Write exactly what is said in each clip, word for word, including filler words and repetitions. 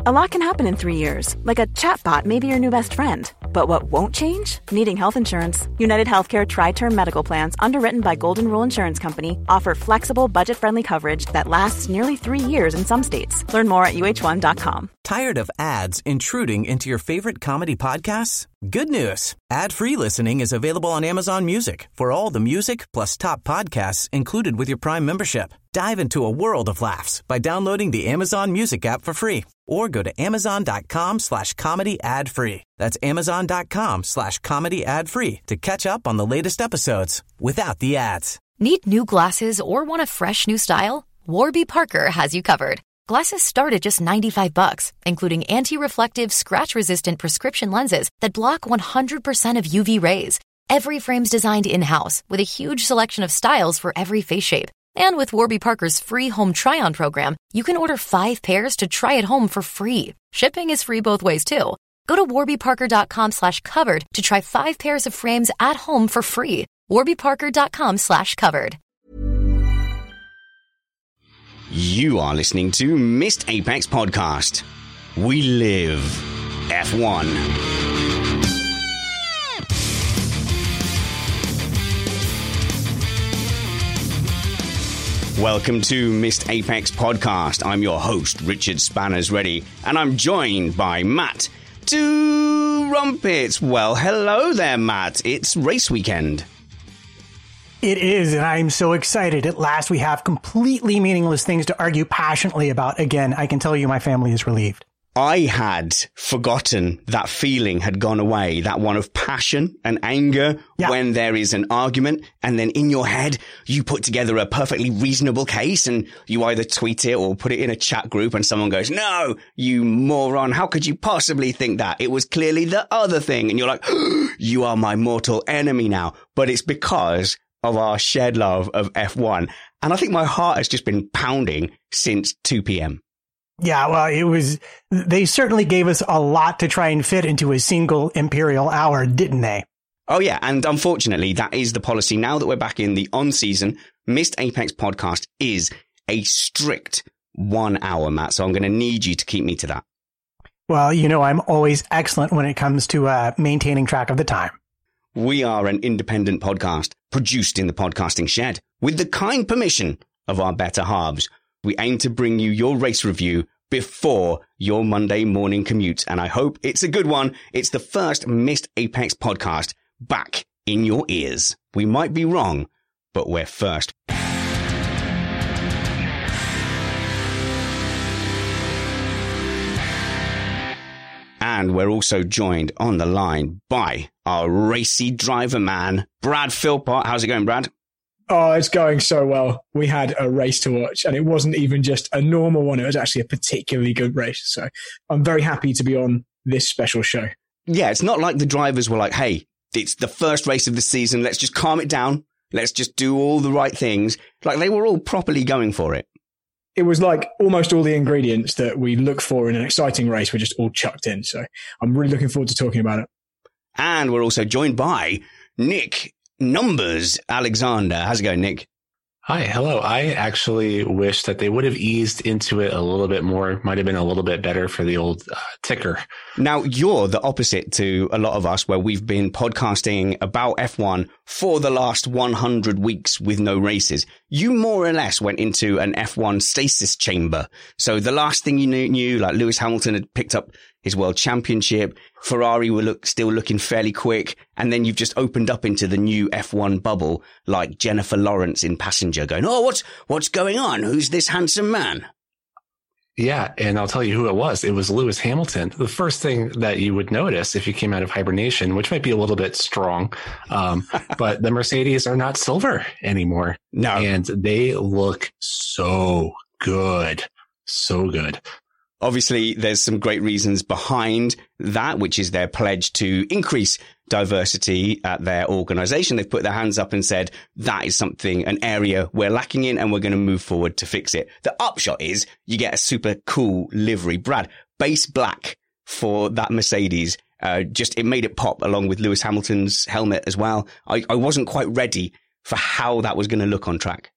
A lot can happen in three years, like a chatbot may be your new best friend. But what won't change? Needing health insurance. United Healthcare Tri-Term Medical Plans, underwritten by Golden Rule Insurance Company, offer flexible, budget-friendly coverage that lasts nearly three years in some states. Learn more at U H one dot com. Tired of ads intruding into your favorite comedy podcasts? Good news. Ad-free listening is available on Amazon Music for all the music plus top podcasts included with your Prime membership. Dive into a world of laughs by downloading the Amazon Music app for free or go to amazon.com slash comedy ad free. That's amazon.com slash comedy ad free to catch up on the latest episodes without the ads. Need new glasses or want a fresh new style? Warby Parker has you covered. Glasses start at just ninety-five bucks, including anti-reflective, scratch-resistant prescription lenses that block one hundred percent of U V rays. Every frame's designed in-house with a huge selection of styles for every face shape. And with Warby Parker's free home try-on program, you can order five pairs to try at home for free. Shipping is free both ways, too. Go to warbyparker.com slash covered to try five pairs of frames at home for free. warbyparker.com slash covered. You are listening to Missed Apex Podcast. We live F one. Welcome to Missed Apex Podcast. I'm your host, Richard Spanners Ready, and I'm joined by Matt Two Rumpets. Well, hello there, Matt. It's race weekend. It is, and I'm so excited. At last, we have completely meaningless things to argue passionately about. Again, I can tell you my family is relieved. I had forgotten that feeling had gone away, that one of passion and anger yeah. when there is an argument, and then in your head, you put together a perfectly reasonable case, and you either tweet it or put it in a chat group, and someone goes, "No, you moron, how could you possibly think that? It was clearly the other thing." And you're like, "You are my mortal enemy now." But it's because of our shared love of F one. And I think my heart has just been pounding since two p.m. Yeah, well, it was, they certainly gave us a lot to try and fit into a single Imperial hour, didn't they? Oh, yeah. And unfortunately, that is the policy. Now that we're back in the on-season, Missed Apex Podcast is a strict one hour, Matt. So I'm going to need you to keep me to that. Well, you know, I'm always excellent when it comes to uh, maintaining track of the time. We are an independent podcast produced in the podcasting shed with the kind permission of our better halves. We aim to bring you your race review before your Monday morning commute. And I hope it's a good one. It's the first Missed Apex podcast back in your ears. We might be wrong, but we're first. And we're also joined on the line by our racy driver man, Brad Philpott. How's it going, Brad? Oh, it's going so well. We had a race to watch, and it wasn't even just a normal one. It was actually a particularly good race. So I'm very happy to be on this special show. Yeah, it's not like the drivers were like, "Hey, it's the first race of the season. Let's just calm it down. Let's just do all the right things." Like, they were all properly going for it. It was like almost all the ingredients that we look for in an exciting race were just all chucked in. So I'm really looking forward to talking about it. And we're also joined by Nick Numbers Alexander. How's it going, Nick? Hi, hello. I actually wish that they would have eased into it a little bit more. Might have been a little bit better for the old uh, ticker. Now, you're the opposite to a lot of us, where we've been podcasting about F one for the last one hundred weeks with no races. You more or less went into an F one stasis chamber. So the last thing you knew, knew like Lewis Hamilton had picked up his world championship. Ferrari were look, still looking fairly quick. And then you've just opened up into the new F one bubble, like Jennifer Lawrence in Passenger going, "Oh, what's, what's going on? Who's this handsome man?" Yeah. And I'll tell you who it was. It was Lewis Hamilton. The first thing that you would notice if you came out of hibernation, which might be a little bit strong, um, but the Mercedes are not silver anymore. No. And they look so good. So good. Obviously, there's some great reasons behind that, which is their pledge to increase diversity at their organization. They've put their hands up and said that is something, an area we're lacking in, and we're going to move forward to fix it. The upshot is you get a super cool livery. Brad, base black for that Mercedes. Uh, just, it made it pop along with Lewis Hamilton's helmet as well. I, I wasn't quite ready for how that was going to look on track.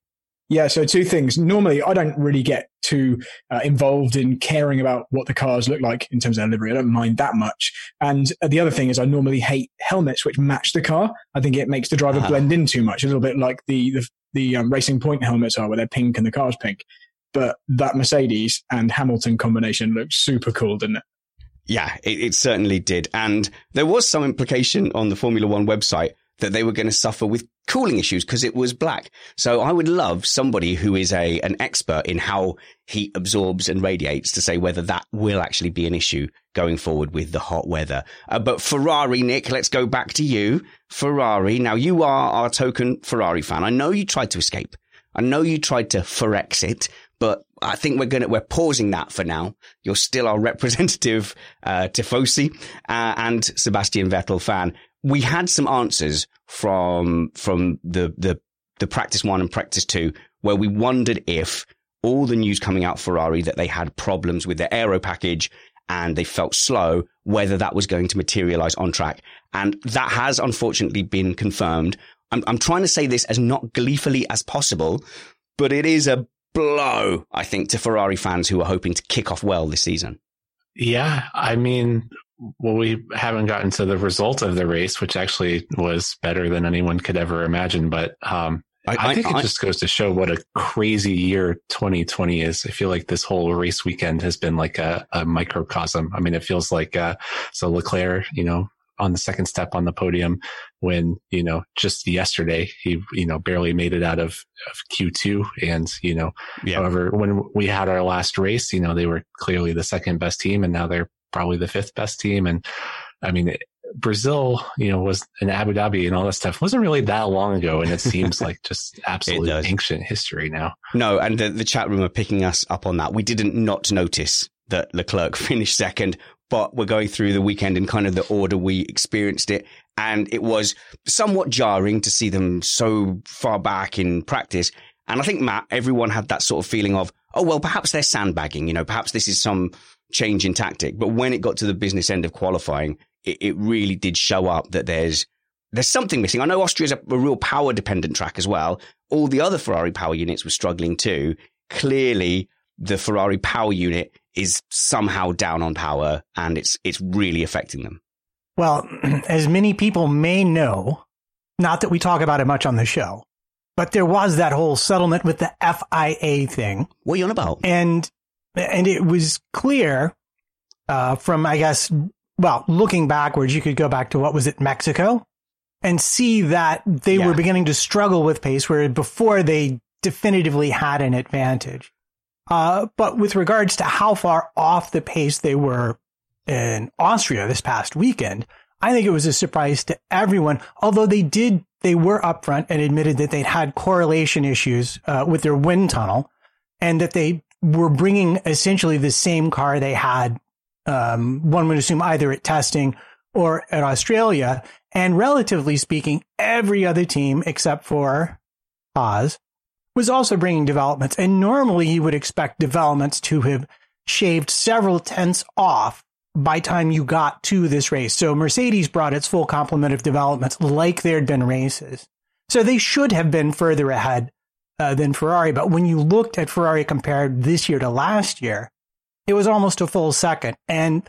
Yeah, so two things. Normally, I don't really get too uh, involved in caring about what the cars look like in terms of their livery. I don't mind that much. And uh, the other thing is I normally hate helmets which match the car. I think it makes the driver uh-huh. blend in too much, a little bit like the the, the um, Racing Point helmets are, where they're pink and the car's pink. But that Mercedes and Hamilton combination looks super cool, didn't it? Yeah, it, it certainly did. And there was some implication on the Formula One website that they were going to suffer with cooling issues because it was black. So I would love somebody who is a an expert in how heat absorbs and radiates to say whether that will actually be an issue going forward with the hot weather. Uh, but Ferrari, Nick, let's go back to you. Ferrari. Now, you are our token Ferrari fan. I know you tried to escape. I know you tried to Ferexit, but I think we're going to, we're pausing that for now. You're still our representative, uh, Tifosi, uh, and Sebastian Vettel fan. We had some answers from, from the, the, the practice one and practice two, where we wondered if all the news coming out Ferrari that they had problems with their aero package and they felt slow, whether that was going to materialize on track. And that has unfortunately been confirmed. I'm, I'm trying to say this as not gleefully as possible, but it is a blow, I think, to Ferrari fans who are hoping to kick off well this season. Yeah, I mean, well, we haven't gotten to the result of the race, which actually was better than anyone could ever imagine. But um, I, I think I, it just goes to show what a crazy year twenty twenty is. I feel like this whole race weekend has been like a, a microcosm. I mean, it feels like uh, so Leclerc, you know, on the second step on the podium when, you know, just yesterday, he, you know, barely made it out of, of Q two. And, you know, yeah. however, when we had our last race, you know, they were clearly the second best team and now they're probably the fifth best team. And I mean, it, Brazil, you know, was in Abu Dhabi and all that stuff wasn't really that long ago. And it seems like just absolutely ancient history now. No. And the, the chat room are picking us up on that. We didn't not notice that Leclerc finished second, but we're going through the weekend in kind of the order we experienced it. And it was somewhat jarring to see them so far back in practice. And I think, Matt, everyone had that sort of feeling of, oh, well, perhaps they're sandbagging, you know, perhaps this is some change in tactic. But when it got to the business end of qualifying, it, it really did show up that there's there's something missing. I know Austria's a, a real power dependent track as well. All the other Ferrari power units were struggling too. Clearly, the Ferrari power unit is somehow down on power and it's it's really affecting them. Well, as many people may know, not that we talk about it much on the show, but there was that whole settlement with the F I A thing. What are you on about? And and it was clear uh, from, I guess, well, looking backwards, you could go back to, what was it, Mexico, and see that they yeah. were beginning to struggle with pace, where before they definitively had an advantage. Uh, but with regards to how far off the pace they were in Austria this past weekend, I think it was a surprise to everyone, although they did, they were upfront and admitted that they'd had correlation issues uh, with their wind tunnel and that they were bringing essentially the same car they had, um, one would assume either at testing or at Australia. And relatively speaking, every other team except for Haas was also bringing developments. And normally you would expect developments to have shaved several tenths off by time you got to this race. So Mercedes brought its full complement of developments like there'd been races. So they should have been further ahead uh, than Ferrari. But when you looked at Ferrari compared this year to last year, it was almost a full second. And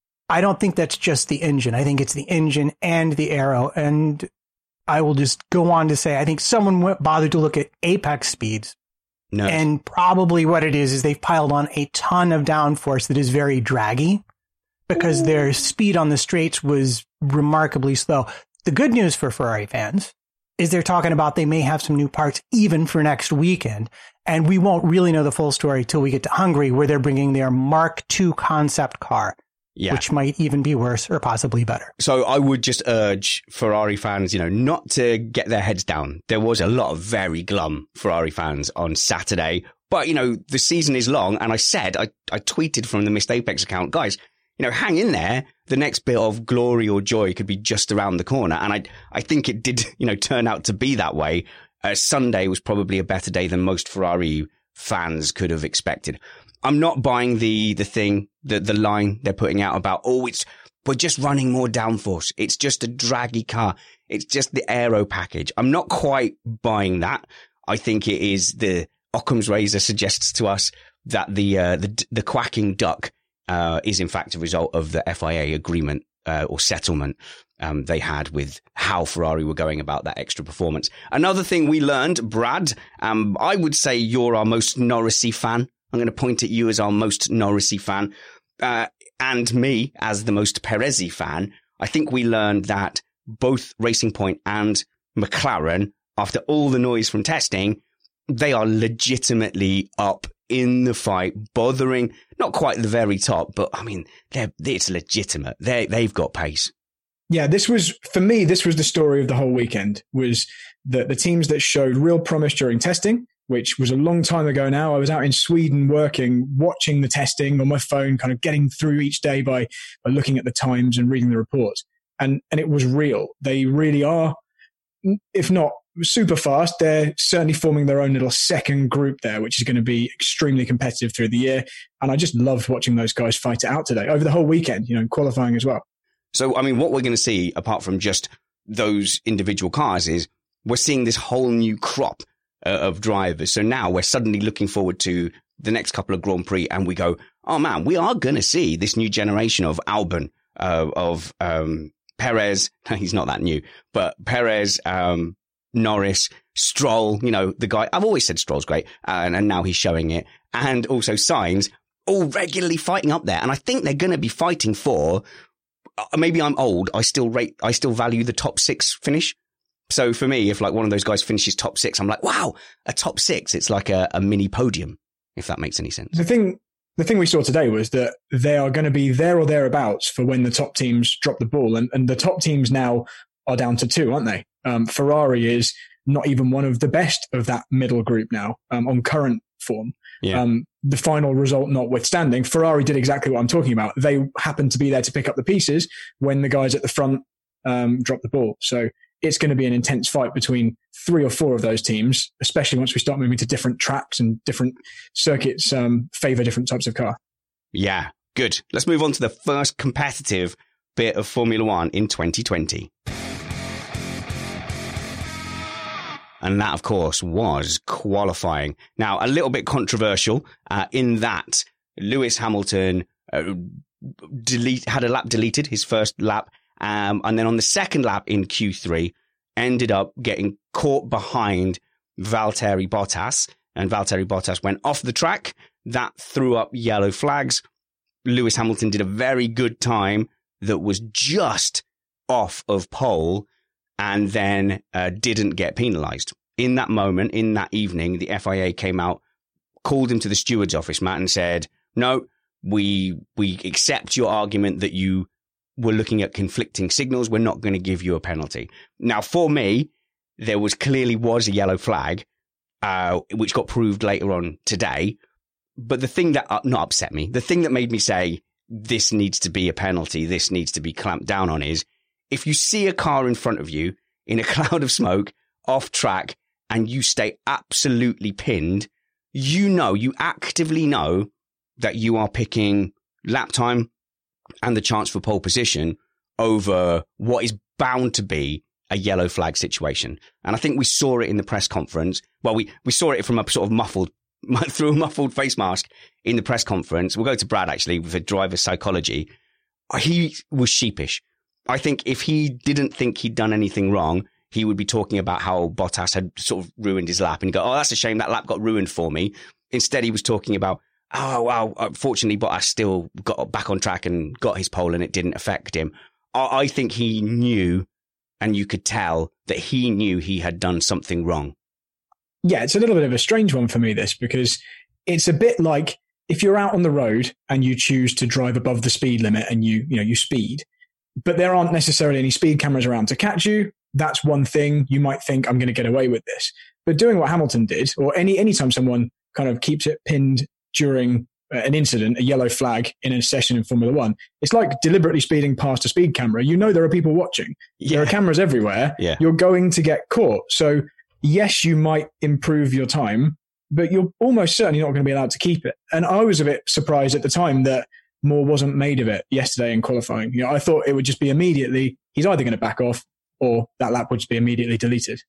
I don't think that's just the engine. I think it's the engine and the aero. And I will just go on to say, I think someone bothered to look at apex speeds. No. And probably what it is, is they've piled on a ton of downforce that is very draggy because Ooh. Their speed on the straights was remarkably slow. The good news for Ferrari fans is they're talking about they may have some new parts even for next weekend. And we won't really know the full story till we get to Hungary, where they're bringing their Mark two concept car. Yeah. Which might even be worse or possibly better. So I would just urge Ferrari fans, you know, not to get their heads down. There was a lot of very glum Ferrari fans on Saturday. But, you know, the season is long. And I said, I, I tweeted from the Missed Apex account, guys, you know, hang in there. The next bit of glory or joy could be just around the corner. And I, I think it did, you know, turn out to be that way. Uh, Sunday was probably a better day than most Ferrari fans could have expected. I'm not buying the, the thing, the, the line they're putting out about, oh, it's, we're just running more downforce. It's just a draggy car. It's just the aero package. I'm not quite buying that. I think it is the Occam's razor suggests to us that the uh, the, the quacking duck uh, is in fact a result of the F I A agreement uh, or settlement um, they had with how Ferrari were going about that extra performance. Another thing we learned, Brad, um, I would say you're our most Norrisy fan. I'm going to point at you as our most Norrisy fan, uh, and me as the most Perez-y fan. I think we learned that both Racing Point and McLaren, after all the noise from testing, they are legitimately up in the fight, bothering not quite the very top, but I mean, they're, it's legitimate. They they've got pace. Yeah, this was, for me, this was the story of the whole weekend, was that the teams that showed real promise during testing, which was a long time ago now. I was out in Sweden working, watching the testing on my phone, kind of getting through each day by, by looking at the times and reading the reports. And, and it was real. They really are, if not super fast, they're certainly forming their own little second group there, which is going to be extremely competitive through the year. And I just loved watching those guys fight it out today over the whole weekend, you know, qualifying as well. So, I mean, what we're going to see, apart from just those individual cars, is we're seeing this whole new crop uh, of drivers. So now we're suddenly looking forward to the next couple of Grand Prix and we go, oh man, we are going to see this new generation of Albon, uh, of um, Perez. He's not that new, but Perez, um, Norris, Stroll, you know, the guy, I've always said Stroll's great, uh, and, and now he's showing it. And also Sainz, all regularly fighting up there. And I think they're going to be fighting for, uh, maybe I'm old, I still rate, I still value the top six finish. So for me, if like one of those guys finishes top six, I'm like, wow, a top six. It's like a, a mini podium, if that makes any sense. The thing, the thing we saw today was that they are going to be there or thereabouts for when the top teams drop the ball. And, and the top teams now are down to two, aren't they? Um, Ferrari is not even one of the best of that middle group now um, on current form. Yeah. Um, the final result notwithstanding, Ferrari did exactly what I'm talking about. They happened to be there to pick up the pieces when the guys at the front um, dropped the ball. So it's going to be an intense fight between three or four of those teams, especially once we start moving to different tracks and different circuits um, favor different types of car. Yeah, good. Let's move on to the first competitive bit of Formula One in twenty twenty. And that, of course, was qualifying. Now, a little bit controversial uh, in that Lewis Hamilton uh, delete, had a lap deleted, his first lap. Um, and then on the second lap in Q three, ended up getting caught behind Valtteri Bottas. And Valtteri Bottas went off the track. That threw up yellow flags. Lewis Hamilton did a very good time that was just off of pole, and then uh, didn't get penalised. In that moment, in that evening, the F I A came out, called him to the steward's office, Matt, and said, no, we we accept your argument that you were looking at conflicting signals. We're not going to give you a penalty. Now, for me, there was clearly was a yellow flag, uh, which got proved later on today. But the thing that uh, not upset me, the thing that made me say this needs to be a penalty, this needs to be clamped down on is, if you see a car in front of you in a cloud of smoke, off track, and you stay absolutely pinned, you know, you actively know that you are picking lap time and the chance for pole position over what is bound to be a yellow flag situation. And I think we saw it in the press conference. Well, we, we saw it from a sort of muffled, through a muffled face mask in the press conference. We'll go to Brad, actually, with the driver's psychology. He was sheepish. I think if he didn't think he'd done anything wrong, he would be talking about how Bottas had sort of ruined his lap and go, oh, that's a shame that lap got ruined for me. Instead, he was talking about, oh, wow, unfortunately, Bottas still got back on track and got his pole and it didn't affect him. I, I think he knew, and you could tell that he knew he had done something wrong. Yeah, it's a little bit of a strange one for me, this, because it's a bit like if you're out on the road and you choose to drive above the speed limit and you, you know, you speed, but there aren't necessarily any speed cameras around to catch you. That's one thing you might think, I'm going to get away with this. But doing what Hamilton did, or any anytime someone kind of keeps it pinned during an incident, a yellow flag in a session in Formula One, it's like deliberately speeding past a speed camera. You know there are people watching. Yeah. There are cameras everywhere. Yeah. You're going to get caught. So yes, you might improve your time, but you're almost certainly not going to be allowed to keep it. And I was a bit surprised at the time that more wasn't made of it yesterday in qualifying. You know, I thought it would just be immediately, he's either going to back off or that lap would just be immediately deleted.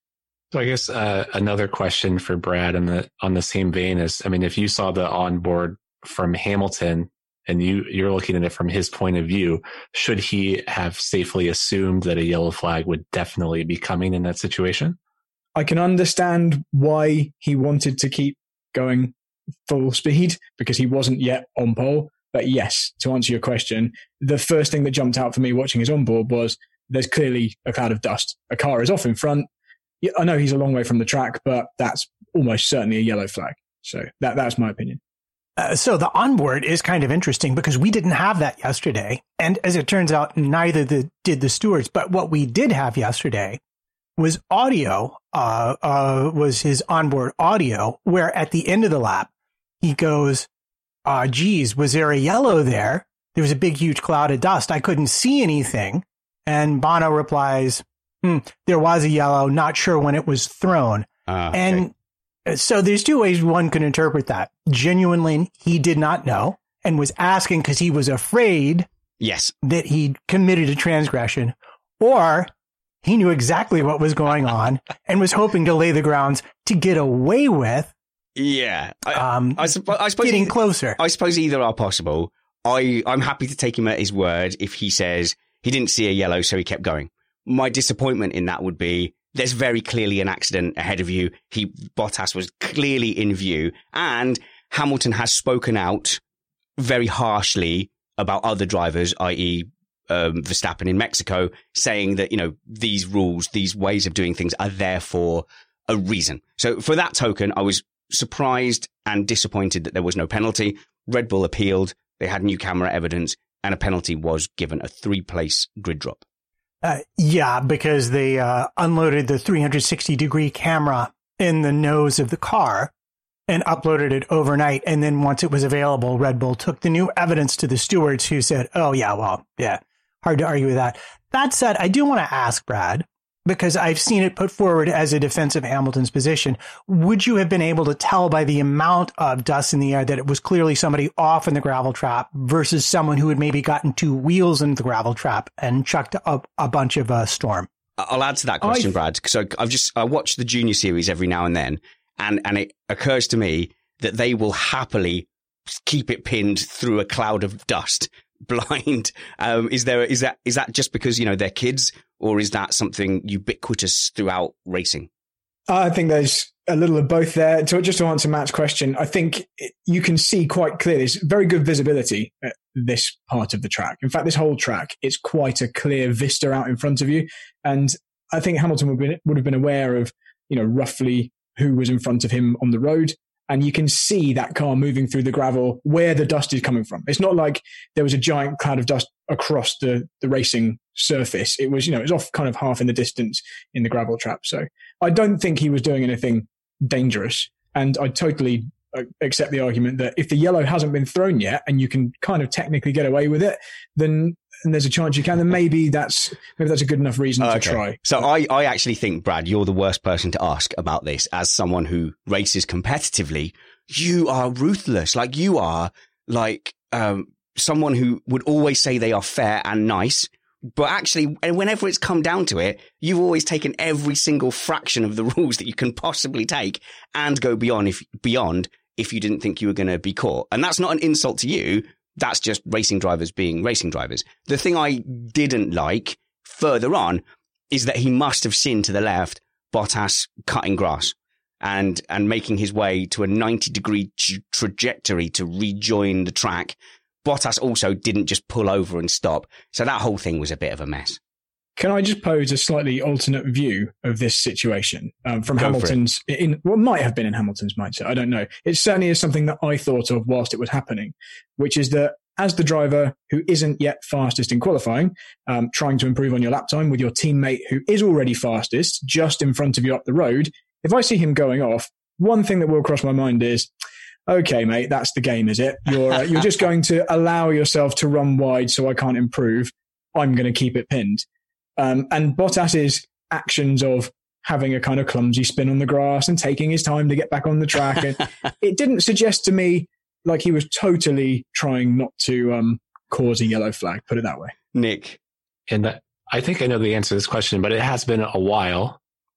So I guess uh, another question for Brad on the on the same vein is, I mean, if you saw the onboard from Hamilton and you you're looking at it from his point of view, should he have safely assumed that a yellow flag would definitely be coming in that situation? I can understand why he wanted to keep going full speed because he wasn't yet on pole. But yes, to answer your question, the first thing that jumped out for me watching his onboard was there's clearly a cloud of dust. A car is off in front. I know he's a long way from the track, but that's almost certainly a yellow flag. So that that's my opinion. Uh, so the onboard is kind of interesting because we didn't have that yesterday. And as it turns out, neither the, did the stewards. But what we did have yesterday was audio, uh, uh, was his onboard audio, where at the end of the lap, he goes, uh, geez, was there a yellow there? There was a big, huge cloud of dust. I couldn't see anything. And Bono replies, Hmm, there was a yellow, not sure when it was thrown. Uh, okay. And so there's two ways one can interpret that. Genuinely, he did not know and was asking because he was afraid yes. that he'd committed a transgression, or he knew exactly what was going on and was hoping to lay the grounds to get away with yeah. I, um, I, suppo- I suppose getting either, closer. I suppose either are possible. I, I'm happy to take him at his word if he says he didn't see a yellow, so he kept going. My disappointment in that would be there's very clearly an accident ahead of you. He Bottas was clearly in view, and Hamilton has spoken out very harshly about other drivers, that is, um, Verstappen in Mexico, saying that, you know, these rules, these ways of doing things are there for a reason. So for that token, I was surprised and disappointed that there was no penalty. Red Bull appealed. They had new camera evidence, and a penalty was given, a three-place grid drop. Uh, yeah, because they uh, unloaded the three hundred sixty degree camera in the nose of the car and uploaded it overnight. And then once it was available, Red Bull took the new evidence to the stewards who said, oh, yeah, well, yeah, hard to argue with that. That said, I do want to ask, Brad, because I've seen it put forward as a defense of Hamilton's position. Would you have been able to tell by the amount of dust in the air that it was clearly somebody off in the gravel trap versus someone who had maybe gotten two wheels into the gravel trap and chucked up a bunch of uh, storm? I'll add to that question, I've, Brad. So I've just, I watch the junior series every now and then, and, and it occurs to me that they will happily keep it pinned through a cloud of dust. Blind. Um, is there, is that, is that just because, you know, they're kids, or is that something ubiquitous throughout racing? I think there's a little of both there. To, just to answer Matt's question, I think it, you can see quite clearly, there's very good visibility at this part of the track. In fact, this whole track, it's quite a clear vista out in front of you. And I think Hamilton would, be, would have been aware of, you know, roughly who was in front of him on the road. And you can see that car moving through the gravel where the dust is coming from. It's not like there was a giant cloud of dust across the, the racing surface. It was, you know, it was off kind of half in the distance in the gravel trap. So I don't think he was doing anything dangerous. And I totally accept the argument that if the yellow hasn't been thrown yet and you can kind of technically get away with it, then and there's a chance you can, then maybe that's maybe that's a good enough reason okay. to try. So I, I actually think, Brad, you're the worst person to ask about this as someone who races competitively. You are ruthless. Like you are like um, someone who would always say they are fair and nice. But actually, whenever it's come down to it, you've always taken every single fraction of the rules that you can possibly take and go beyond if beyond if you didn't think you were going to be caught. And that's not an insult to you. That's just racing drivers being racing drivers. The thing I didn't like further on is that he must have seen to the left Bottas cutting grass and and making his way to a ninety degree tra- trajectory to rejoin the track. Bottas also didn't just pull over and stop. So that whole thing was a bit of a mess. Can I just pose a slightly alternate view of this situation um, from Go Hamilton's, in what might have been in Hamilton's mindset? I don't know. It certainly is something that I thought of whilst it was happening, which is that as the driver who isn't yet fastest in qualifying, um, trying to improve on your lap time with your teammate who is already fastest just in front of you up the road, if I see him going off, one thing that will cross my mind is, okay, mate, that's the game, is it? You're uh, you're just going to allow yourself to run wide so I can't improve. I'm going to keep it pinned. Um, and Bottas's actions of having a kind of clumsy spin on the grass and taking his time to get back on the track, and it didn't suggest to me like he was totally trying not to um, cause a yellow flag, put it that way. Nick. And I think I know the answer to this question, but it has been a while.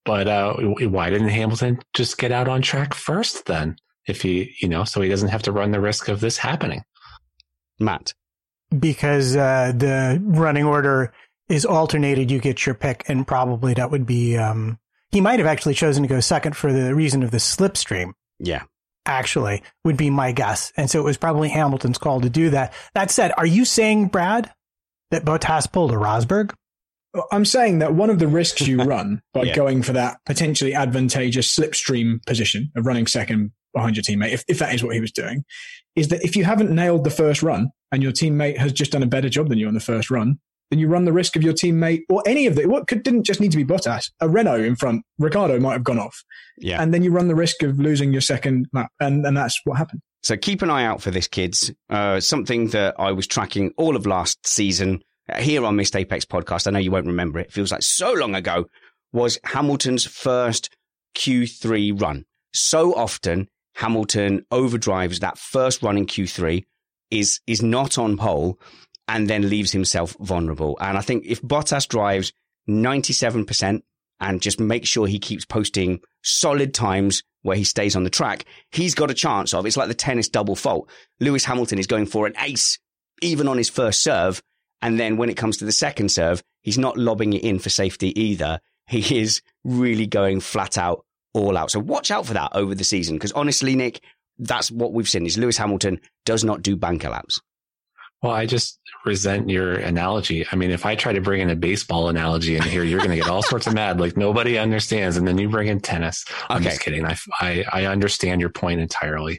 But uh, why didn't Hamilton just get out on track first then? If he, you know, so he doesn't have to run the risk of this happening. Matt. Because uh, the running order is alternated, you get your pick, and probably that would be, um, he might have actually chosen to go second for the reason of the slipstream. Yeah. Actually, would be my guess. And so it was probably Hamilton's call to do that. That said, are you saying, Brad, that Bottas pulled a Rosberg? I'm saying that one of the risks you run by yeah. going for that potentially advantageous slipstream position of running second behind your teammate, if, if that is what he was doing, is that if you haven't nailed the first run and your teammate has just done a better job than you on the first run, then you run the risk of your teammate or any of the, what could, didn't just need to be Bottas, a Renault in front, Ricciardo might have gone off. Yeah. And then you run the risk of losing your second lap. And, and that's what happened. So keep an eye out for this, kids. Uh, something that I was tracking all of last season here on Missed Apex podcast, I know you won't remember it, it feels like so long ago, was Hamilton's first Q three run. So often, Hamilton overdrives that first run in Q three, is is not on pole, and then leaves himself vulnerable. And I think if Bottas drives ninety-seven percent and just makes sure he keeps posting solid times where he stays on the track, he's got a chance of, it's like the tennis double fault. Lewis Hamilton is going for an ace, even on his first serve. And then when it comes to the second serve, he's not lobbing it in for safety either. He is really going flat out, all out. So watch out for that over the season. Because honestly, Nick, that's what we've seen is Lewis Hamilton does not do banker laps. Well, I just resent your analogy. I mean, if I try to bring in a baseball analogy in here, you're going to get all sorts of mad, like nobody understands. And then you bring in tennis. I'm okay. just kidding. I, I, I understand your point entirely.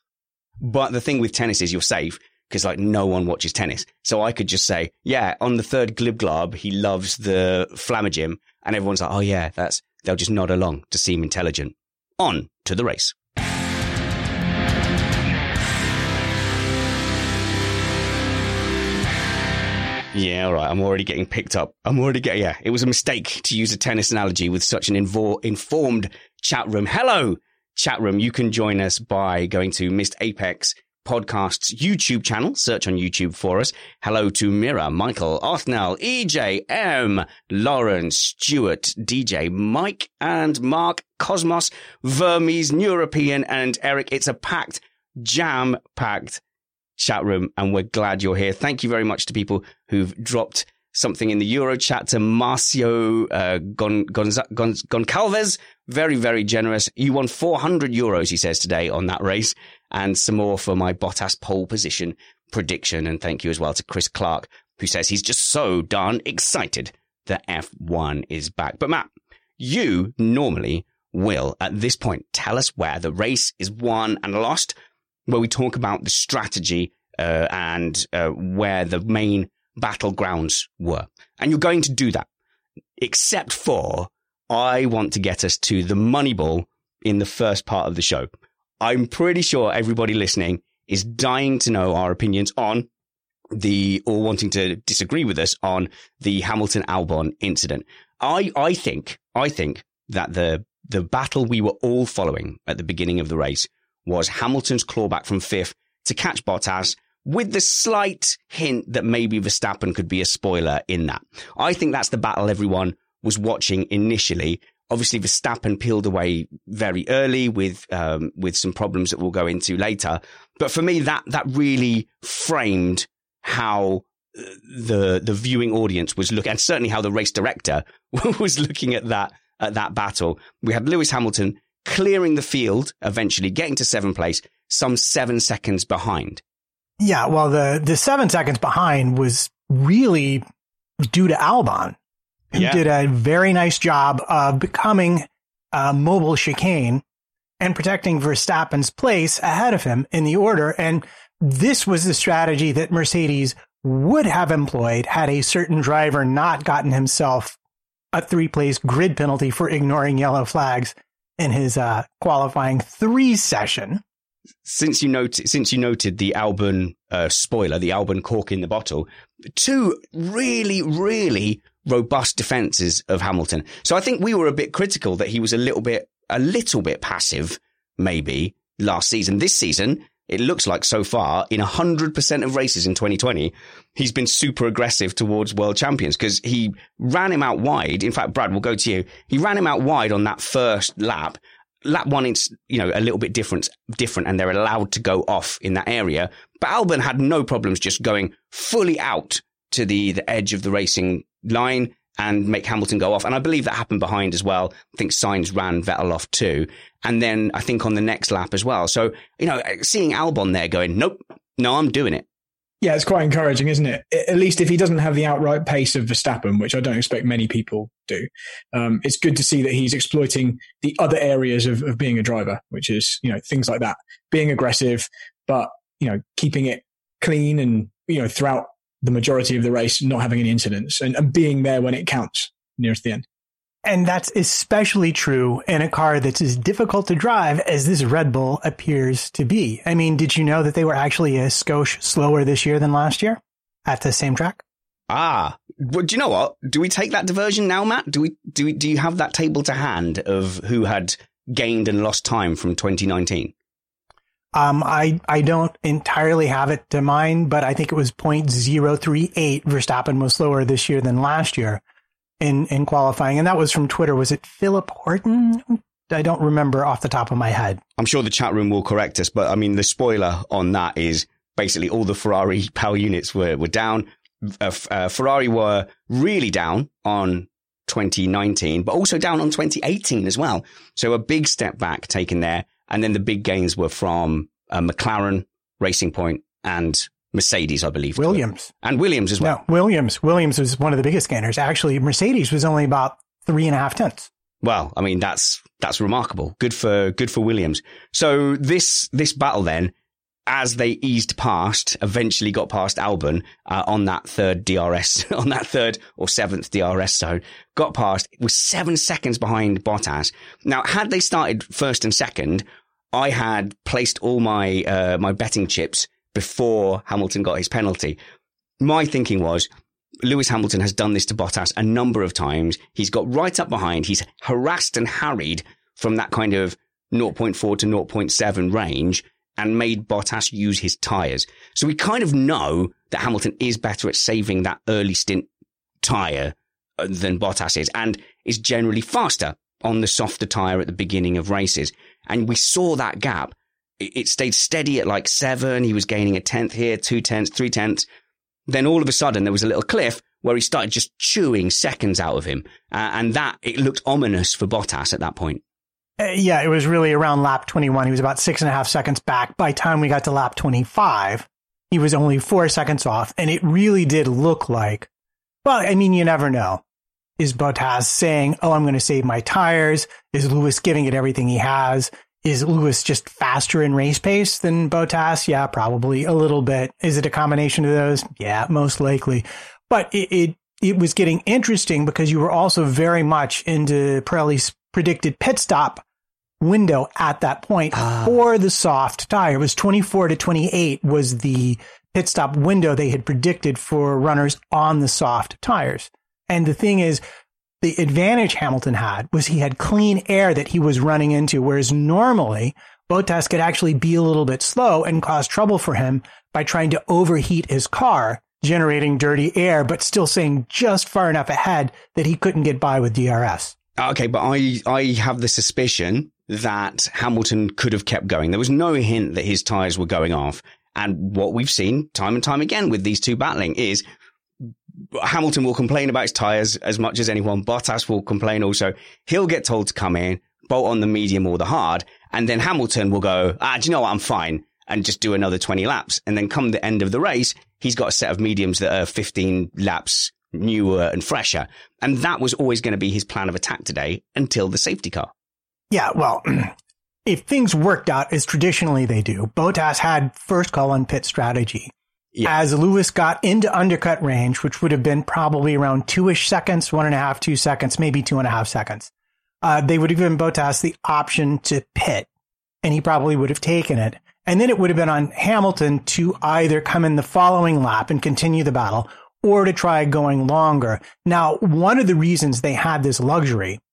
But the thing with tennis is you're safe. Because like no one watches tennis. So I could just say, yeah, on the third glib glob, he loves the Flamagym. And everyone's like, oh yeah, that's, they'll just nod along to seem intelligent. On to the race. Yeah, all right. I'm already getting picked up. I'm already getting, yeah, it was a mistake to use a tennis analogy with such an invo- informed chat room. Hello, chat room. You can join us by going to Missed Apex Podcast's YouTube channel. Search on YouTube for us. Hello to Mira, Michael, Arthnell, E J, M, Lauren, Stuart, D J, Mike, and Mark, Cosmos, Vermes, Neuropean, and Eric. It's a packed, jam-packed chat room, and we're glad you're here. Thank you very much to people who've dropped something in the Euro chat. To Marcio uh, Gon, Gonza, Gon, Goncalves, very, very generous. You won four hundred euros, he says, today on that race. And some more for my Bottas pole position prediction. And thank you as well to Chris Clark, who says he's just so darn excited that F one is back. But Matt, you normally will, at this point, tell us where the race is won and lost, where we talk about the strategy uh, and uh, where the main battlegrounds were. And you're going to do that, except for I want to get us to the money ball in the first part of the show. I'm pretty sure everybody listening is dying to know our opinions on the, or wanting to disagree with us on the Hamilton Albon incident. I, I think, I think that the, the battle we were all following at the beginning of the race was Hamilton's clawback from fifth to catch Bottas, with the slight hint that maybe Verstappen could be a spoiler in that. I think that's the battle everyone was watching initially. Obviously, Verstappen peeled away very early with um, with some problems that we'll go into later. But for me, that that really framed how the the viewing audience was looking, and certainly how the race director was looking at that at that battle. We had Lewis Hamilton clearing the field, eventually getting to seventh place, some seven seconds behind. Yeah, well, the the seven seconds behind was really due to Albon, who yeah. did a very nice job of becoming a mobile chicane and protecting Verstappen's place ahead of him in the order. And this was the strategy that Mercedes would have employed had a certain driver not gotten himself a three-place grid penalty for ignoring yellow flags in his uh, qualifying three session. Since you noted, since you noted the Albon uh, spoiler, the Albon cork in the bottle, two really, really robust defenses of Hamilton. So I think we were a bit critical that he was a little bit, a little bit passive, maybe last season. This season, it looks like so far in one hundred percent of races in twenty twenty, he's been super aggressive towards world champions because he ran him out wide. In fact, Brad, we'll go to you. He ran him out wide on that first lap. Lap one, it's, you know, a little bit different, different, and they're allowed to go off in that area. But Albon had no problems just going fully out to the, the edge of the racing line and make Hamilton go off. And I believe that happened behind as well. I think Sainz ran Vettel off too. And then I think on the next lap as well. So, you know, seeing Albon there going, nope, no, I'm doing it. Yeah, it's quite encouraging, isn't it? At least if he doesn't have the outright pace of Verstappen, which I don't expect many people do. Um, it's good to see that he's exploiting the other areas of, of being a driver, which is, you know, things like that. Being aggressive, but, you know, keeping it clean and, you know, throughout the majority of the race, not having any incidents and, and being there when it counts nearest the end. And that's especially true in a car that's as difficult to drive as this Red Bull appears to be. I mean, did you know that they were actually a skosh slower this year than last year at the same track? Ah, well, do you know what? Do we take that diversion now, Matt? Do we, do we, do you have that table to hand of who had gained and lost time from twenty nineteen? Um, I, I don't entirely have it to mind, but I think it was zero point zero three eight. Verstappen was slower this year than last year in, in qualifying. And that was from Twitter. Was it Philip Horton? I don't remember off the top of my head. I'm sure the chat room will correct us, but I mean, the spoiler on that is basically all the Ferrari power units were, were down. Uh, uh, Ferrari were really down on twenty nineteen, but also down on twenty eighteen as well. So a big step back taken there. And then the big gains were from uh, McLaren, Racing Point, and Mercedes, I believe. Williams. And Williams as well. No, Williams. Williams was one of the biggest gainers. Actually, Mercedes was only about three and a half tenths. Well, I mean, that's that's remarkable. Good for good for Williams. So this this battle then, as they eased past, eventually got past Albon uh, on that third D R S, on that third or seventh D R S zone, got past, was seven seconds behind Bottas. Now, had they started first and second, I had placed all my uh, my betting chips before Hamilton got his penalty. My thinking was, Lewis Hamilton has done this to Bottas a number of times. He's got right up behind. He's harassed and harried from that kind of zero point four to zero point seven range and made Bottas use his tyres. So we kind of know that Hamilton is better at saving that early stint tyre than Bottas is, and is generally faster on the softer tyre at the beginning of races. And we saw that gap. It stayed steady at like seven. He was gaining a tenth here, two tenths, three tenths. Then all of a sudden there was a little cliff where he started just chewing seconds out of him. Uh, and that, it looked ominous for Bottas at that point. Uh, yeah, it was really around lap twenty-one. He was about six and a half seconds back. By the time we got to lap twenty-five, he was only four seconds off. And it really did look like, well, I mean, you never know. Is Bottas saying, oh, I'm going to save my tires? Is Lewis giving it everything he has? Is Lewis just faster in race pace than Bottas? Yeah, probably a little bit. Is it a combination of those? Yeah, most likely. But it, it, it was getting interesting because you were also very much into Pirelli's predicted pit stop window at that point uh. for the soft tire. It was twenty-four to twenty-eight was the pit stop window they had predicted for runners on the soft tires. And the thing is, the advantage Hamilton had was he had clean air that he was running into, whereas normally Bottas could actually be a little bit slow and cause trouble for him by trying to overheat his car, generating dirty air, but still staying just far enough ahead that he couldn't get by with D R S. Okay, but I, I have the suspicion that Hamilton could have kept going. There was no hint that his tyres were going off. And what we've seen time and time again with these two battling is Hamilton will complain about his tyres as much as anyone. Bottas will complain also. He'll get told to come in, bolt on the medium or the hard, and then Hamilton will go, ah, do you know what, I'm fine, and just do another twenty laps. And then come the end of the race, he's got a set of mediums that are fifteen laps newer and fresher. And that was always going to be his plan of attack today until the safety car. Yeah, well, if things worked out as traditionally they do, Bottas had first call on pit strategy. Yeah. As Lewis got into undercut range, which would have been probably around two-ish seconds, one and a half, two seconds, maybe two and a half seconds, uh, they would have given Bottas the option to pit, and he probably would have taken it. And then it would have been on Hamilton to either come in the following lap and continue the battle, or to try going longer. Now, one of the reasons they had this luxury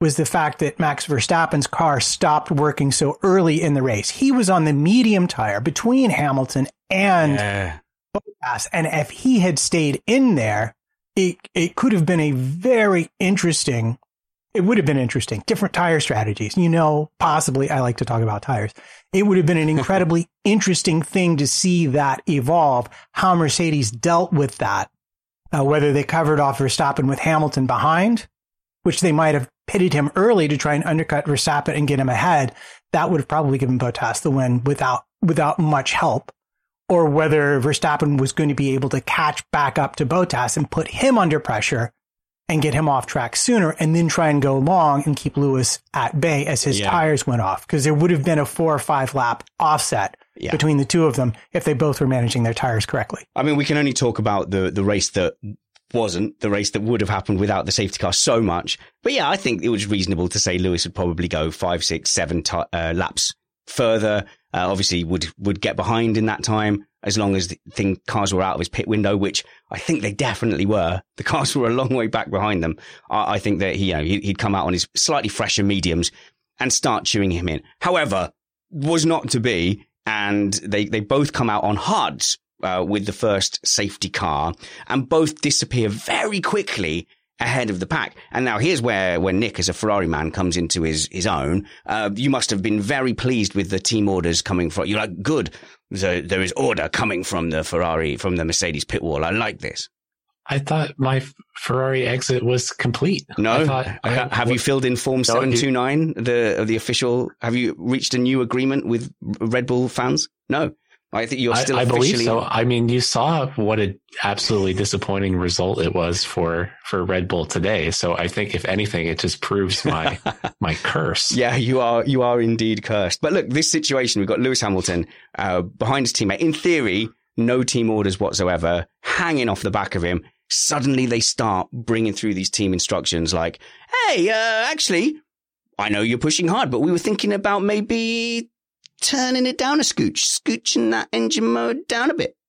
was the fact that Max Verstappen's car stopped working so early in the race. He was on the medium tire between Hamilton and yeah. Bottas. And if he had stayed in there, it, it could have been a very interesting, it would have been interesting. Different tire strategies. You know, possibly, I like to talk about tires. It would have been an incredibly interesting thing to see that evolve, how Mercedes dealt with that, uh, whether they covered off Verstappen with Hamilton behind, which they might have pitted him early to try and undercut Verstappen and get him ahead. That would have probably given Bottas the win without without much help. Or whether Verstappen was going to be able to catch back up to Bottas and put him under pressure and get him off track sooner, and then try and go long and keep Lewis at bay as his yeah. tires went off. Because there would have been a four or five lap offset yeah. between the two of them if they both were managing their tires correctly. I mean, we can only talk about the, the race that wasn't the race that would have happened without the safety car so much. But yeah, I think it was reasonable to say Lewis would probably go five, six, seven t- uh, laps further. Uh, obviously would, would get behind in that time as long as the thing, cars were out of his pit window, which I think they definitely were. The cars were a long way back behind them. I, I think that he, you know, he'd come out on his slightly fresher mediums and start chewing him in. However, was not to be. And they, they both come out on hards. Uh, with the first safety car, and both disappear very quickly ahead of the pack. And now here's where, when Nick, as a Ferrari man, comes into his, his own. Uh, you must have been very pleased with the team orders coming from, you're like, good. So there is order coming from the Ferrari, from the Mercedes pit wall. I like this. I thought my Ferrari exit was complete. No, I thought, I, have you filled in Form seven two nine, the, the official, have you reached a new agreement with Red Bull fans? No. I think you're still I, I officially... believe so. I mean, you saw what an absolutely disappointing result it was for, for Red Bull today. So I think, if anything, it just proves my my curse. Yeah, you are you are indeed cursed. But look, this situation, we've got Lewis Hamilton uh, behind his teammate. In theory, no team orders whatsoever, hanging off the back of him. Suddenly they start bringing through these team instructions like, hey, uh, actually, I know you're pushing hard, but we were thinking about maybe turning it down a scooch, scooching that engine mode down a bit.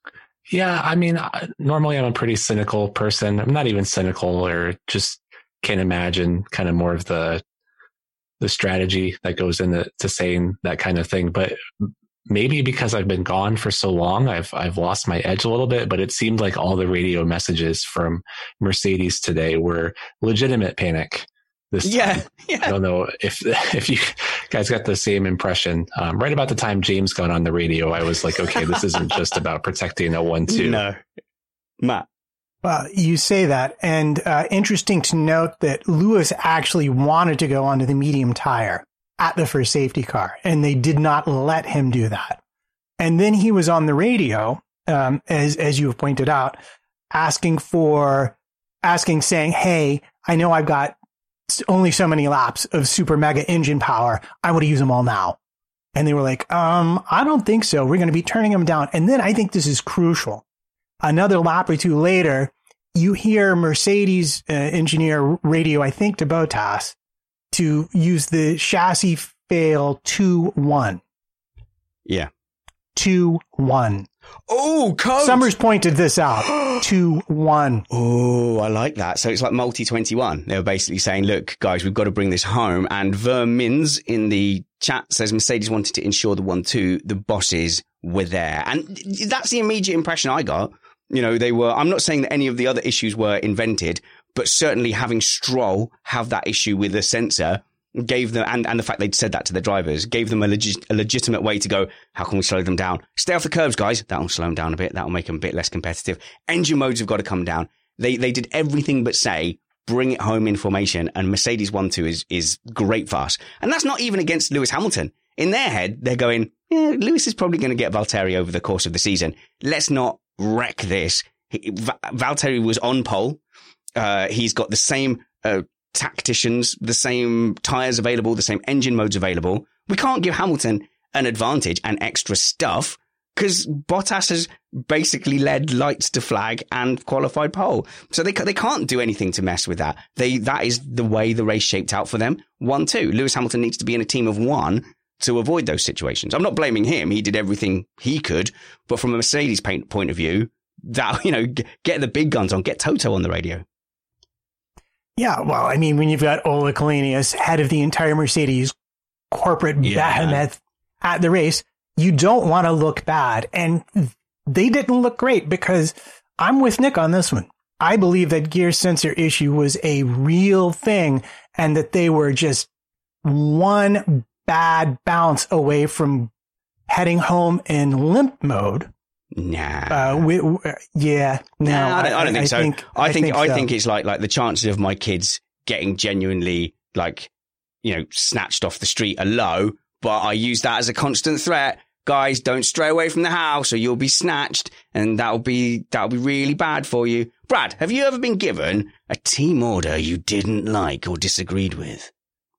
Yeah, I mean, normally I'm a pretty cynical person. I'm not even cynical, or just can't imagine kind of more of the the strategy that goes into to saying that kind of thing. But maybe because I've been gone for so long, I've I've lost my edge a little bit. But it seemed like all the radio messages from Mercedes today were legitimate panic. This yeah, time. yeah. I don't know if if you guys got the same impression. Um, right about the time James got on the radio, I was like, okay, this isn't just about protecting a one two. No, Matt. Well, you say that, and uh, interesting to note that Lewis actually wanted to go onto the medium tire at the first safety car, and they did not let him do that. And then he was on the radio, um, as as you have pointed out, asking for, asking, saying, "Hey, I know I've got only so many laps of super mega engine power. I want to use them all now." And they were like, um, I don't think so. We're going to be turning them down. And then I think this is crucial. Another lap or two later, you hear Mercedes uh, engineer radio, I think, to Bottas to use the chassis fail two one. Yeah. two one. Oh, code. Summers pointed this out. two one. Oh, I like that. So it's like multi twenty-one. They were basically saying, look, guys, we've got to bring this home. And Vermins in the chat says Mercedes wanted to ensure the one two, the bosses were there. And that's the immediate impression I got. You know, they were, I'm not saying that any of the other issues were invented, but certainly having Stroll have that issue with the sensor gave them, and, and the fact they'd said that to the drivers, gave them a, legit, a legitimate way to go, how can we slow them down? Stay off the curbs, guys. That'll slow them down a bit. That'll make them a bit less competitive. Engine modes have got to come down. They they did everything but say, bring it home in formation, and Mercedes one two is, is great for us. And that's not even against Lewis Hamilton. In their head, they're going, yeah, Lewis is probably going to get Valtteri over the course of the season. Let's not wreck this. He, Va- Valtteri was on pole. Uh, he's got the same uh, tacticians, the same tyres available, the same engine modes available. We can't give Hamilton an advantage and extra stuff because Bottas has basically led lights to flag and qualified pole. So they they can't do anything to mess with that. They That is the way the race shaped out for them. one two. Lewis Hamilton needs to be in a team of one to avoid those situations. I'm not blaming him. He did everything he could. But from a Mercedes point of view, that, you know, get the big guns on, get Toto on the radio. Yeah, well, I mean, when you've got Ola Kalanius, head of the entire Mercedes corporate yeah. behemoth at the race, you don't want to look bad. And they didn't look great, because I'm with Nick on this one. I believe that gear sensor issue was a real thing, and that they were just one bad bounce away from heading home in limp mode. Nah. Uh, we, we, yeah. No, nah, I, don't, I don't think I so. Think, I, I think, think I so. think it's like, like the chances of my kids getting genuinely, like, you know, snatched off the street are low, but I use that as a constant threat. Guys, don't stray away from the house or you'll be snatched, and that'll be, that'll be really bad for you. Brad, have you ever been given a team order you didn't like or disagreed with?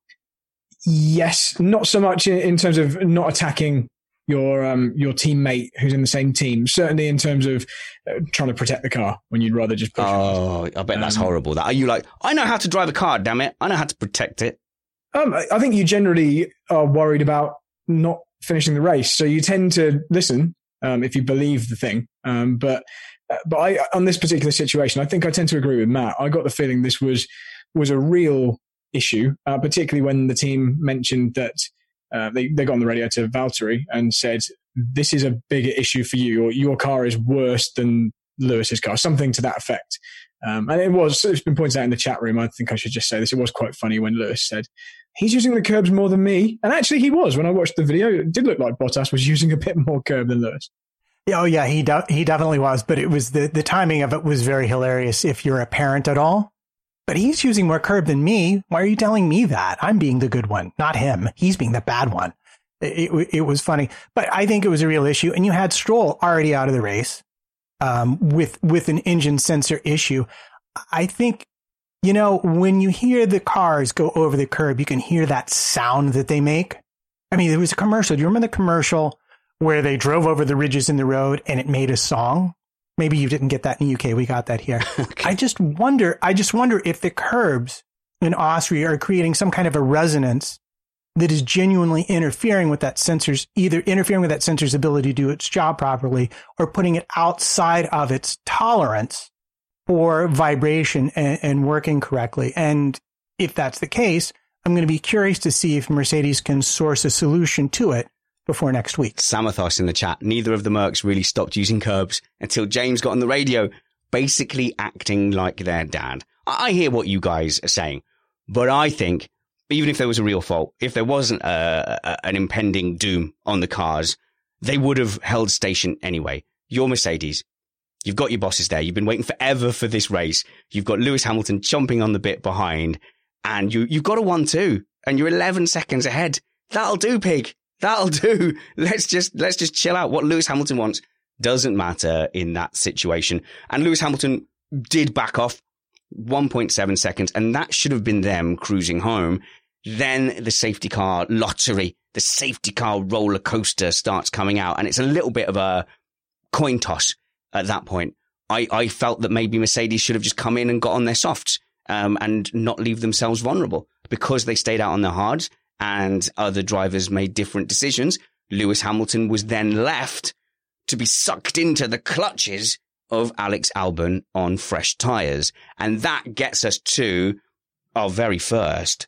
Yes, not so much in, in terms of not attacking your um your teammate who's in the same team. Certainly in terms of uh, trying to protect the car when you'd rather just push. Oh, it. I bet um, that's horrible. That are you like? I know how to drive a car. Damn it! I know how to protect it. Um, I think you generally are worried about not finishing the race, so you tend to listen um, if you believe the thing. Um, but uh, but I on this particular situation, I think I tend to agree with Matt. I got the feeling this was was a real issue, uh, particularly when the team mentioned that. Uh, they, they got on the radio to Valtteri and said, this is a bigger issue for you, or your car is worse than Lewis's car, something to that effect. Um, and it was, it's been pointed out in the chat room, I think I should just say this, it was quite funny when Lewis said, he's using the curbs more than me. And actually he was. When I watched the video, it did look like Bottas was using a bit more curb than Lewis. Oh, yeah, he de- he definitely was. But it was the, the timing of it was very hilarious if you're a parent at all. But he's using more curb than me. Why are you telling me that? I'm being the good one, not him. He's being the bad one. It, it, it was funny. But I think it was a real issue. And you had Stroll already out of the race um, with with an engine sensor issue. I think, you know, when you hear the cars go over the curb, you can hear that sound that they make. I mean, there was a commercial. Do you remember the commercial where they drove over the ridges in the road and it made a song? Maybe you didn't get that in the U K. We got that here. Okay. I just wonder, I just wonder if the curbs in Austria are creating some kind of a resonance that is genuinely interfering with that sensor's, either interfering with that sensor's ability to do its job properly or putting it outside of its tolerance for vibration and, and working correctly. And if that's the case, I'm going to be curious to see if Mercedes can source a solution to it before next week. Samathos in the chat. Neither of the Mercs really stopped using curbs until James got on the radio, basically acting like their dad. I hear what you guys are saying, but I think even if there was a real fault, if there wasn't a, a, an impending doom on the cars, they would have held station anyway. You're Mercedes. You've got your bosses there. You've been waiting forever for this race. You've got Lewis Hamilton chomping on the bit behind, and you, you've got a one two, and you're eleven seconds ahead. That'll do, pig. That'll do. Let's just, let's just chill out. What Lewis Hamilton wants doesn't matter in that situation. And Lewis Hamilton did back off one point seven seconds, and that should have been them cruising home. Then the safety car lottery, the safety car roller coaster starts coming out, and it's a little bit of a coin toss at that point. I, I felt that maybe Mercedes should have just come in and got on their softs, um, and not leave themselves vulnerable because they stayed out on their hards. And other drivers made different decisions. Lewis Hamilton was then left to be sucked into the clutches of Alex Albon on fresh tyres. And that gets us to our very first.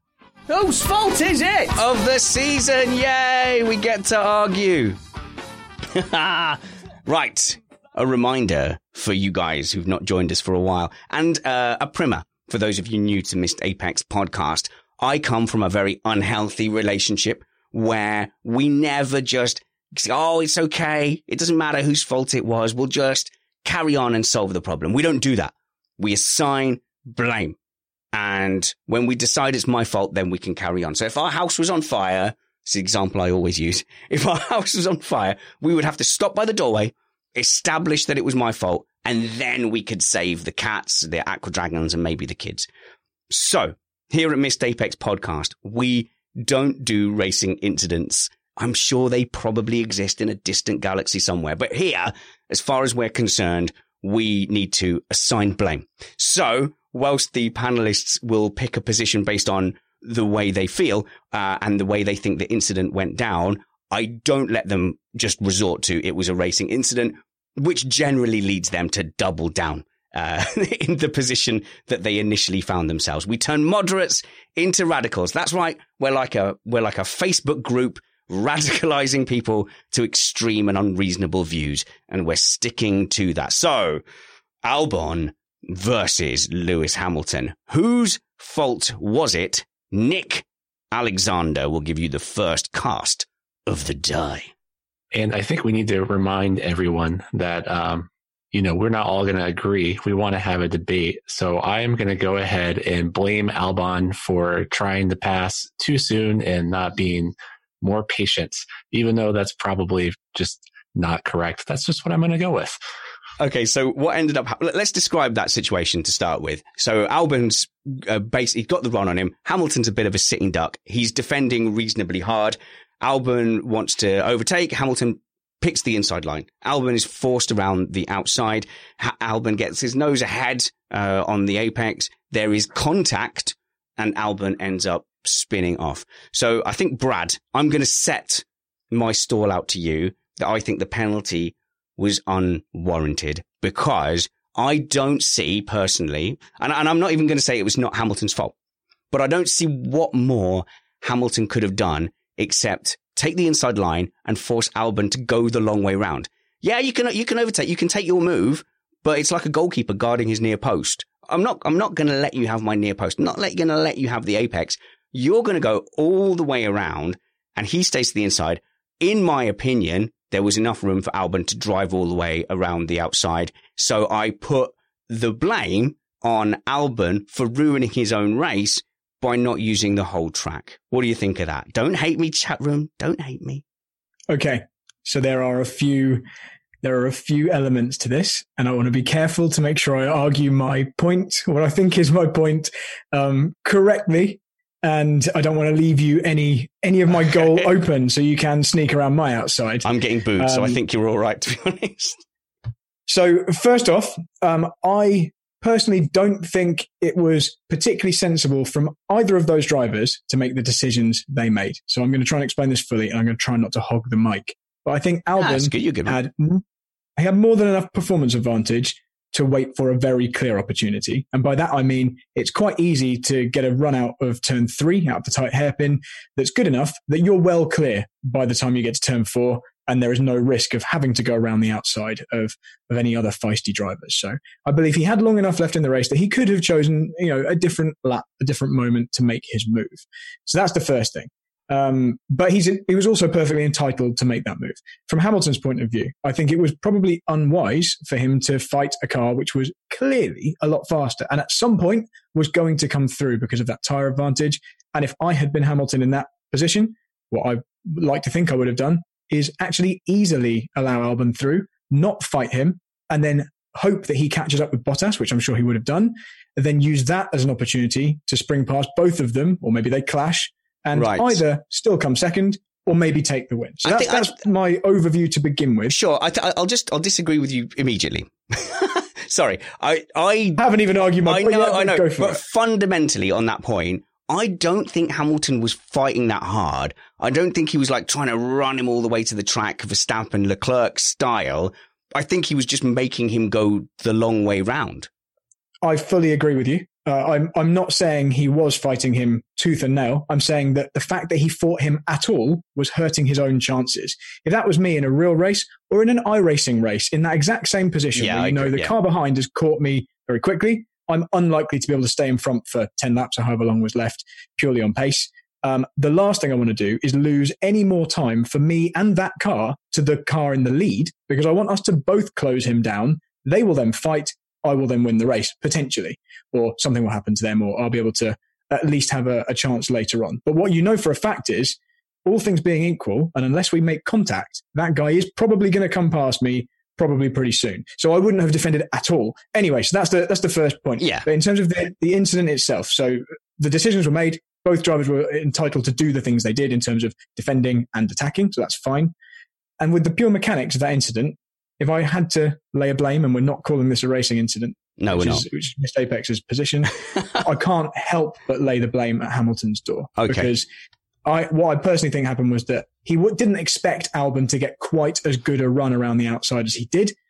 Whose fault is it? Of the season. Yay! We get to argue. Right. A reminder for you guys who've not joined us for a while. And uh, a primer for those of you new to Missed Apex podcast. I come from a very unhealthy relationship where we never just, oh, it's okay. It doesn't matter whose fault it was. We'll just carry on and solve the problem. We don't do that. We assign blame. And when we decide it's my fault, then we can carry on. So if our house was on fire, it's the example I always use. If our house was on fire, we would have to stop by the doorway, establish that it was my fault, and then we could save the cats, the aqua dragons, and maybe the kids. So, here at Missed Apex Podcast, we don't do racing incidents. I'm sure they probably exist in a distant galaxy somewhere. But here, as far as we're concerned, we need to assign blame. So, whilst the panelists will pick a position based on the way they feel uh, and the way they think the incident went down, I don't let them just resort to it was a racing incident, which generally leads them to double down uh, in the position that they initially found themselves. We turn moderates into radicals. That's right. We're like a we're like a Facebook group radicalizing people to extreme and unreasonable views, and we're sticking to that. So, Albon versus Lewis Hamilton. Whose fault was it? Nick Alexander will give you the first cast of the die. And I think we need to remind everyone that, um, you know, we're not all going to agree. We want to have a debate. So I am going to go ahead and blame Albon for trying to pass too soon and not being more patient, even though that's probably just not correct. That's just what I'm going to go with. Okay, so what ended up, let's describe that situation to start with. So Albon's uh, basically got the run on him. Hamilton's a bit of a sitting duck. He's defending reasonably hard. Albon wants to overtake. Hamilton picks the inside line. Albon is forced around the outside. Ha- Albon gets his nose ahead uh, on the apex. There is contact, and Albon ends up spinning off. So I think, Brad, I'm going to set my stall out to you that I think the penalty was unwarranted, because I don't see personally, and, and I'm not even going to say it was not Hamilton's fault, but I don't see what more Hamilton could have done except take the inside line and force Albon to go the long way round. Yeah, you can you can overtake, you can take your move, but it's like a goalkeeper guarding his near post. I'm not I'm not going to let you have my near post. I'm not going to let you have the apex. You're going to go all the way around, and he stays to the inside. In my opinion, there was enough room for Albon to drive all the way around the outside. So I put the blame on Albon for ruining his own race by not using the whole track. What do you think of that? Don't hate me, chat room. Don't hate me. Okay. So there are a few, there are a few elements to this, and I want to be careful to make sure I argue my point, what I think is my point, um, correctly. And I don't want to leave you any any of my goal open so you can sneak around my outside. I'm getting booed, um, so I think you're all right, to be honest. So first off, um, I personally don't think it was particularly sensible from either of those drivers to make the decisions they made. So I'm going to try and explain this fully, and I'm going to try not to hog the mic. But I think Albon good, good, had, he had more than enough performance advantage to wait for a very clear opportunity. And by that, I mean, it's quite easy to get a run out of turn three, out of the tight hairpin, that's good enough that you're well clear by the time you get to turn four, and there is no risk of having to go around the outside of, of any other feisty drivers. So I believe he had long enough left in the race that he could have chosen, you know, a different lap, a different moment to make his move. So that's the first thing. Um, but he's, he was also perfectly entitled to make that move. From Hamilton's point of view, I think it was probably unwise for him to fight a car which was clearly a lot faster and at some point was going to come through because of that tyre advantage. And if I had been Hamilton in that position, what I like to think I would have done is actually easily allow Albon through, not fight him, and then hope that he catches up with Bottas, which I'm sure he would have done, and then use that as an opportunity to spring past both of them, or maybe they clash, and right. either still come second or maybe take the win. So that's, that's I, my overview to begin with. Sure. I th- I'll just, I'll disagree with you immediately. Sorry. I, I haven't even argued my point. I know, yet, I know. Go for but it. Fundamentally on that point, I don't think Hamilton was fighting that hard. I don't think he was like trying to run him all the way to the track, Verstappen, Leclerc style. I think he was just making him go the long way round. I fully agree with you. Uh, I'm I'm not saying he was fighting him tooth and nail. I'm saying that the fact that he fought him at all was hurting his own chances. If that was me in a real race or in an iRacing race in that exact same position, yeah, where you I know agree, the yeah. car behind has caught me very quickly, I'm unlikely to be able to stay in front for ten laps or however long was left purely on pace. Um, the last thing I want to do is lose any more time for me and that car to the car in the lead, because I want us to both close him down. They will then fight. I will then win the race, potentially, or something will happen to them, or I'll be able to at least have a, a chance later on. But what you know for a fact is, all things being equal, and unless we make contact, that guy is probably going to come past me probably pretty soon. So I wouldn't have defended at all. Anyway, so that's the that's the first point. Yeah. But in terms of the, the incident itself, so the decisions were made. Both drivers were entitled to do the things they did in terms of defending and attacking, so that's fine. And with the pure mechanics of that incident, if I had to lay a blame, and we're not calling this a racing incident, no, which we're is, not. which missed Apex's position, I can't help but lay the blame at Hamilton's door. Okay. Because I, what I personally think happened was that he w- didn't expect Albon to get quite as good a run around the outside as he did.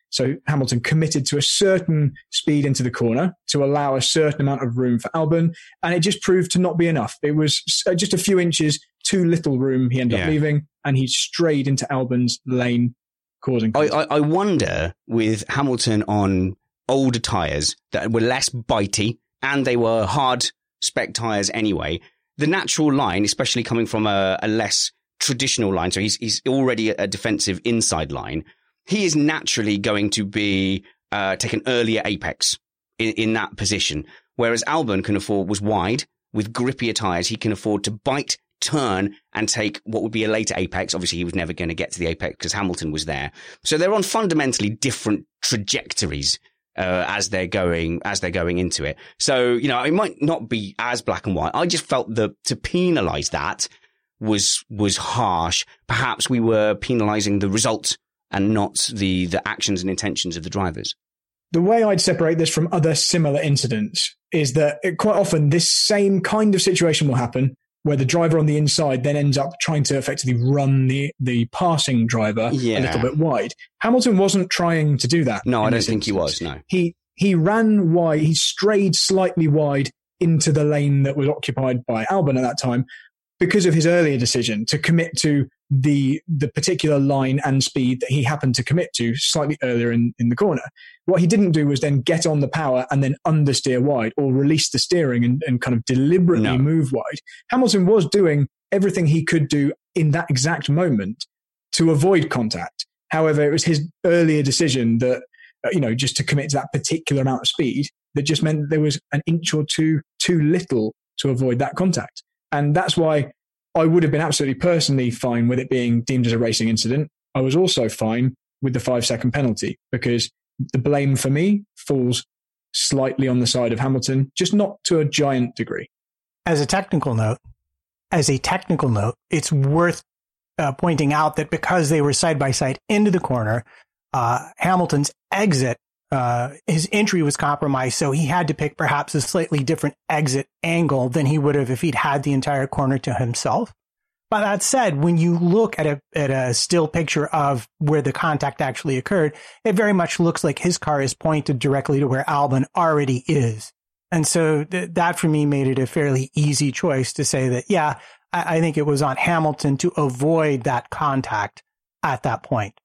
So Hamilton committed to a certain speed into the corner to allow a certain amount of room for Albon, and it just proved to not be enough. It was just a few inches too little room he ended yeah. up leaving, and he strayed into Albon's lane, causing I, I, I wonder, with Hamilton on older tyres that were less bitey, and they were hard spec tyres anyway, the natural line, especially coming from a, a less traditional line, so he's, he's already a defensive inside line, he is naturally going to be uh, take an earlier apex in, in that position. Whereas Albon can afford, was wide with grippier tyres. He can afford to bite, turn and take what would be a later apex. Obviously, he was never going to get to the apex because Hamilton was there. So they're on fundamentally different trajectories uh, as they're going as they're going into it. So, you know, it might not be as black and white. I just felt that to penalise that was was harsh. Perhaps we were penalising the result and not the, the actions and intentions of the drivers. The way I'd separate this from other similar incidents is that it, quite often this same kind of situation will happen where the driver on the inside then ends up trying to effectively run the, the passing driver yeah. a little bit wide. Hamilton wasn't trying to do that. No, I don't think instance. he was, no. He, he ran wide, he strayed slightly wide into the lane that was occupied by Albon at that time because of his earlier decision to commit to the the particular line and speed that he happened to commit to slightly earlier in, in the corner. What he didn't do was then get on the power and then understeer wide or release the steering and, and kind of deliberately no. move wide. Hamilton was doing everything he could do in that exact moment to avoid contact. However, it was his earlier decision that, uh, you know, just to commit to that particular amount of speed that just meant there was an inch or two too little to avoid that contact. And that's why I would have been absolutely personally fine with it being deemed as a racing incident. I was also fine with the five second penalty because the blame for me falls slightly on the side of Hamilton, just not to a giant degree. As a technical note, as a technical note, it's worth uh, pointing out that because they were side by side into the corner, uh, Hamilton's exit, uh, his entry was compromised. So he had to pick perhaps a slightly different exit angle than he would have if he'd had the entire corner to himself. But that said, when you look at a at a still picture of where the contact actually occurred, it very much looks like his car is pointed directly to where Albon already is. And so th- that for me made it a fairly easy choice to say that, yeah, I, I think it was on Hamilton to avoid that contact at that point.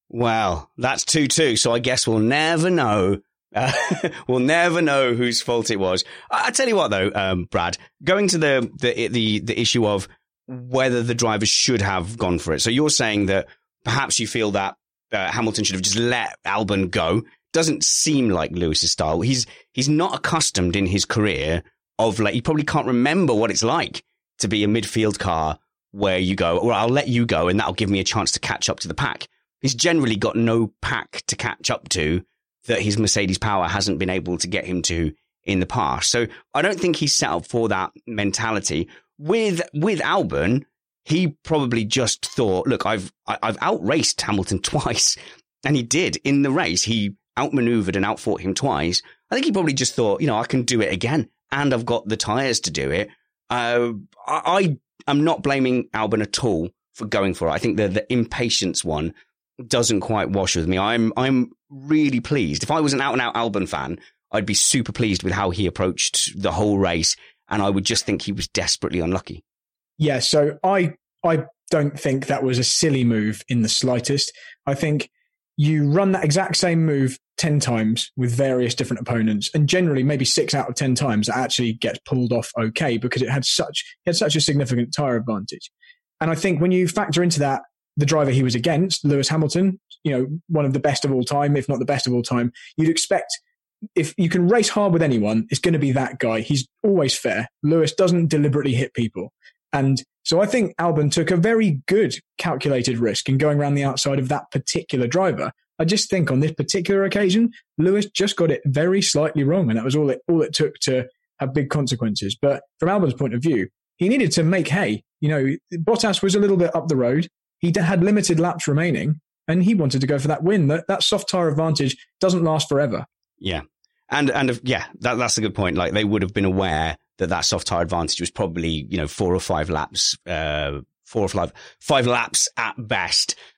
Well, that's two two, so I guess we'll never know. Uh, we'll never know whose fault it was. I, I tell you what, though, um, Brad, going to the, the the the issue of whether the drivers should have gone for it. So you're saying that perhaps you feel that uh, Hamilton should have just let Albon go. Doesn't seem like Lewis's style. He's he's not accustomed in his career of like, he probably can't remember what it's like to be a midfield car where you go, well, I'll let you go and that'll give me a chance to catch up to the pack. He's generally got no pack to catch up to that his Mercedes power hasn't been able to get him to in the past. So I don't think he's set up for that mentality. With with Albon, he probably just thought, look, I've I've outraced Hamilton twice, and he did in the race. He outmaneuvered and outfought him twice. I think he probably just thought, you know, I can do it again, and I've got the tyres to do it. Uh, I am not blaming Albon at all for going for it. I think the the impatience one doesn't quite wash with me. I'm I'm really pleased. If I was an out and out Albon fan, I'd be super pleased with how he approached the whole race. And I would just think he was desperately unlucky. Yeah, so I I don't think that was a silly move in the slightest. I think you run that exact same move ten times with various different opponents, and generally maybe six out of ten times it actually gets pulled off okay because it had such it had such a significant tyre advantage. And I think when you factor into that the driver he was against, Lewis Hamilton, you know, one of the best of all time, if not the best of all time, you'd expect if you can race hard with anyone, it's going to be that guy. He's always fair. Lewis doesn't deliberately hit people. And so I think Albon took a very good calculated risk in going around the outside of that particular driver. I just think on this particular occasion, Lewis just got it very slightly wrong. And that was all it, all it took to have big consequences. But from Albon's point of view, he needed to make hay. You know, Bottas was a little bit up the road. He had limited laps remaining and he wanted to go for that win. That, that soft tyre advantage doesn't last forever. Yeah. And, and yeah, that, that's a good point. Like they would have been aware that that soft tyre advantage was probably, you know, four or five laps, uh, four or five, five laps at best.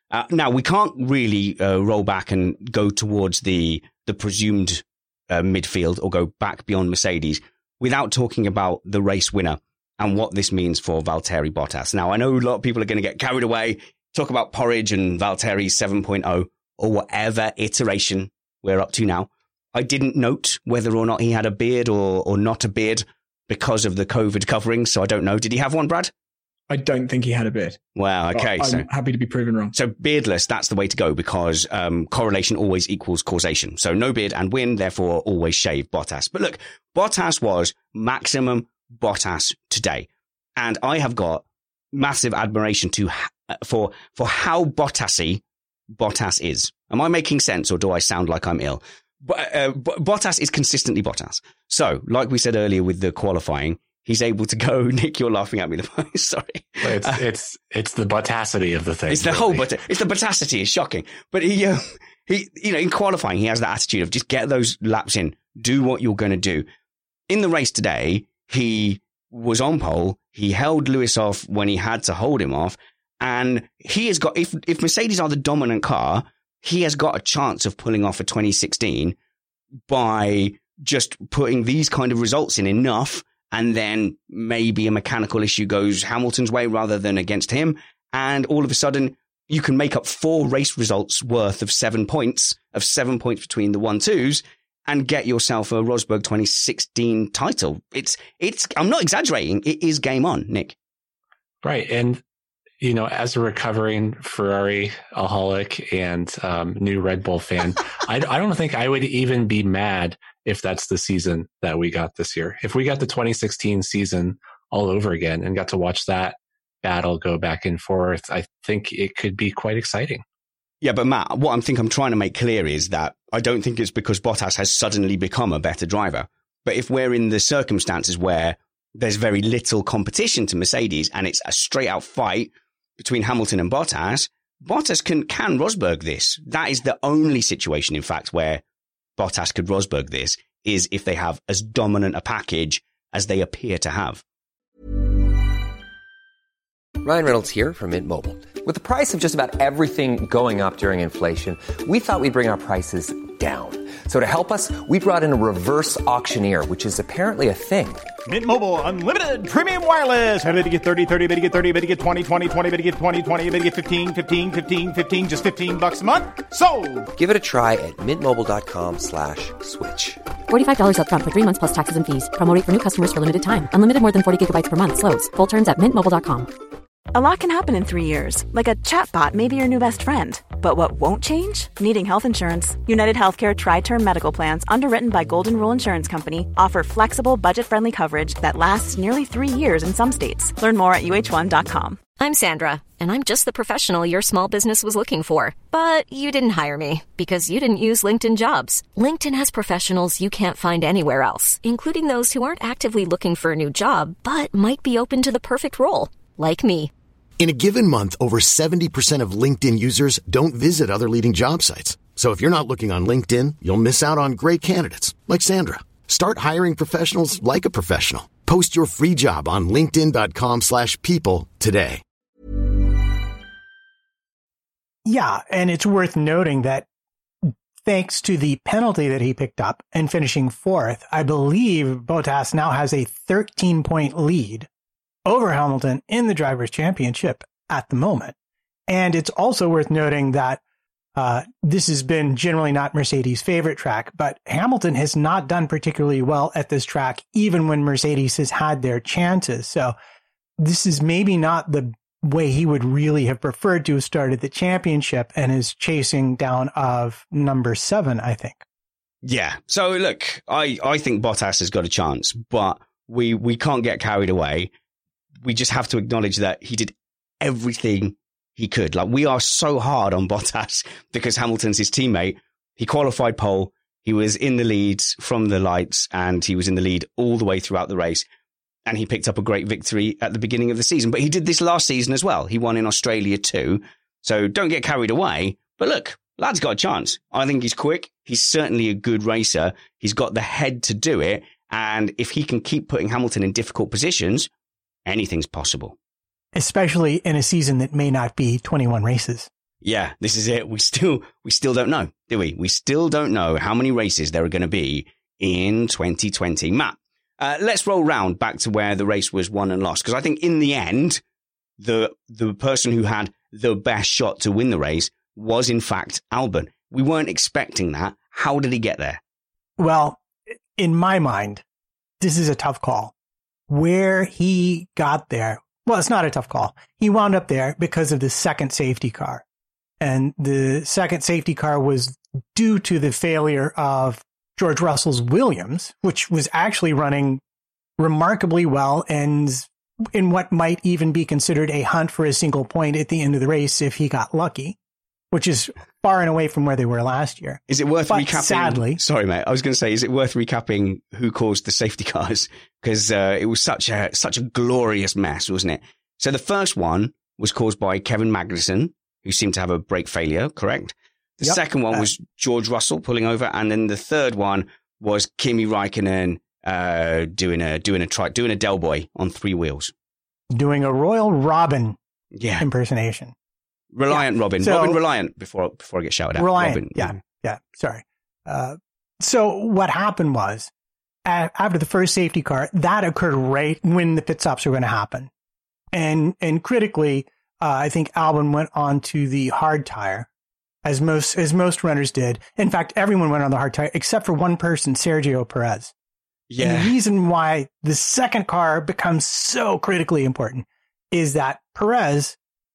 Uh, now, we can't really uh, roll back and go towards the the presumed uh, midfield or go back beyond Mercedes without talking about the race winner and what this means for Valtteri Bottas. Now, I know a lot of people are going to get carried away, talk about porridge and Valtteri seven point oh or whatever iteration we're up to now. I didn't note whether or not he had a beard or, or not a beard because of the COVID covering, so I don't know. Did he have one, Brad? I don't think he had a beard. Wow, okay. I'm so, happy to be proven wrong. So beardless, that's the way to go because um, correlation always equals causation. So no beard and win, therefore always shave Bottas. But look, Bottas was maximum Bottas today. And I have got massive admiration to for for how Bottasy Bottas is. Am I making sense or do I sound like I'm ill? But, uh, Bottas is consistently Bottas. So, like we said earlier with the qualifying, he's able to go. Nick, you're laughing at me. Sorry, it's uh, it's it's the Bottasity of the thing. It's the really. whole, but it's the Bottasity. It's shocking. But he, uh, he, you know, in qualifying, he has that attitude of just get those laps in, do what you're going to do. In the race today, he was on pole. He held Lewis off when he had to hold him off, and he has got. If if Mercedes are the dominant car, he has got a chance of pulling off a twenty sixteen by just putting these kind of results in enough. And then maybe a mechanical issue goes Hamilton's way rather than against him. And all of a sudden, you can make up four race results worth of seven points, of seven points between the one twos, and get yourself a Rosberg twenty sixteen title. It's, it's, I'm not exaggerating. It is game on, Nick. Right. And, you know, as a recovering Ferrari-aholic and um, new Red Bull fan, I, I don't think I would even be mad if that's the season that we got this year. If we got the twenty sixteen season all over again and got to watch that battle go back and forth, I think it could be quite exciting. Yeah, but Matt, what I think I'm trying to make clear is that I don't think it's because Bottas has suddenly become a better driver. But if we're in the circumstances where there's very little competition to Mercedes and it's a straight out fight between Hamilton and Bottas, Bottas can, can Rosberg this. That is the only situation, in fact, where Bottas could Rosberg this, is if they have as dominant a package as they appear to have. Ryan Reynolds here from Mint Mobile. With the price of just about everything going up during inflation, we thought we'd bring our prices down. So to help us, we brought in a reverse auctioneer, which is apparently a thing. Mint Mobile Unlimited Premium Wireless. How to get thirty, thirty, how to get thirty, how to get twenty, twenty, twenty, how to get twenty, twenty, how to get fifteen, fifteen, fifteen, fifteen, just fifteen bucks a month? Sold! Give it a try at mintmobile.com slash switch. forty-five dollars up front for three months plus taxes and fees. Promo rate for new customers for limited time. Unlimited more than forty gigabytes per month. Slows full terms at mint mobile dot com. A lot can happen in three years, like a chatbot may be your new best friend. But what won't change? Needing health insurance. United Healthcare Tri-Term Medical Plans, underwritten by Golden Rule Insurance Company, offer flexible, budget-friendly coverage that lasts nearly three years in some states. Learn more at U H one dot com. I'm Sandra, and I'm just the professional your small business was looking for. But you didn't hire me, because you didn't use LinkedIn Jobs. LinkedIn has professionals you can't find anywhere else, including those who aren't actively looking for a new job, but might be open to the perfect role, like me. In a given month, over seventy percent of LinkedIn users don't visit other leading job sites. So if you're not looking on LinkedIn, you'll miss out on great candidates like Sandra. Start hiring professionals like a professional. Post your free job on linkedin.com slash people today. Yeah, and it's worth noting that thanks to the penalty that he picked up and finishing fourth, I believe Bottas now has a thirteen-point lead over Hamilton in the Drivers' Championship at the moment. And it's also worth noting that uh, this has been generally not Mercedes' favorite track, but Hamilton has not done particularly well at this track, even when Mercedes has had their chances. So this is maybe not the way he would really have preferred to have started the championship, and is chasing down of number seven, I think. Yeah. So look, I, I think Bottas has got a chance, but we, we can't get carried away. We just have to acknowledge that he did everything he could. Like, we are so hard on Bottas because Hamilton's his teammate. He qualified pole. He was in the lead from the lights, and he was in the lead all the way throughout the race. And he picked up a great victory at the beginning of the season. But he did this last season as well. He won in Australia too. So don't get carried away. But look, lad's got a chance. I think he's quick. He's certainly a good racer. He's got the head to do it. And if he can keep putting Hamilton in difficult positions, anything's possible. Especially in a season that may not be twenty-one races. Yeah, this is it. We still, we still don't know, do we? We still don't know how many races there are going to be in twenty twenty. Matt, uh, let's roll round back to where the race was won and lost. Because I think in the end, the the person who had the best shot to win the race was, in fact, Albon. We weren't expecting that. How did he get there? Well, in my mind, this is a tough call. Where he got there, well, it's not a tough call. He wound up there because of the second safety car. And the second safety car was due to the failure of George Russell's Williams, which was actually running remarkably well and in what might even be considered a hunt for a single point at the end of the race if he got lucky, which is far and away from where they were last year. Is it worth but recapping? Sadly, sorry, mate. I was going to say, is it worth recapping who caused the safety cars? Because uh, it was such a such a glorious mess, wasn't it? So the first one was caused by Kevin Magnussen, who seemed to have a brake failure, correct? The Yep. second one Uh, was George Russell pulling over, and then the third one was Kimi Raikkonen uh, doing a doing a tri- doing a Del Boy on three wheels, doing a Royal Robin yeah, impersonation. Reliant Yeah. Robin, So- Robin Reliant. Before before I get shouted at, Reliant, Robin, yeah, yeah, sorry. Uh, so what happened was, a- after the first safety car, that occurred right when the pit stops were going to happen. And and critically, uh, I think Albon went on to the hard tire, as most as most runners did. In fact, everyone went on the hard tire except for one person, Sergio Perez. yeah. And the reason why the second car becomes so critically important is that Perez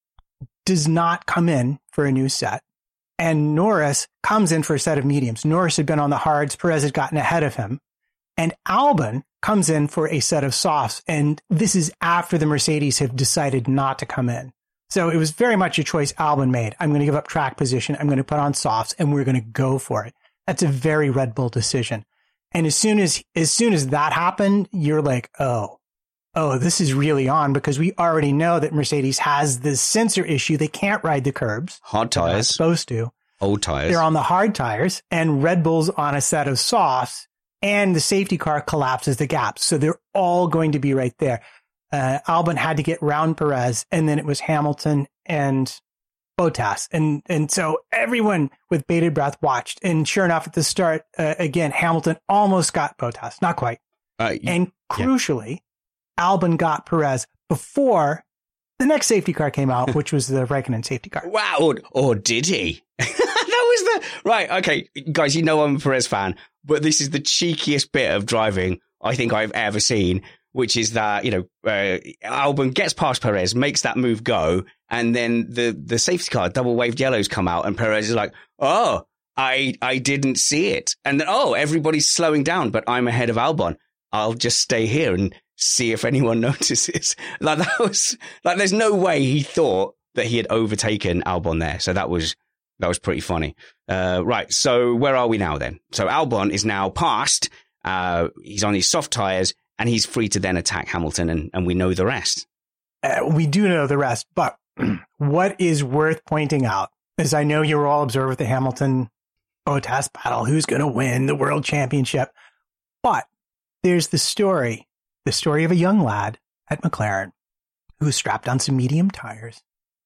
does not come in for a new set, and Norris comes in for a set of mediums. Norris had been on the hards. Perez had gotten ahead of him. And Albon comes in for a set of softs. And this is after the Mercedes have decided not to come in. So it was very much a choice Albon made. I'm going to give up track position. I'm going to put on softs and we're going to go for it. That's a very Red Bull decision. And as soon as, as soon as that happened, you're like, oh, oh, this is really on, because we already know that Mercedes has this sensor issue. They can't ride the curbs. Hard They're not tires, supposed to. old tires. They're on the hard tires, and Red Bull's on a set of softs, and the safety car collapses the gaps. So they're all going to be right there. Uh, Albon had to get round Perez, and then it was Hamilton and Bottas. And, and so everyone with bated breath watched. And sure enough, at the start, uh, again, Hamilton almost got Bottas. Not quite. Uh, And crucially, Albon got Perez before the next safety car came out, which was the Raikkonen safety car. Wow, or, or did he? That was the right. Okay, guys, you know I'm a Perez fan, but this is the cheekiest bit of driving I think I've ever seen, which is that, you know, uh, Albon gets past Perez, makes that move go, and then the the safety car double waved yellows come out, and Perez is like, "Oh, I I didn't see it," and then oh, everybody's slowing down, but I'm ahead of Albon. I'll just stay here and see if anyone notices. Like that was like, there's no way he thought that he had overtaken Albon there. So that was, that was pretty funny. Uh, right. So where are we now then? So Albon is now past, uh, he's on his soft tires and he's free to then attack Hamilton, and, and we know the rest. Uh, we do know the rest, but what is worth pointing out is, I know you were all observed with the Hamilton Bottas battle, who's going to win the world championship, but there's the story, the story of a young lad at McLaren who strapped on some medium tires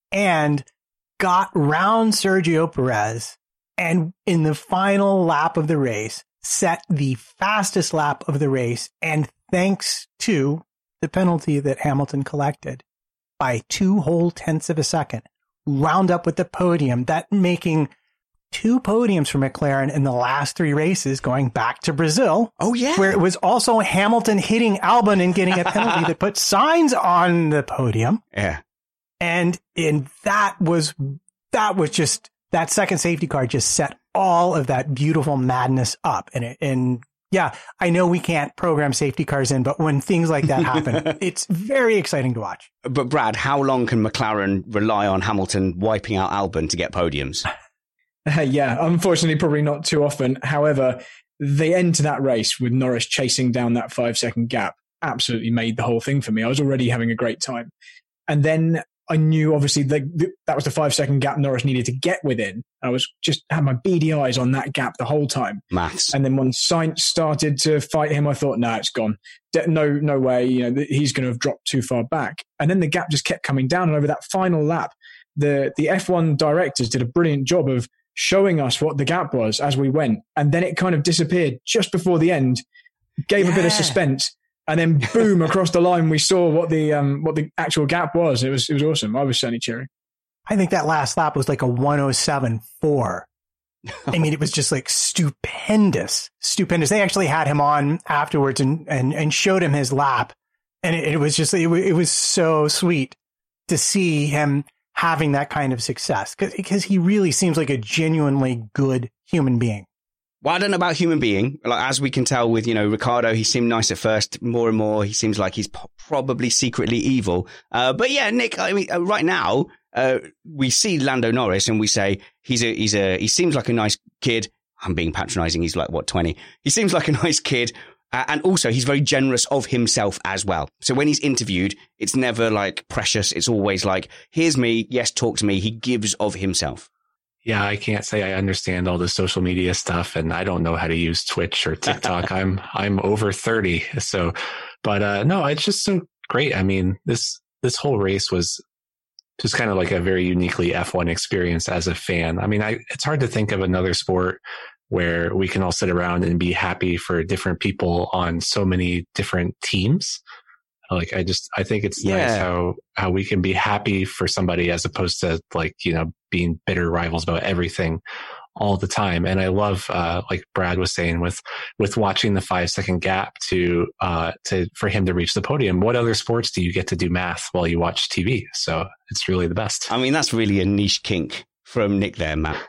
and got round Sergio Perez, and in the final lap of the race, set the fastest lap of the race. And thanks to the penalty that Hamilton collected by two whole tenths of a second, wound up with the podium, that making two podiums for McLaren in the last three races, going back to Brazil. Oh, yeah. Where it was also Hamilton hitting Albon and getting a penalty that put signs on the podium. Yeah. And in that was, that was just, that second safety car just set all of that beautiful madness up. And it, and yeah, I know we can't program safety cars in, but when things like that happen, it's very exciting to watch. But Brad, how long can McLaren rely on Hamilton wiping out Albon to get podiums? Uh, yeah, unfortunately, probably not too often. However, the end to that race with Norris chasing down that five second gap absolutely made the whole thing for me. I was already having a great time. And then I knew, obviously, the, the, that was the five second gap Norris needed to get within. I was just had my beady eyes on that gap the whole time. Maths. And then when Sainz started to fight him, I thought, nah, it's gone. No, no way. You know, he's going to have dropped too far back. And then the gap just kept coming down. And over that final lap, the, the F one directors did a brilliant job of showing us what the gap was as we went. And then it kind of disappeared just before the end, gave yeah. a bit of suspense. And then boom, across the line, we saw what the um, what the actual gap was. It was it was awesome. I was certainly cheering. I think that last lap was like a one oh seven point four. I mean, it was just like stupendous, stupendous. They actually had him on afterwards and, and, and showed him his lap. And it, it was just, it, it was so sweet to see him having that kind of success because he really seems like a genuinely good human being. Well, I don't know about human being. Like, as we can tell with, you know, Ricciardo, he seemed nice at first. More and more, he seems like he's po- probably secretly evil. Uh, but yeah, Nick, I mean, uh, right now, uh, we see Lando Norris and we say he's a, he's a, he seems like a nice kid. I'm being patronizing. He's like, what, twenty? He seems like a nice kid. Uh, and also, he's very generous of himself as well. So when he's interviewed, it's never like precious. It's always like, here's me. Yes, talk to me. He gives of himself. Yeah, I can't say I understand all the social media stuff, and I don't know how to use Twitch or TikTok. I'm I'm over thirty, so but uh, no, it's just so great. I mean, this this whole race was just kind of like a very uniquely F one experience as a fan. I mean, I, it's hard to think of another sport where we can all sit around and be happy for different people on so many different teams. Like, I just, I think it's yeah. nice how, how we can be happy for somebody as opposed to like, you know, being bitter rivals about everything all the time. And I love, uh, like Brad was saying with, with watching the five second gap to, uh, to, for him to reach the podium. What other sports do you get to do math while you watch T V? So it's really the best. I mean, that's really a niche kink from Nick there, Matt.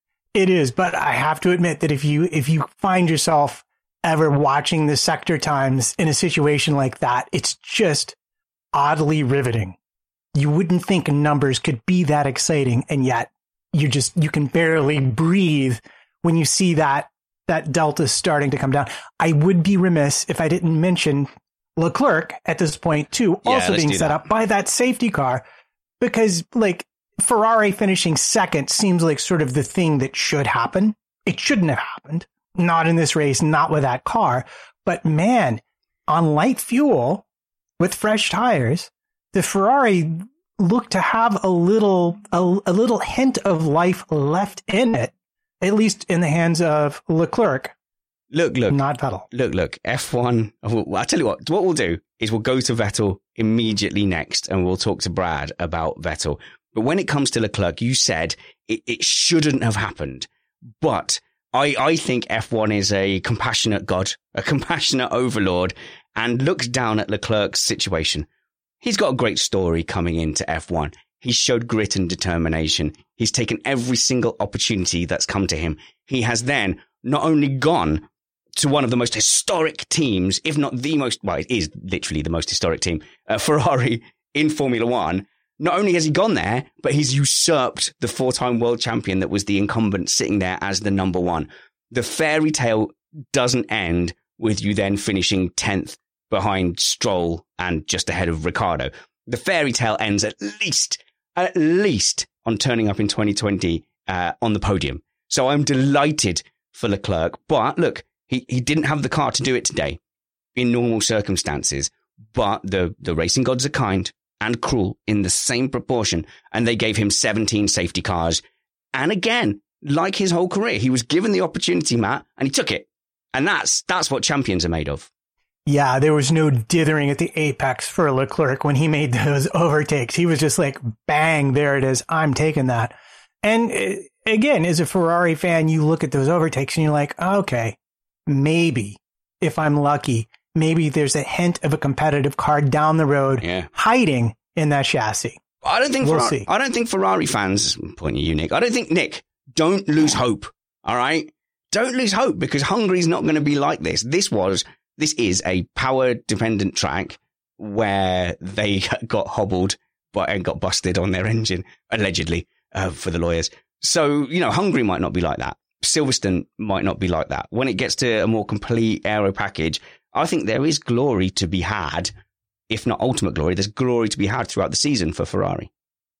It is, but I have to admit that if you, if you find yourself ever watching the sector times in a situation like that, it's just oddly riveting. You wouldn't think numbers could be that exciting, and yet you just, you can barely breathe when you see that, that delta starting to come down. I would be remiss if I didn't mention Leclerc at this point too, yeah, also being set up by that safety car, because like Ferrari finishing second seems like sort of the thing that should happen. It shouldn't have happened. Not in this race, not with that car. But man, on light fuel with fresh tires, the Ferrari looked to have a little, a, a little hint of life left in it, at least in the hands of Leclerc. Look, look, not Vettel. Look, look, F one. I'll tell you what, what we'll do is we'll go to Vettel immediately next and we'll talk to Brad about Vettel. But when it comes to Leclerc, you said it, it shouldn't have happened, but I, I think F one is a compassionate God, a compassionate overlord, and looks down at Leclerc's situation. He's got a great story coming into F one. He's showed grit and determination. He's taken every single opportunity that's come to him. He has then not only gone to one of the most historic teams, if not the most, well, it is literally the most historic team, uh, Ferrari in Formula One. Not only has he gone there, but he's usurped the four-time world champion that was the incumbent sitting there as the number one. The fairy tale doesn't end with you then finishing tenth behind Stroll and just ahead of Ricciardo. The fairy tale ends at least, at least on turning up in twenty twenty uh, on the podium. So I'm delighted for Leclerc. But look, he, he didn't have the car to do it today in normal circumstances. But the, the racing gods are kind and cruel in the same proportion, and they gave him seventeen safety cars. And again, like his whole career, he was given the opportunity, Matt, and he took it. And that's that's what champions are made of. Yeah, there was no dithering at the apex for Leclerc when he made those overtakes. He was just like, bang, there it is. I'm taking that. And again, as a Ferrari fan, you look at those overtakes and you're like, okay, maybe if I'm lucky, maybe there's a hint of a competitive car down the road yeah. hiding in that chassis. I don't think we'll Ferrari, see. I don't think Ferrari fans, pointing at you, Nick, I don't think, Nick, don't lose hope. All right? Don't lose hope, because Hungary's not going to be like this. This was, this is a power dependent track where they got hobbled but and got busted on their engine, allegedly, uh, for the lawyers. So, you know, Hungary might not be like that. Silverstone might not be like that. When it gets to a more complete aero package, I think there is glory to be had, if not ultimate glory. There's glory to be had throughout the season for Ferrari.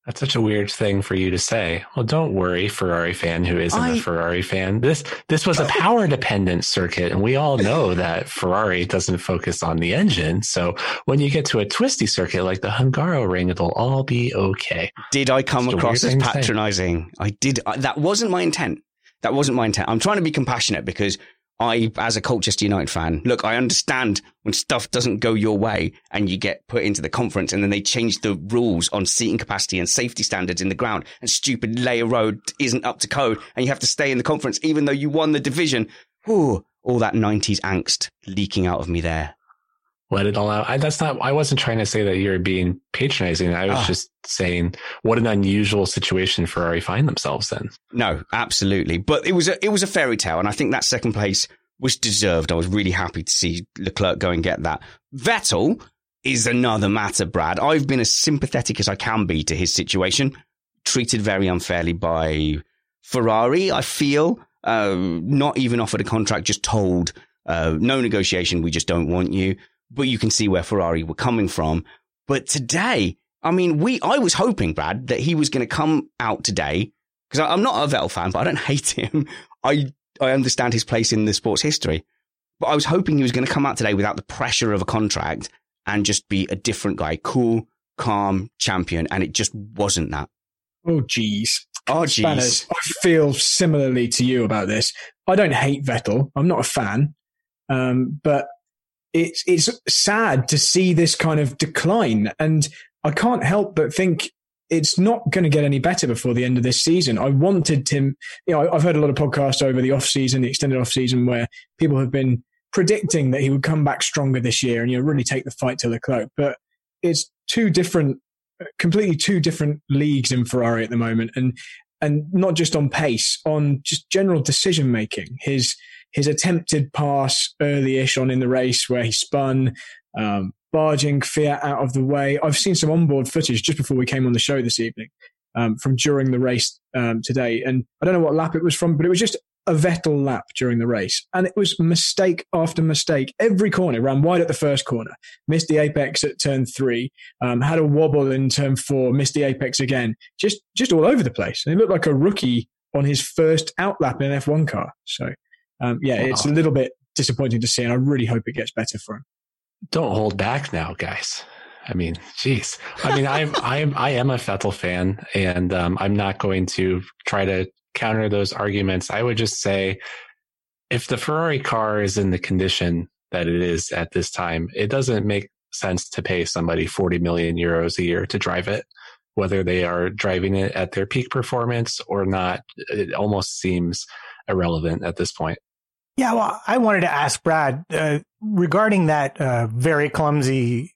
That's such a weird thing for you to say. Well, don't worry, Ferrari fan who isn't I... a Ferrari fan. This this was a power dependent circuit, and we all know that Ferrari doesn't focus on the engine. So when you get to a twisty circuit like the Hungaroring, it'll all be okay. Did I come That's across as patronizing? I did. I, that wasn't my intent. That wasn't my intent. I'm trying to be compassionate because I, as a Colchester United fan, look, I understand when stuff doesn't go your way and you get put into the conference and then they change the rules on seating capacity and safety standards in the ground and stupid layer road isn't up to code and you have to stay in the conference even though you won the division. Ooh, all that nineties angst leaking out of me there. Let it all out. I, that's not, I wasn't trying to say that you're being patronizing. I was ah. just saying what an unusual situation Ferrari find themselves in. No, absolutely. But it was a, it was a fairy tale. And I think that second place was deserved. I was really happy to see Leclerc go and get that. Vettel is another matter, Brad. I've been as sympathetic as I can be to his situation. Treated very unfairly by Ferrari, I feel. Uh, not even offered a contract, just told, uh, no negotiation, we just don't want you. But you can see where Ferrari were coming from. But today, I mean, we, I was hoping, Brad, that he was going to come out today because I'm not a Vettel fan, but I don't hate him. I, I understand his place in the sports history, but I was hoping he was going to come out today without the pressure of a contract and just be a different guy, cool, calm champion. And it just wasn't that. Oh, geez. Oh, geez. Spanners, I feel similarly to you about this. I don't hate Vettel. I'm not a fan. Um, but It's it's sad to see this kind of decline, and I can't help but think it's not going to get any better before the end of this season. I wanted him, you know, I've heard a lot of podcasts over the off season, the extended off season, where people have been predicting that he would come back stronger this year and you know really take the fight to Leclerc. But it's two different, completely two different leagues in Ferrari at the moment, and and not just on pace, on just general decision making. His His attempted pass early-ish on in the race where he spun, um, barging Fiat out of the way. I've seen some onboard footage just before we came on the show this evening um, from during the race um, today. And I don't know what lap it was from, but it was just a Vettel lap during the race. And it was mistake after mistake. Every corner, ran wide at the first corner, missed the apex at turn three, um, had a wobble in turn four, missed the apex again. Just, just all over the place. And he looked like a rookie on his first outlap in an F one car. So... Um, yeah, it's a little bit disappointing to see, and I really hope it gets better for him. Don't hold back now, guys. I mean, geez. I mean, I'm, I'm, I am a Vettel fan, and um, I'm not going to try to counter those arguments. I would just say, if the Ferrari car is in the condition that it is at this time, it doesn't make sense to pay somebody forty million euros a year to drive it, whether they are driving it at their peak performance or not. It almost seems irrelevant at this point. Yeah, well, I wanted to ask Brad uh, regarding that uh, very clumsy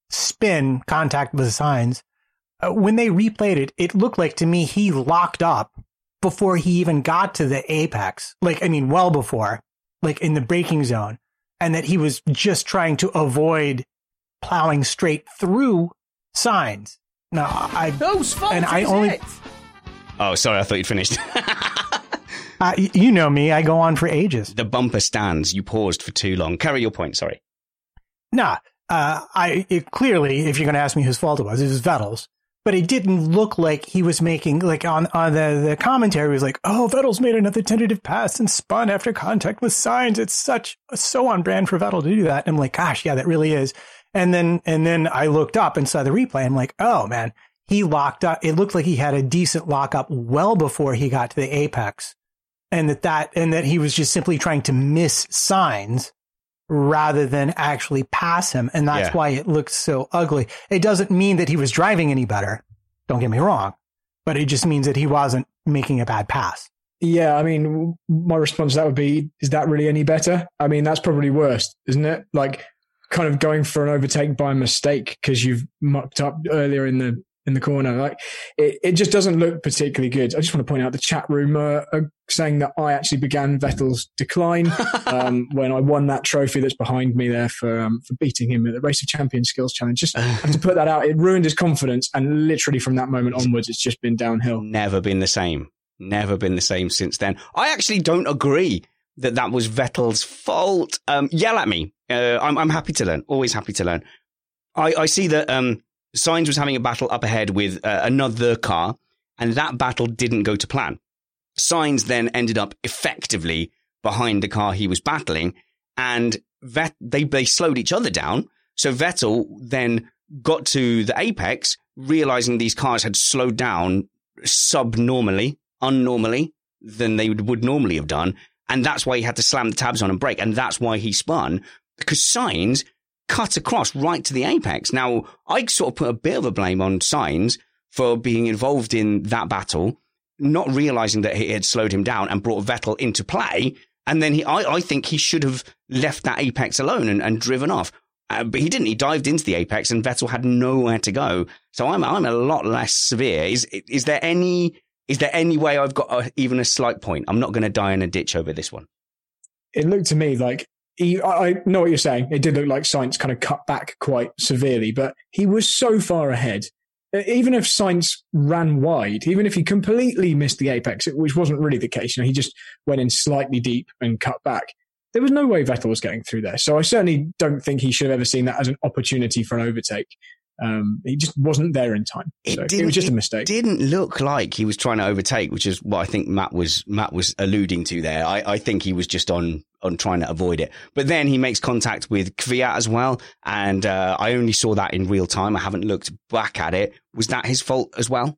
spin contact with the signs. Uh, when they replayed it, it looked like to me he locked up before he even got to the apex. Like, I mean, well before, like in the braking zone, and that he was just trying to avoid plowing straight through signs. Now, I Whose fault and is I only. it? Oh, sorry, I thought you'd finished. Uh, you know me, I go on for ages. The bumper stands. You paused for too long. Carry your point, sorry. Nah, uh, I it, clearly, if you're going to ask me whose fault it was, it was Vettel's. But it didn't look like he was making, like on, on the, the commentary was like, oh, Vettel's made another tentative pass and spun after contact with signs. It's such, so on brand for Vettel to do that. And I'm like, gosh, yeah, that really is. And then, and then I looked up and saw the replay. I'm like, oh man, he locked up. It looked like he had a decent lockup well before he got to the apex. And that, that and that he was just simply trying to miss signs rather than actually pass him. And that's yeah. why it looks so ugly. It doesn't mean that he was driving any better. Don't get me wrong. But it just means that he wasn't making a bad pass. Yeah, I mean, my response to that would be, is that really any better? I mean, that's probably worse, isn't it? Like kind of going for an overtake by mistake because you've mucked up earlier in the in the corner. Like it, it just doesn't look particularly good. I just want to point out the chat room uh, are saying that I actually began Vettel's decline um, when I won that trophy that's behind me there for um, for beating him at the Race of Champions Skills Challenge. Just have to put that out. It ruined his confidence, and literally from that moment onwards, it's just been downhill. Never been the same. Never been the same since then. I actually don't agree that that was Vettel's fault. Um, yell at me. Uh, I'm, I'm happy to learn. Always happy to learn. I, I see that um, Sainz was having a battle up ahead with uh, another car, and that battle didn't go to plan. Sainz then ended up effectively behind the car he was battling, and Vet- they, they slowed each other down. So Vettel then got to the apex, realizing these cars had slowed down subnormally, unnormally than they would, would normally have done. And that's why he had to slam the tabs on and brake. And that's why he spun, because Sainz cut across right to the apex. Now, I sort of put a bit of a blame on Sainz for being involved in that battle, not realizing that it had slowed him down and brought Vettel into play. And then he, I, I think he should have left that apex alone and, and driven off. Uh, but he didn't. He dived into the apex and Vettel had nowhere to go. So I'm, I'm a lot less severe. Is, is there any, is there any way I've got a, even a slight point? I'm not going to die in a ditch over this one. It looked to me like he, I, I know what you're saying. It did look like Sainz kind of cut back quite severely, but he was so far ahead. Even if Sainz ran wide, even if he completely missed the apex, which wasn't really the case, you know, he just went in slightly deep and cut back. There was no way Vettel was getting through there. So I certainly don't think he should have ever seen that as an opportunity for an overtake. Um, he just wasn't there in time. So it, it was just a mistake. It didn't look like he was trying to overtake, which is what I think Matt was Matt was alluding to there. I, I think he was just on on trying to avoid it. But then he makes contact with Kvyat as well, and uh, I only saw that in real time. I haven't looked back at it. Was that his fault as well?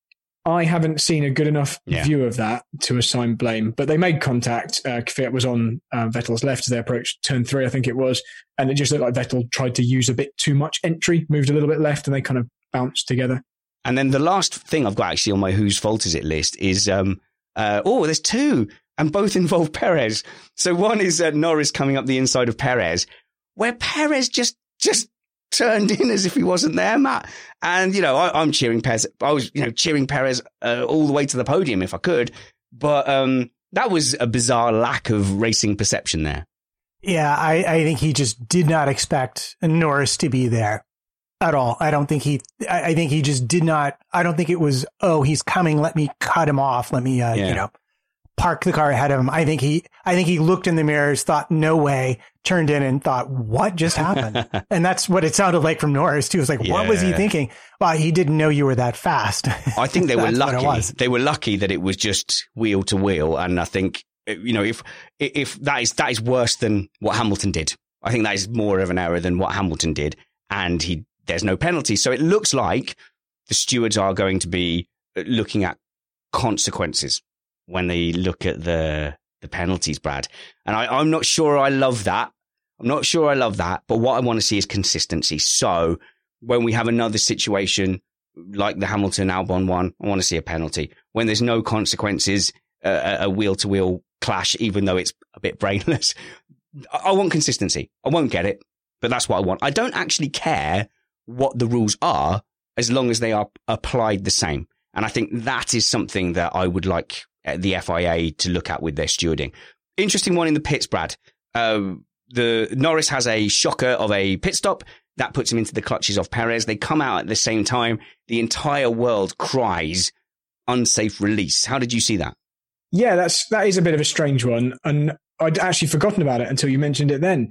I haven't seen a good enough yeah. view of that to assign blame, but they made contact. Uh, Kvyat was on uh, Vettel's left as they approached turn three, I think it was, and it just looked like Vettel tried to use a bit too much entry, moved a little bit left, and they kind of bounced together. And then the last thing I've got actually on my whose fault is it list is, um, uh, oh, there's two, and both involve Perez. So one is uh, Norris coming up the inside of Perez, where Perez just just turned in as if he wasn't there, Matt. And, you know, I, I'm cheering Perez. I was, you know, cheering Perez uh, all the way to the podium if I could. But um, that was a bizarre lack of racing perception there. Yeah, I, I think he just did not expect Norris to be there at all. I don't think he, I, I think he just did not, I don't think it was, oh, he's coming, let me cut him off. Let me, uh, yeah. you know, park the car ahead of him. I think he, I think he looked in the mirrors, thought, no way, turned in and thought, what just happened? And that's what it sounded like from Norris too. It was like, yeah. What was he thinking? Well, he didn't know you were that fast. I think they were lucky. They were lucky that it was just wheel to wheel. And I think, you know, if, if that is, that is worse than what Hamilton did. I think that is more of an error than what Hamilton did. And he, there's no penalty. So it looks like the stewards are going to be looking at consequences when they look at the the penalties, Brad. And I, I'm not sure I love that. I'm not sure I love that. But what I want to see is consistency. So when we have another situation like the Hamilton Albon one, I want to see a penalty. When there's no consequences, uh, a wheel-to-wheel clash, even though it's a bit brainless, I, I want consistency. I won't get it, but that's what I want. I don't actually care what the rules are as long as they are applied the same. And I think that is something that I would like the F I A to look at with their stewarding. Interesting one in the pits, Brad. Uh, the Norris has a shocker of a pit stop that puts him into the clutches of Perez. They come out at the same time. The entire world cries unsafe release. How did you see that? Yeah, that's that is a bit of a strange one, and I'd actually forgotten about it until you mentioned it. Then,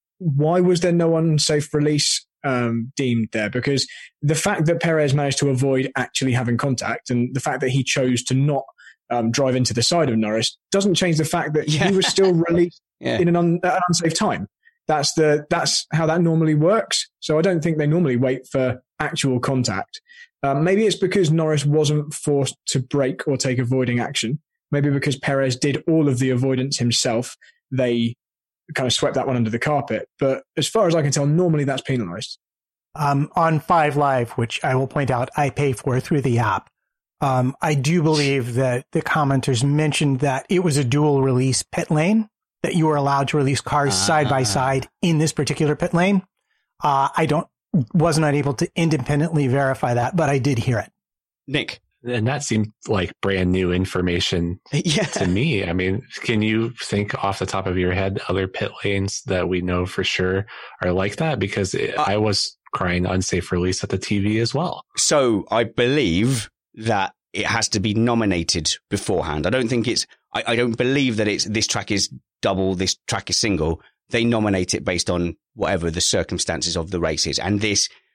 why was there no unsafe release um, deemed there? Because the fact that Perez managed to avoid actually having contact, and the fact that he chose to not Um, drive into the side of Norris doesn't change the fact that yeah. he was still released yeah. in an, un, an unsafe time. That's the that's how that normally works. So I don't think they normally wait for actual contact. Um, maybe it's because Norris wasn't forced to brake or take avoiding action. Maybe because Perez did all of the avoidance himself, they kind of swept that one under the carpet. But as far as I can tell, normally that's penalised. Um, on Five Live, which I will point out I pay for through the app, Um, I do believe that the commenters mentioned that it was a dual release pit lane, that you were allowed to release cars uh, side by side in this particular pit lane. Uh, I don't, was not able to independently verify that, but I did hear it. Nick. And that seemed like brand new information yeah. to me. I mean, can you think off the top of your head other pit lanes that we know for sure are like that? Because it, uh, I was crying unsafe release at the T V as well. So I believe that it has to be nominated beforehand. I don't think it's, I, I don't believe that it's, this track is double, this track is single. They nominate it based on whatever the circumstances of the race is. And this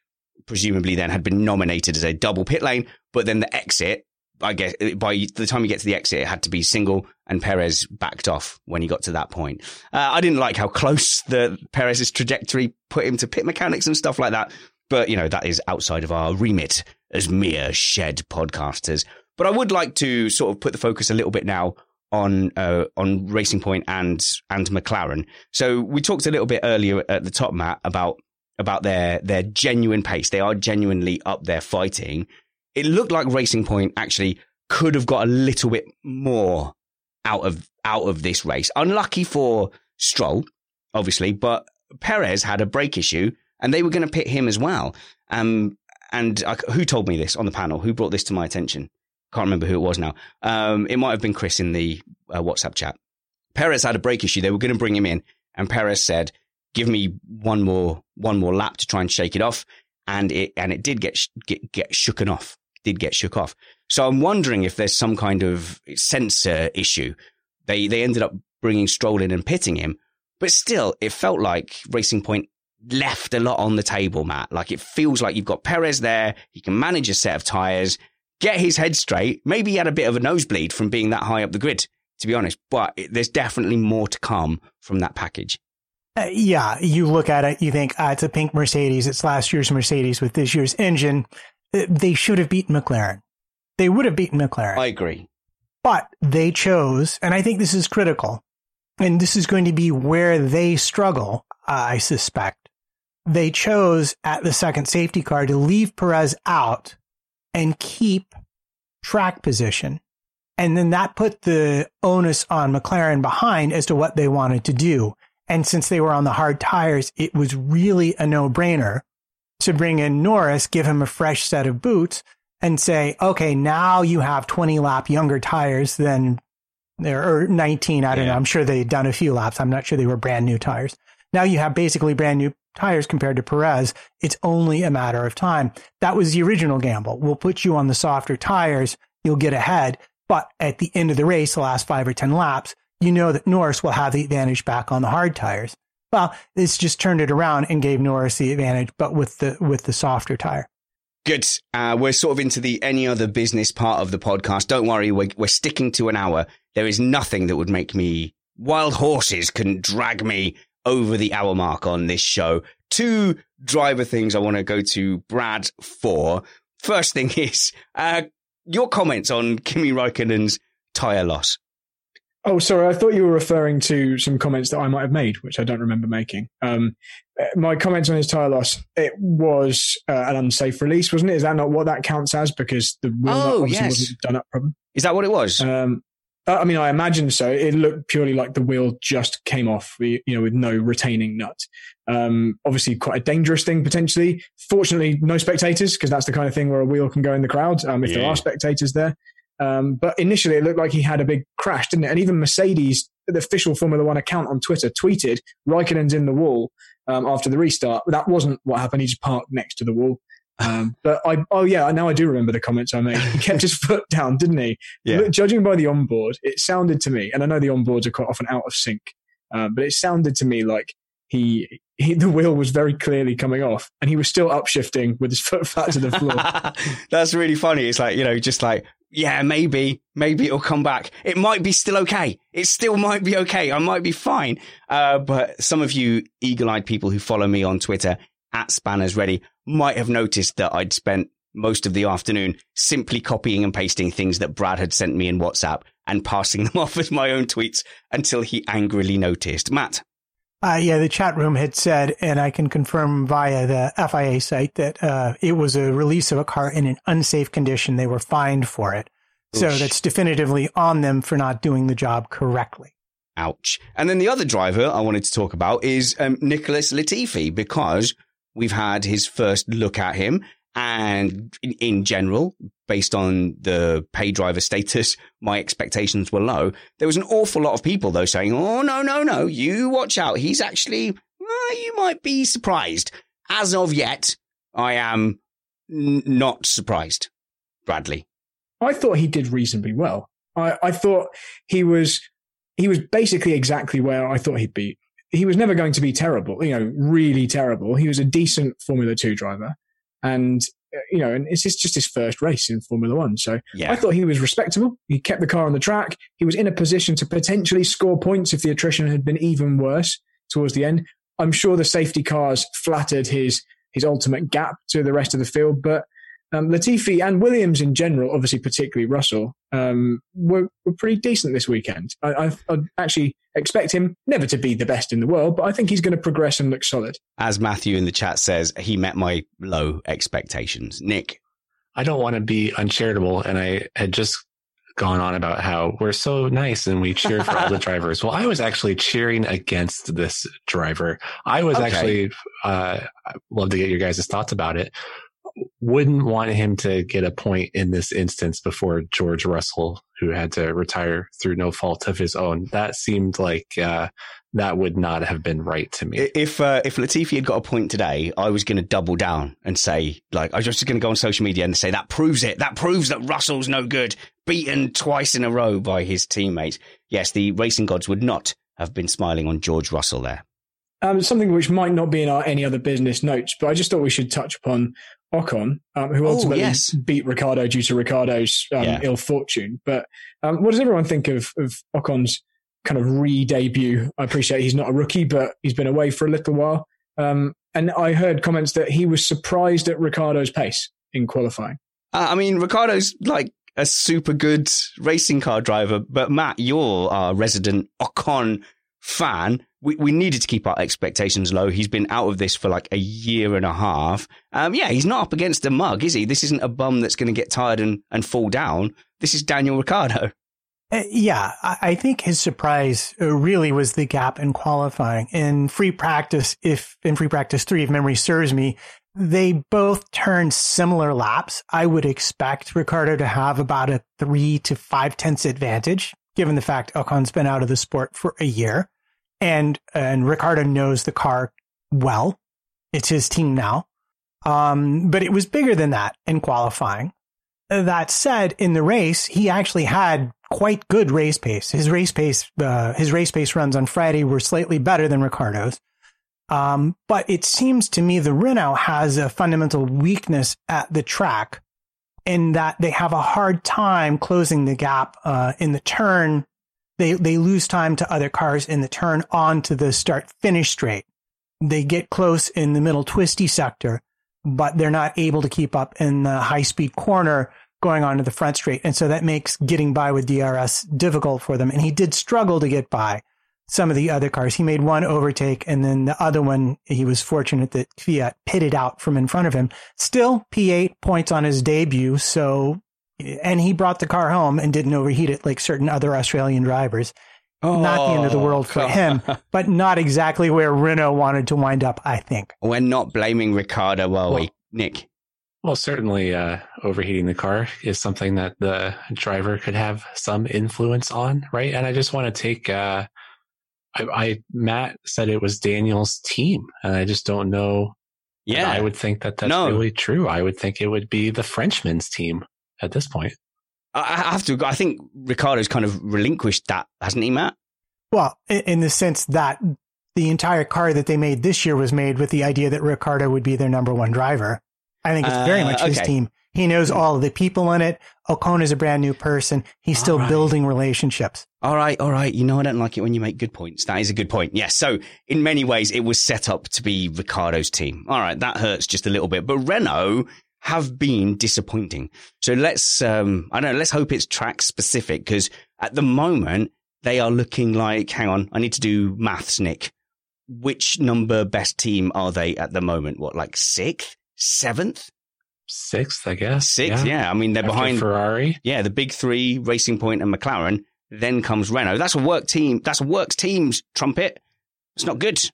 presumably then had been nominated as a double pit lane, but then the exit, I guess by the time you get to the exit, it had to be single, and Perez backed off when he got to that point. Uh, I didn't like how close the Perez's trajectory put him to pit mechanics and stuff like that. But, you know, that is outside of our remit as mere shed podcasters. But I would like to sort of put the focus a little bit now on uh, on Racing Point and and McLaren. So we talked a little bit earlier at the top, Matt, about about their their genuine pace. They are genuinely up there fighting. It looked like Racing Point actually could have got a little bit more out of out of this race. Unlucky for Stroll, obviously, but Perez had a brake issue and they were going to pit him as well. Um, and I, who told me this on the panel? Who brought this to my attention? Can't remember who it was now. Um, it might have been Chris in the uh, WhatsApp chat. Perez had a brake issue. They were going to bring him in, and Perez said, "Give me one more one more lap to try and shake it off." And it and it did get get get shooken off. Did get shook off. So I'm wondering if there's some kind of sensor issue. They they ended up bringing Stroll in and pitting him, but still, it felt like Racing Point left a lot on the table, Matt. Like, it feels like you've got Perez there. He can manage a set of tyres, get his head straight. Maybe he had a bit of a nosebleed from being that high up the grid, to be honest. But it, there's definitely more to come from that package. Uh, yeah, you look at it, you think, ah, it's a pink Mercedes. It's last year's Mercedes with this year's engine. They should have beaten McLaren. They would have beaten McLaren. I agree. But they chose, and I think this is critical, and this is going to be where they struggle, I suspect. They chose at the second safety car to leave Perez out and keep track position. And then that put the onus on McLaren behind as to what they wanted to do. And since they were on the hard tires, it was really a no-brainer to bring in Norris, give him a fresh set of boots, and say, okay, now you have twenty lap younger tires than there, or nineteen. I don't yeah. know. I'm sure they'd done a few laps. I'm not sure they were brand new tires. Now you have basically brand new tires compared to Perez. It's only a matter of time. That was the original gamble. We'll put you on the softer tires. You'll get ahead. But at the end of the race, the last five or ten laps, you know that Norris will have the advantage back on the hard tires. Well, this just turned it around and gave Norris the advantage, but with the with the softer tire. Good. Uh, we're sort of into the any other business part of the podcast. Don't worry, we're, we're sticking to an hour. There is nothing that would make me... Wild horses couldn't drag me over the hour mark on this show. Two driver things I want to go to Brad for. First thing is uh, your comments on Kimi Räikkönen's tyre loss. Oh, sorry. I thought you were referring to some comments that I might have made, which I don't remember making. Um, my comments on his tyre loss, it was uh, an unsafe release, wasn't it? Is that not what that counts as? Because the wheel oh, obviously yes. wasn't done up properly. Is that what it was? Um, I mean, I imagine so. It looked purely like the wheel just came off, you know, with no retaining nut. Um, obviously, quite a dangerous thing potentially. Fortunately, no spectators, because that's the kind of thing where a wheel can go in the crowd um, if yeah. there are spectators there. Um, but initially, it looked like he had a big crash, didn't it? And even Mercedes, the official Formula One account on Twitter, tweeted, Raikkonen's in the wall um, after the restart. That wasn't what happened. He just parked next to the wall. Um, but I, oh yeah, now I do remember the comments I made. He kept his foot down, didn't he? Yeah. Look, judging by the onboard, it sounded to me, and I know the onboards are quite often out of sync, um, but it sounded to me like he, he, the wheel was very clearly coming off, and he was still upshifting with his foot flat to the floor. That's really funny. It's like, you know, just like, yeah, maybe, maybe it'll come back. It might be still okay. It still might be okay. I might be fine. Uh, but some of you eagle-eyed people who follow me on Twitter at Spanners Ready might have noticed that I'd spent most of the afternoon simply copying and pasting things that Brad had sent me in WhatsApp and passing them off as my own tweets until he angrily noticed. Matt? Uh, yeah, the chat room had said, and I can confirm via the F I A site, that uh, it was a release of a car in an unsafe condition. They were fined for it. Oosh. So that's definitively on them for not doing the job correctly. Ouch. And then the other driver I wanted to talk about is um, Nicholas Latifi, because we've had his first look at him. And in, in general, based on the pay driver status, my expectations were low. There was an awful lot of people, though, saying, oh, no, no, no, you watch out. He's actually, well, you might be surprised. As of yet, I am n- not surprised. Bradley. I thought he did reasonably well. I, I thought he was he was basically exactly where I thought he'd be. He was never going to be terrible, you know, really terrible. He was a decent Formula Two driver. And, uh, you know, and it's just, just his first race in Formula One. So yeah. I thought he was respectable. He kept the car on the track. He was in a position to potentially score points if the attrition had been even worse towards the end. I'm sure the safety cars flattered his his ultimate gap to the rest of the field, but um, Latifi and Williams in general, obviously particularly Russell, um, were, were pretty decent this weekend. I, I, I actually expect him never to be the best in the world, but I think he's going to progress and look solid. As Matthew in the chat says, he met my low expectations. Nick? I don't want to be uncharitable, and I had just gone on about how we're so nice and we cheer for all the drivers. Well, I was actually cheering against this driver. I was okay. actually, uh, I'd love to get your guys' thoughts about it. Wouldn't want him to get a point in this instance before George Russell, who had to retire through no fault of his own. That seemed like uh, that would not have been right to me. If uh, if Latifi had got a point today, I was going to double down and say, like, I was just going to go on social media and say, that proves it. That proves that Russell's no good. Beaten twice in a row by his teammates. Yes, the racing gods would not have been smiling on George Russell there. Um, something which might not be in our any other business notes, but I just thought we should touch upon Ocon, um, who ultimately oh, yes. beat Ricciardo due to Ricciardo's um, yeah. ill fortune. But um, what does everyone think of, of Ocon's kind of re-debut? I appreciate he's not a rookie, but he's been away for a little while. Um, and I heard comments that he was surprised at Ricciardo's pace in qualifying. Uh, I mean, Ricciardo's like a super good racing car driver, but Matt, you're our resident Ocon fan. We we needed to keep our expectations low. He's been out of this for like a year and a half. Um, yeah, he's not up against a mug, is he? This isn't a bum that's going to get tired and, and fall down. This is Daniel Ricciardo. Uh, yeah, I, I think his surprise uh, really was the gap in qualifying. In free practice, if in free practice three, if memory serves me, they both turned similar laps. I would expect Ricciardo to have about a three to five tenths advantage, given the fact Ocon's been out of the sport for a year. And and Ricciardo knows the car well. It's his team now. Um, but it was bigger than that in qualifying. That said, in the race, he actually had quite good race pace. His race pace, uh, his race pace runs on Friday were slightly better than Ricciardo's. Um, but it seems to me the Renault has a fundamental weakness at the track in that they have a hard time closing the gap uh, in the turn. They they lose time to other cars in the turn onto the start-finish straight. They get close in the middle twisty sector, but they're not able to keep up in the high-speed corner going onto the front straight. And so that makes getting by with D R S difficult for them. And he did struggle to get by some of the other cars. He made one overtake, and then the other one, he was fortunate that Fiat pitted out from in front of him. Still, P eight points on his debut, so... And he brought the car home and didn't overheat it like certain other Australian drivers. Oh, not the end of the world for him, but not exactly where Renault wanted to wind up, I think. We're not blaming Ricciardo, are we, Nick? Well, certainly uh, overheating the car is something that the driver could have some influence on, right? And I just want to take... Uh, I, I Matt said it was Daniel's team, and I just don't know. Yeah, I would think that that's no. really true. I would think it would be the Frenchman's team at this point. I have to. I think Ricciardo's kind of relinquished that, hasn't he, Matt? Well, in the sense that the entire car that they made this year was made with the idea that Ricciardo would be their number one driver. I think it's very uh, much okay. his team. He knows all of the people in it. Ocon is a brand new person. He's still right. building relationships. All right, all right. You know, I don't like it when you make good points. That is a good point. Yes. Yeah, so in many ways, it was set up to be Ricciardo's team. All right. That hurts just a little bit. But Renault have been disappointing. So let's, um, I don't know, let's hope it's track specific, because at the moment they are looking like, hang on, I need to do maths, Nick. Which number best team are they at the moment? What, like sixth, seventh? Sixth, I guess. Sixth, yeah. yeah. I mean, they're After behind Ferrari. Yeah, the big three, Racing Point and McLaren. Then comes Renault. That's a work team. That's a works team's trumpet. It's not good.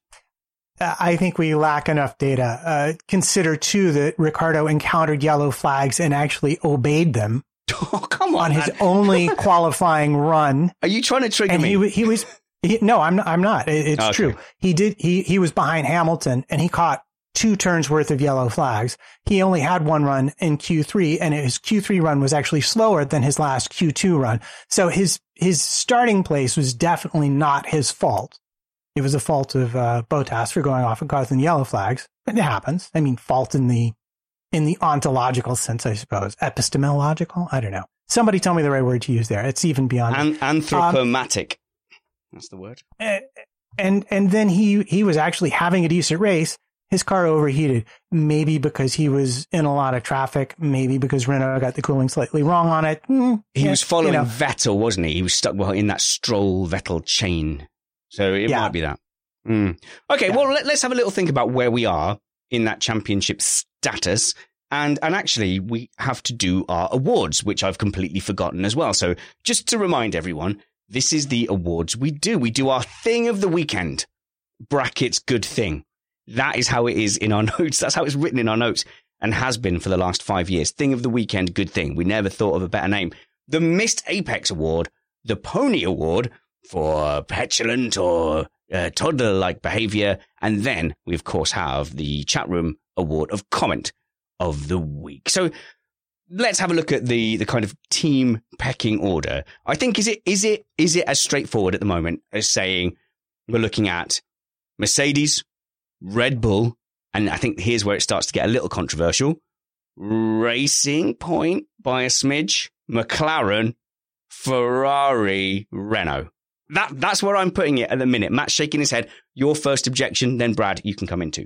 I think we lack enough data. Uh, consider, too, that Ricciardo encountered yellow flags and actually obeyed them. Oh, come on. On his only qualifying run. Are you trying to trigger and me? He, he was, he, no, I'm not, I'm not. It, it's okay. true. He did, he, he was behind Hamilton and he caught two turns worth of yellow flags. He only had one run in Q three, and his Q three run was actually slower than his last Q two run. So his, his starting place was definitely not his fault. It was the fault of uh, Bottas for going off and causing yellow flags. It happens. I mean, fault in the in the ontological sense, I suppose. Epistemological? I don't know. Somebody tell me the right word to use there. It's even beyond An- anthropomatic. Um, That's the word. And and then he, he was actually having a decent race. His car overheated, maybe because he was in a lot of traffic, maybe because Renault got the cooling slightly wrong on it. Mm, he yeah, was following you know. Vettel, wasn't he? He was stuck in that Stroll-Vettel chain. So it yeah. might be that. Mm. Okay, yeah. well, let, let's have a little think about where we are in that championship status. And and actually, we have to do our awards, which I've completely forgotten as well. So just to remind everyone, this is the awards we do. We do our thing of the weekend, brackets good thing. That is how it is in our notes. That's how it's written in our notes and has been for the last five years. Thing of the weekend, good thing. We never thought of a better name. The Missed Apex Award, the Pony Award for petulant or uh, toddler-like behavior. And then we, of course, have the Chat Room Award of Comment of the Week. So let's have a look at the, the kind of team pecking order. I think, is it is it is it as straightforward at the moment as saying we're looking at Mercedes, Red Bull, and I think here's where it starts to get a little controversial. Racing Point by a smidge, McLaren, Ferrari, Renault. That that's where I'm putting it at the minute. Matt's shaking his head. Your first objection, then Brad, you can come into.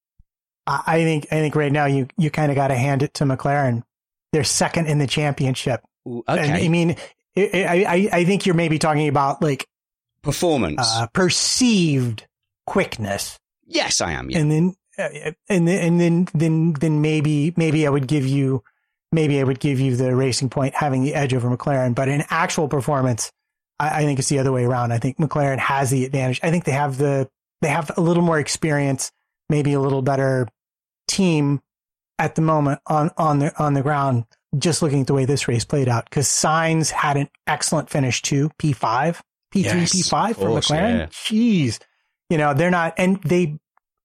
I think I think right now you you kind of got to hand it to McLaren. They're second in the championship. Ooh, okay. And, I mean, I, I I think you're maybe talking about like performance, uh, perceived quickness. Yes, I am. Yeah. And then, uh, and then, and then, then, then maybe, maybe I would give you, maybe I would give you the Racing Point having the edge over McLaren. But in actual performance, I, I think it's the other way around. I think McLaren has the advantage. I think they have the, they have a little more experience, maybe a little better team at the moment on, on the, on the ground. Just looking at the way this race played out, because Sainz had an excellent finish too, P five, P three, yes, P five for course, McLaren. Yeah. Jeez. You know, they're not, and they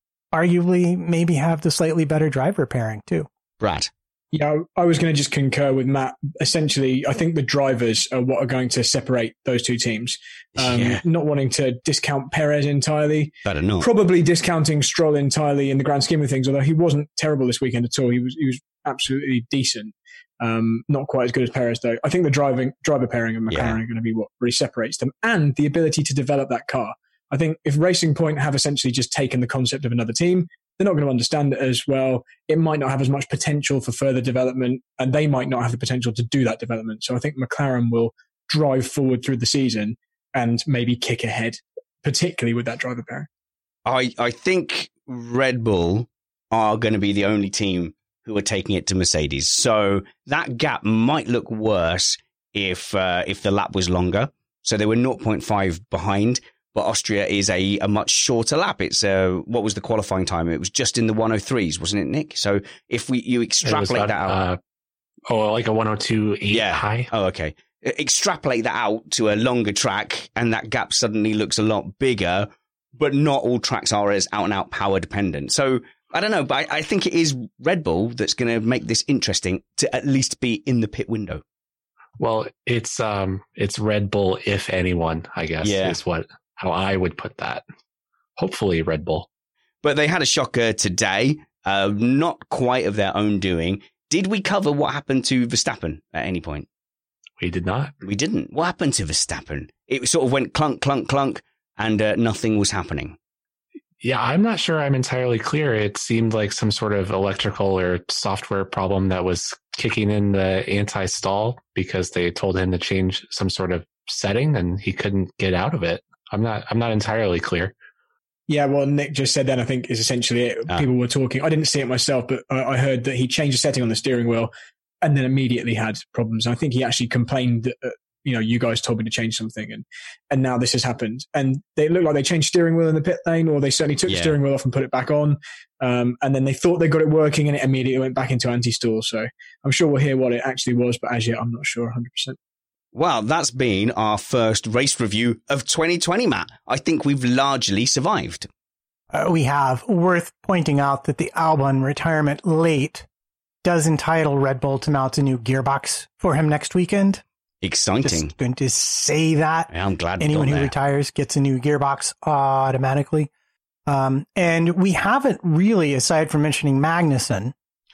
arguably maybe have the slightly better driver pairing too. Brad. Yeah, I was going to just concur with Matt. Essentially, I think the drivers are what are going to separate those two teams. Um, yeah. Not wanting to discount Perez entirely. Better not. Probably discounting Stroll entirely in the grand scheme of things, although he wasn't terrible this weekend at all. He was he was absolutely decent. Um, not quite as good as Perez, though. I think the driving driver pairing of McLaren yeah. are going to be what really separates them, and the ability to develop that car. I think if Racing Point have essentially just taken the concept of another team, they're not going to understand it as well. It might not have as much potential for further development, and they might not have the potential to do that development. So I think McLaren will drive forward through the season and maybe kick ahead, particularly with that driver pairing. I, I think Red Bull are going to be the only team who are taking it to Mercedes. So that gap might look worse if uh, if the lap was longer. So they were zero point five behind. But Austria is a, a much shorter lap. It's uh, what was the qualifying time? It was just in the one oh threes, wasn't it, Nick? So if we you extrapolate about, that out, uh, oh, like a one oh two eight yeah. high. Oh, okay. Extrapolate that out to a longer track, and that gap suddenly looks a lot bigger. But not all tracks are as out and out power dependent. So I don't know, but I, I think it is Red Bull that's going to make this interesting to at least be in the pit window. Well, it's um, it's Red Bull, if anyone, I guess, yeah. is what. How I would put that. Hopefully Red Bull. But they had a shocker today, uh, not quite of their own doing. Did we cover what happened to Verstappen at any point? We did not. We didn't. What happened to Verstappen? It sort of went clunk, clunk, clunk, and uh, nothing was happening. Yeah, I'm not sure I'm entirely clear. It seemed like some sort of electrical or software problem that was kicking in the anti-stall because they told him to change some sort of setting and he couldn't get out of it. I'm not. I'm not entirely clear. Yeah, well, Nick just said then. I think is essentially it. Oh. People were talking. I didn't see it myself, but I heard that he changed the setting on the steering wheel, and then immediately had problems. I think he actually complained that uh, you know you guys told me to change something, and and now this has happened. And they look like they changed steering wheel in the pit lane, or they certainly took yeah. the steering wheel off and put it back on. Um, and then they thought they got it working, and it immediately went back into anti-stall. So I'm sure we'll hear what it actually was, but as yet, I'm not sure one hundred percent. Well, that's been our first race review of twenty twenty, Matt. I think we've largely survived. Uh, we have. Worth pointing out that the Albon retirement late does entitle Red Bull to mount a new gearbox for him next weekend. Exciting. Just going to say that. Yeah, I'm glad anyone who there. retires gets a new gearbox automatically. Um, and we haven't really, aside from mentioning Magnussen,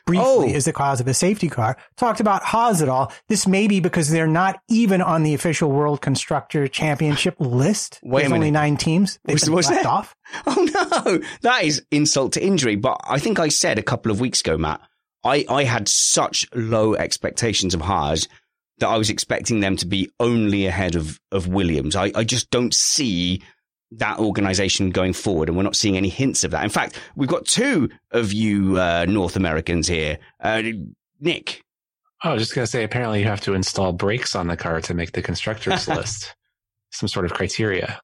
briefly Oh. as the cause of a safety car. Talked about Haas at all. This may be because they're not even on the official World Constructor Championship list. Wait a There's only minute. nine teams. They've Was- been was left there? off. Oh no, that is insult to injury. But I think I said a couple of weeks ago, Matt, I, I had such low expectations of Haas that I was expecting them to be only ahead of, of Williams. I, I just don't see that organization going forward, and we're not seeing any hints of that. In fact, we've got two of you uh, North Americans here. Uh, Nick. Oh, I was just going to say, apparently you have to install brakes on the car to make the constructors list. Some sort of criteria.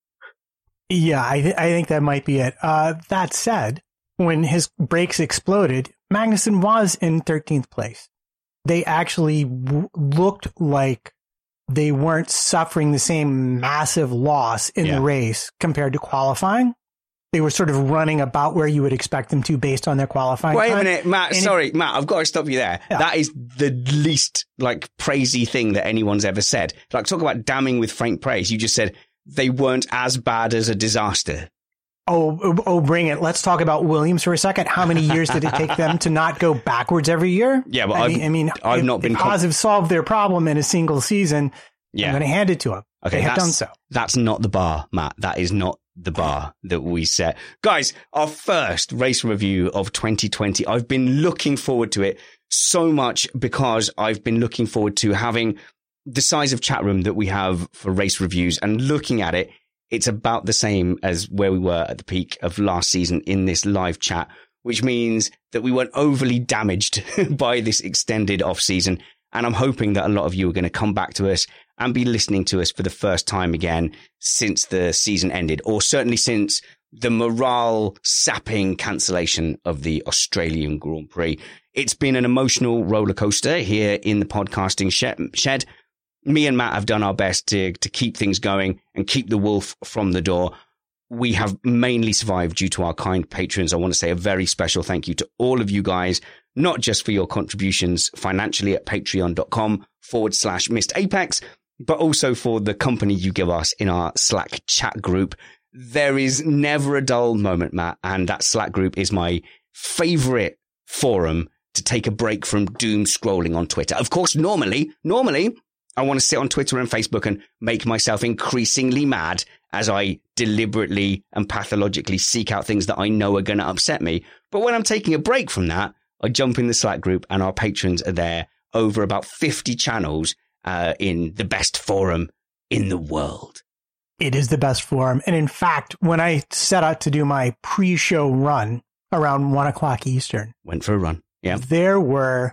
Yeah, I, th- I think that might be it. Uh, that said, when his brakes exploded, Magnussen was in thirteenth place. They actually w- looked like they weren't suffering the same massive loss in Yeah. the race compared to qualifying. They were sort of running about where you would expect them to based on their qualifying Wait a time. minute, Matt. And Sorry, it- Matt. I've got to stop you there. Yeah. That is the least like praisey thing that anyone's ever said. Like, talk about damning with faint praise. You just said they weren't as bad as a disaster. Oh, oh, oh, bring it. Let's talk about Williams for a second. How many years did it take them to not go backwards every year? Yeah, but I I've, mean, I mean, I've if, not been. if Haas have solved their problem in a single season, Yeah. I'm going to hand it to them. Okay, they have that's, done so. That's not the bar, Matt. That is not the bar that we set. Guys, our first race review of twenty twenty. I've been looking forward to it so much because I've been looking forward to having the size of chat room that we have for race reviews, and looking at it, it's about the same as where we were at the peak of last season in this live chat, which means that we weren't overly damaged by this extended off season. And I'm hoping that a lot of you are going to come back to us and be listening to us for the first time again since the season ended, or certainly since the morale sapping cancellation of the Australian Grand Prix. It's been an emotional roller coaster here in the podcasting shed. Me and Matt have done our best to, to keep things going and keep the wolf from the door. We have mainly survived due to our kind patrons. I want to say a very special thank you to all of you guys, not just for your contributions financially at patreon.com forward slash missed apex, but also for the company you give us in our Slack chat group. There is never a dull moment, Matt, and that Slack group is my favorite forum to take a break from doom scrolling on Twitter. Of course, normally, normally, I want to sit on Twitter and Facebook and make myself increasingly mad as I deliberately and pathologically seek out things that I know are going to upset me. But when I'm taking a break from that, I jump in the Slack group and our patrons are there over about fifty channels uh, in the best forum in the world. It is the best forum. And in fact, when I set out to do my pre-show run around one o'clock Eastern, went for a run. Yeah. There were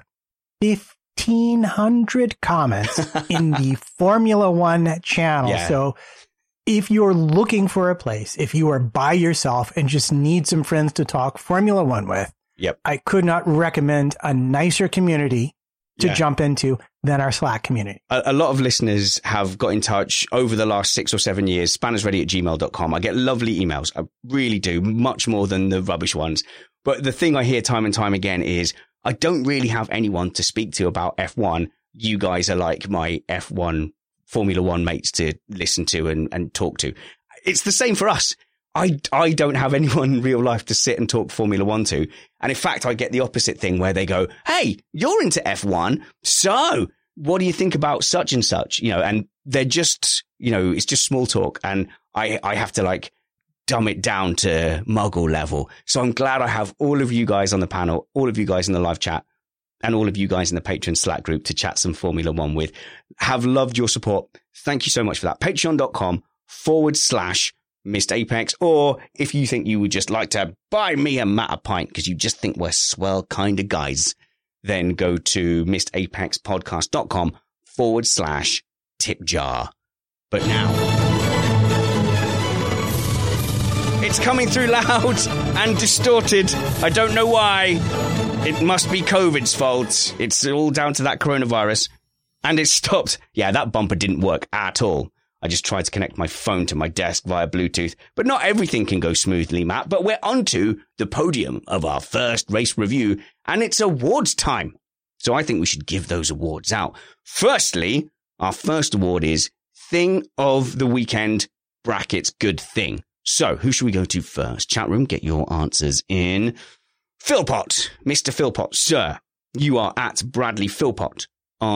fifteen hundred comments in the Formula One channel. Yeah. So if you're looking for a place, if you are by yourself and just need some friends to talk Formula One with, yep, I could not recommend a nicer community to Yeah. jump into than our Slack community. A, a lot of listeners have got in touch over the last six or seven years, spannersready at gmail dot com. I get lovely emails. I really do, much more than the rubbish ones. But the thing I hear time and time again is I don't really have anyone to speak to about F one. You guys are like my F one Formula One mates to listen to and, and talk to. It's the same for us. I, I don't have anyone in real life to sit and talk Formula One to. And in fact, I get the opposite thing where they go, hey, you're into F one. So what do you think about such and such? You know, and they're just, you know, it's just small talk. And I, I have to like dumb it down to muggle level. So I'm glad I have all of you guys on the panel, all of you guys in the live chat, and all of you guys in the Patreon Slack group to chat some Formula One with. Have loved your support. Thank you so much for that. Patreon.com forward slash Missed Apex. Or if you think you would just like to buy me and Matt a pint because you just think we're swell kind of guys, then go to missedapexpodcast.com forward slash tip jar. But now, it's coming through loud and distorted. I don't know why. It must be COVID's fault. It's all down to that coronavirus. And it stopped. Yeah, that bumper didn't work at all. I just tried to connect my phone to my desk via Bluetooth. But not everything can go smoothly, Matt. But we're onto the podium of our first race review. And it's awards time. So I think we should give those awards out. Firstly, our first award is Thing of the Weekend, brackets, good thing. So who should we go to first? Chat room, get your answers in. Philpott, Mister Philpott, sir, you are at Bradley Philpott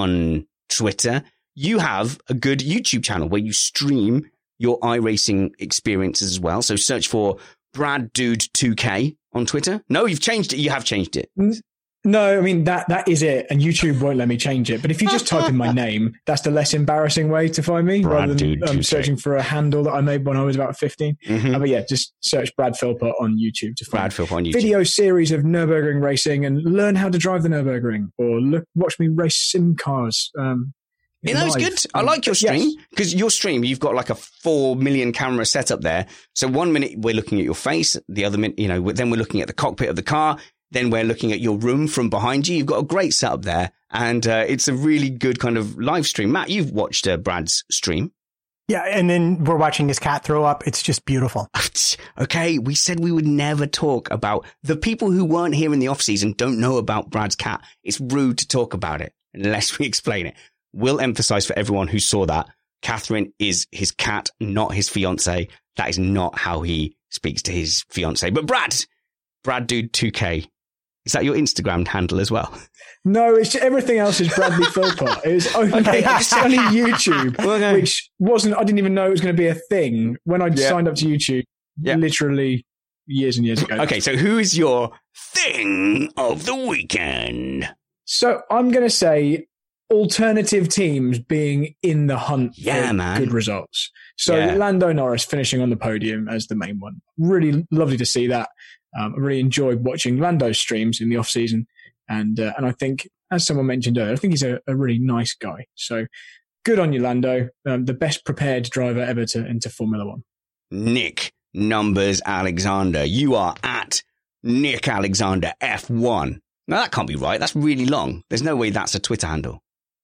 on Twitter. You have a good YouTube channel where you stream your iRacing experiences as well. So search for Brad Dude two K on Twitter. No, you've changed it. You have changed it. No, I mean, that that is it. And YouTube won't let me change it. But if you just type in my name, that's the less embarrassing way to find me Brad rather than Dude um, searching for a handle that I made when I was about fifteen. Mm-hmm. Uh, but yeah, just search Brad Philpott on YouTube to find Brad Philpott on YouTube. Video series of Nürburgring racing and learn how to drive the Nürburgring, or look, watch me race sim cars. Um, You know, it's good. I like your stream because yes. your stream, you've got like a four million camera setup there. So one minute we're looking at your face, the other minute, you know, then we're looking at the cockpit of the car. Then we're looking at your room from behind you. You've got a great setup there. And uh, it's a really good kind of live stream. Matt, you've watched uh, Brad's stream. Yeah. And then we're watching his cat throw up. It's just beautiful. Okay. We said we would never talk about the people who weren't here in the off season don't know about Brad's cat. It's rude to talk about it unless we explain it. We'll emphasize for everyone who saw that Catherine is his cat, not his fiance. That is not how he speaks to his fiance. But Brad, Brad Dude two K, is that your Instagram handle as well? No, it's everything else is Bradley Philpott. It was only, Okay. it's only YouTube, Okay. which wasn't. I didn't even know it was going to be a thing when I Yeah. signed up to YouTube. Yeah. Literally years and years ago. Okay, so who is your thing of the weekend? So I'm going to say alternative teams being in the hunt Yeah, for man. good results. So Yeah. Lando Norris finishing on the podium as the main one. Really lovely to see that. Um, I really enjoyed watching Lando's streams in the off season. And, uh, and I think, as someone mentioned earlier, I think he's a, a really nice guy. So good on you, Lando. Um, the best prepared driver ever to enter Formula One. Nick Numbers Alexander. You are at Nick Alexander F one. Now that can't be right. That's really long. There's no way that's a Twitter handle.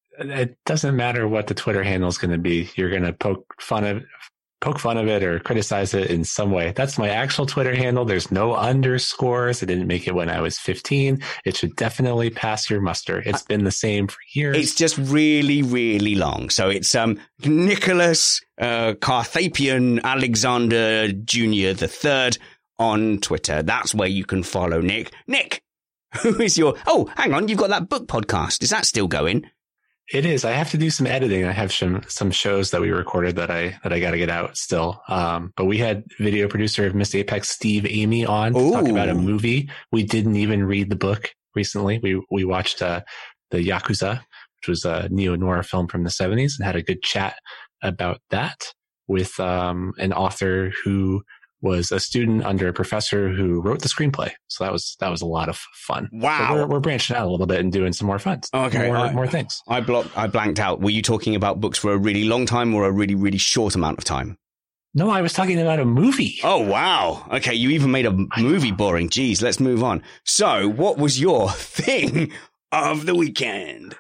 It doesn't matter what the Twitter handle is going to be. You're going to poke fun of poke fun of it or criticize it in some way. That's my actual Twitter handle. There's no underscores. I didn't make it when I was fifteen. It should definitely pass your muster. It's been the same for years. It's just really, really long. So it's um Nicholas uh, Carthapian Alexander Junior the third on Twitter. That's where you can follow Nick. Nick, who is your... Oh, hang on. You've got that book podcast. Is that still going? It is. I have to do some editing. I have some some shows that we recorded that I that I got to get out still. Um, but we had video producer of Miss Apex, Steve Amy, on to Ooh. talk about a movie. We didn't even read the book recently. We we watched uh, the Yakuza, which was a neo-noir film from the seventies, and had a good chat about that with um, an author who was a student under a professor who wrote the screenplay. So that was that was a lot of fun. Wow. So we're, we're branching out a little bit and doing some more fun. Okay. More, I, more things. I blocked, I blanked out. Were you talking about books for a really long time or a really, really short amount of time? No, I was talking about a movie. Oh, wow. Okay. You even made a movie boring. Jeez, let's move on. So what was your thing of the weekend?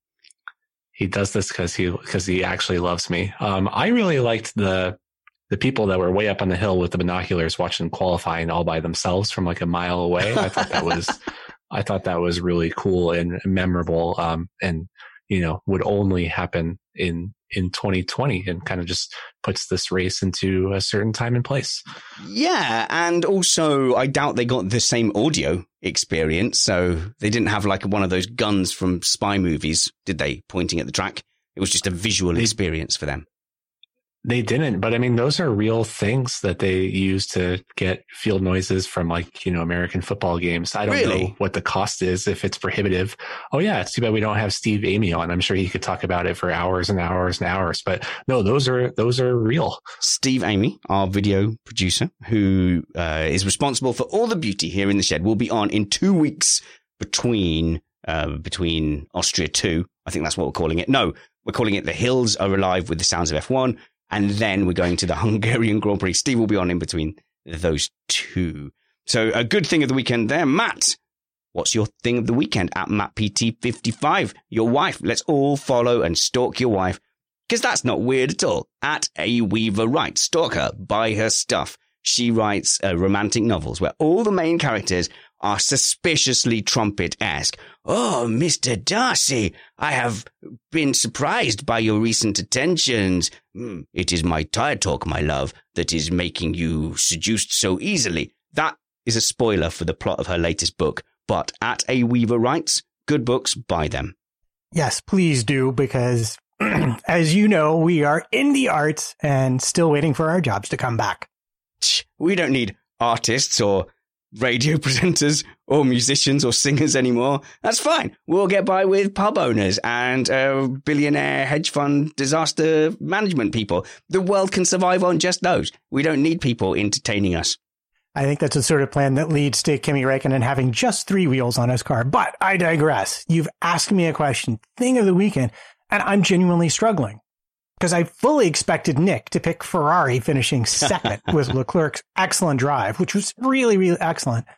He does this because he because he actually loves me. Um, I really liked the the people that were way up on the hill with the binoculars watching qualifying all by themselves from like a mile away. I thought that was I thought that was really cool and memorable. Um, and you know would only happen in in twenty twenty, and kind of just puts this race into a certain time and place. Yeah, and also I doubt they got the same audio experience, so they didn't have like one of those guns from spy movies, did they, pointing at the track? It was just a visual experience for them. They didn't, but I mean, those are real things that they use to get field noises from like, you know, American football games. I don't Really? know what the cost is, if it's prohibitive. Oh yeah, it's too bad we don't have Steve Amy on. I'm sure he could talk about it for hours and hours and hours, but no, those are, those are real. Steve Amy, our video producer, who uh, is responsible for all the beauty here in the shed, will be on in two weeks between, uh, between Austria two. I think that's what we're calling it. No, we're calling it The Hills Are Alive with the Sounds of F one. And then we're going to the Hungarian Grand Prix. Steve will be on in between those two. So a good thing of the weekend there. Matt, what's your thing of the weekend at Matt P T fifty-five? Your wife. Let's all follow and stalk your wife, because that's not weird at all. At A Weaver Wright. Stalk her. Buy her stuff. She writes uh, romantic novels where all the main characters are suspiciously trumpet-esque. Oh, Mister Darcy, I have been surprised by your recent attentions. Mm, it is my tire talk, my love, that is making you seduced so easily. That is a spoiler for the plot of her latest book, but at A Weaver writes, good books, buy them. Yes, please do, because as you know, we are in the arts and still waiting for our jobs to come back. We don't need artists or radio presenters or musicians or singers anymore. That's fine. We'll get by with pub owners and uh, billionaire hedge fund disaster management people. The world can survive on just those. We don't need people entertaining us. I think that's the sort of plan that leads to Kimi Räikkönen having just three wheels on his car. But I digress. You've asked me a question, thing of the weekend, and I'm genuinely struggling. Because I fully expected Nick to pick Ferrari finishing second with Leclerc's excellent drive, which was really, really excellent.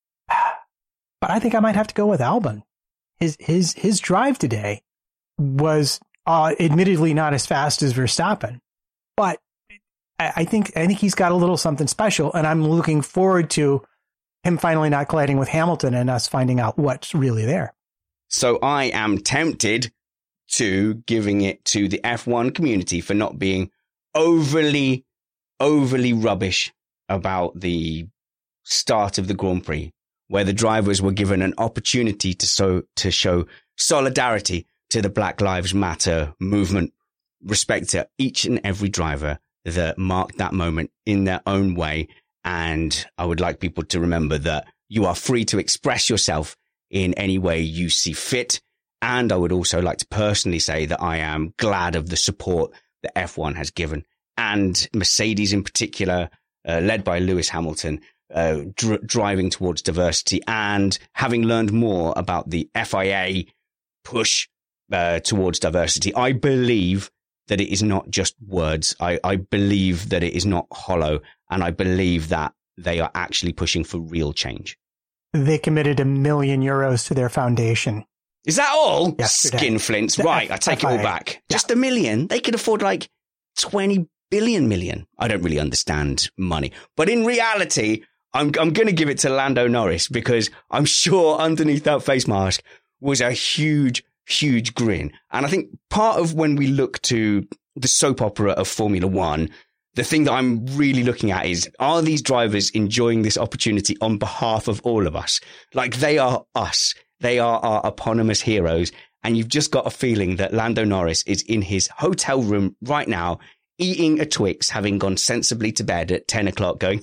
But I think I might have to go with Albon. His his his drive today was uh, admittedly not as fast as Verstappen, but I, I think I think he's got a little something special, and I'm looking forward to him finally not colliding with Hamilton and us finding out what's really there. So I am tempted to giving it to the F one community for not being overly, overly rubbish about the start of the Grand Prix, where the drivers were given an opportunity to so to show solidarity to the Black Lives Matter movement, respect to each and every driver that marked that moment in their own way. And I would like people to remember that you are free to express yourself in any way you see fit. And I would also like to personally say that I am glad of the support that F one has given, and Mercedes in particular, uh, led by Lewis Hamilton, uh, dr- driving towards diversity, and having learned more about the F I A push uh, towards diversity. I believe that it is not just words. I, I believe that it is not hollow, and I believe that they are actually pushing for real change. They committed a million euros to their foundation. Is that all? Yesterday. Skinflints. The right, F- I take F I A. it all back. Yeah. Just a million. They could afford like twenty billion million. I don't really understand money. But in reality, I'm I'm going to give it to Lando Norris, because I'm sure underneath that face mask was a huge, huge grin. And I think part of when we look to the soap opera of Formula One, the thing that I'm really looking at is, are these drivers enjoying this opportunity on behalf of all of us? Like, they are us. They are our eponymous heroes. And you've just got a feeling that Lando Norris is in his hotel room right now, eating a Twix, having gone sensibly to bed at ten o'clock, going,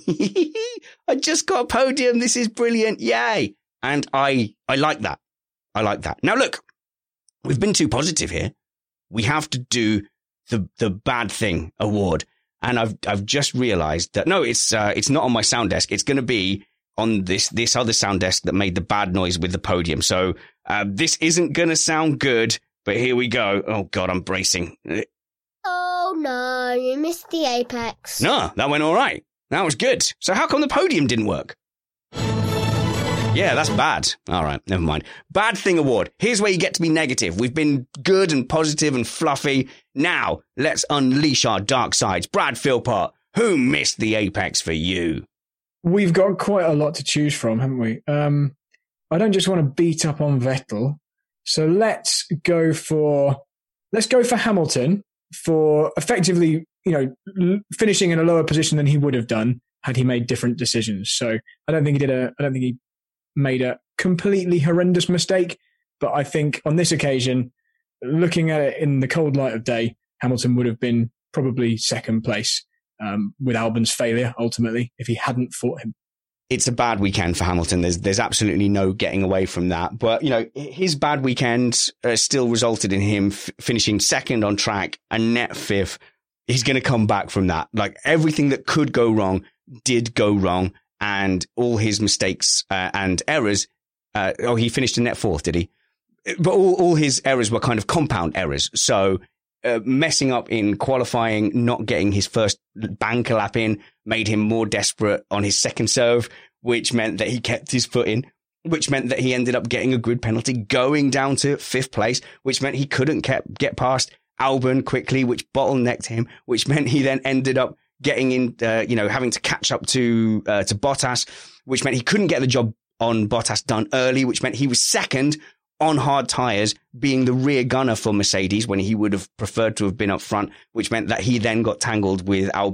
I just got a podium. This is brilliant. Yay. And I, I like that. I like that. Now, look, we've been too positive here. We have to do the, the bad thing award. And I've, I've just realized that, no, it's, uh, it's not on my sound desk. It's going to be on this, this other sound desk that made the bad noise with the podium. So, uh, this isn't going to sound good, but here we go. Oh God, I'm bracing. Oh no, you missed the apex. No, that went all right. That was good. So how come the podium didn't work? Yeah, that's bad. All right, never mind. Bad thing award. Here's where you get to be negative. We've been good and positive and fluffy. Now, let's unleash our dark sides. Brad Philpott, who missed the apex for you? We've got quite a lot to choose from, haven't we? Um, I don't just want to beat up on Vettel. So let's go for, let's go for Hamilton for effectively, you know, l- finishing in a lower position than he would have done had he made different decisions. So I don't think he did a, I don't think he made a completely horrendous mistake, but I think on this occasion, looking at it in the cold light of day, Hamilton would have been probably second place um, with Albon's failure ultimately if he hadn't fought him. It's a bad weekend for Hamilton. There's there's absolutely no getting away from that. But, you know, his bad weekend uh, still resulted in him f- finishing second on track and net fifth. He's going to come back from that. Like, everything that could go wrong did go wrong. And all his mistakes uh, and errors, uh, oh, he finished in net fourth, did he? But all, all his errors were kind of compound errors. So uh, messing up in qualifying, not getting his first banker lap in, made him more desperate on his second serve, which meant that he kept his foot in, which meant that he ended up getting a grid penalty, going down to fifth place, which meant he couldn't kept, get past Albon quickly, which bottlenecked him, which meant he then ended up getting in, uh, you know, having to catch up to, uh, to Bottas, which meant he couldn't get the job on Bottas done early, which meant he was second on hard tyres, being the rear gunner for Mercedes when he would have preferred to have been up front, which meant that he then got tangled with Albon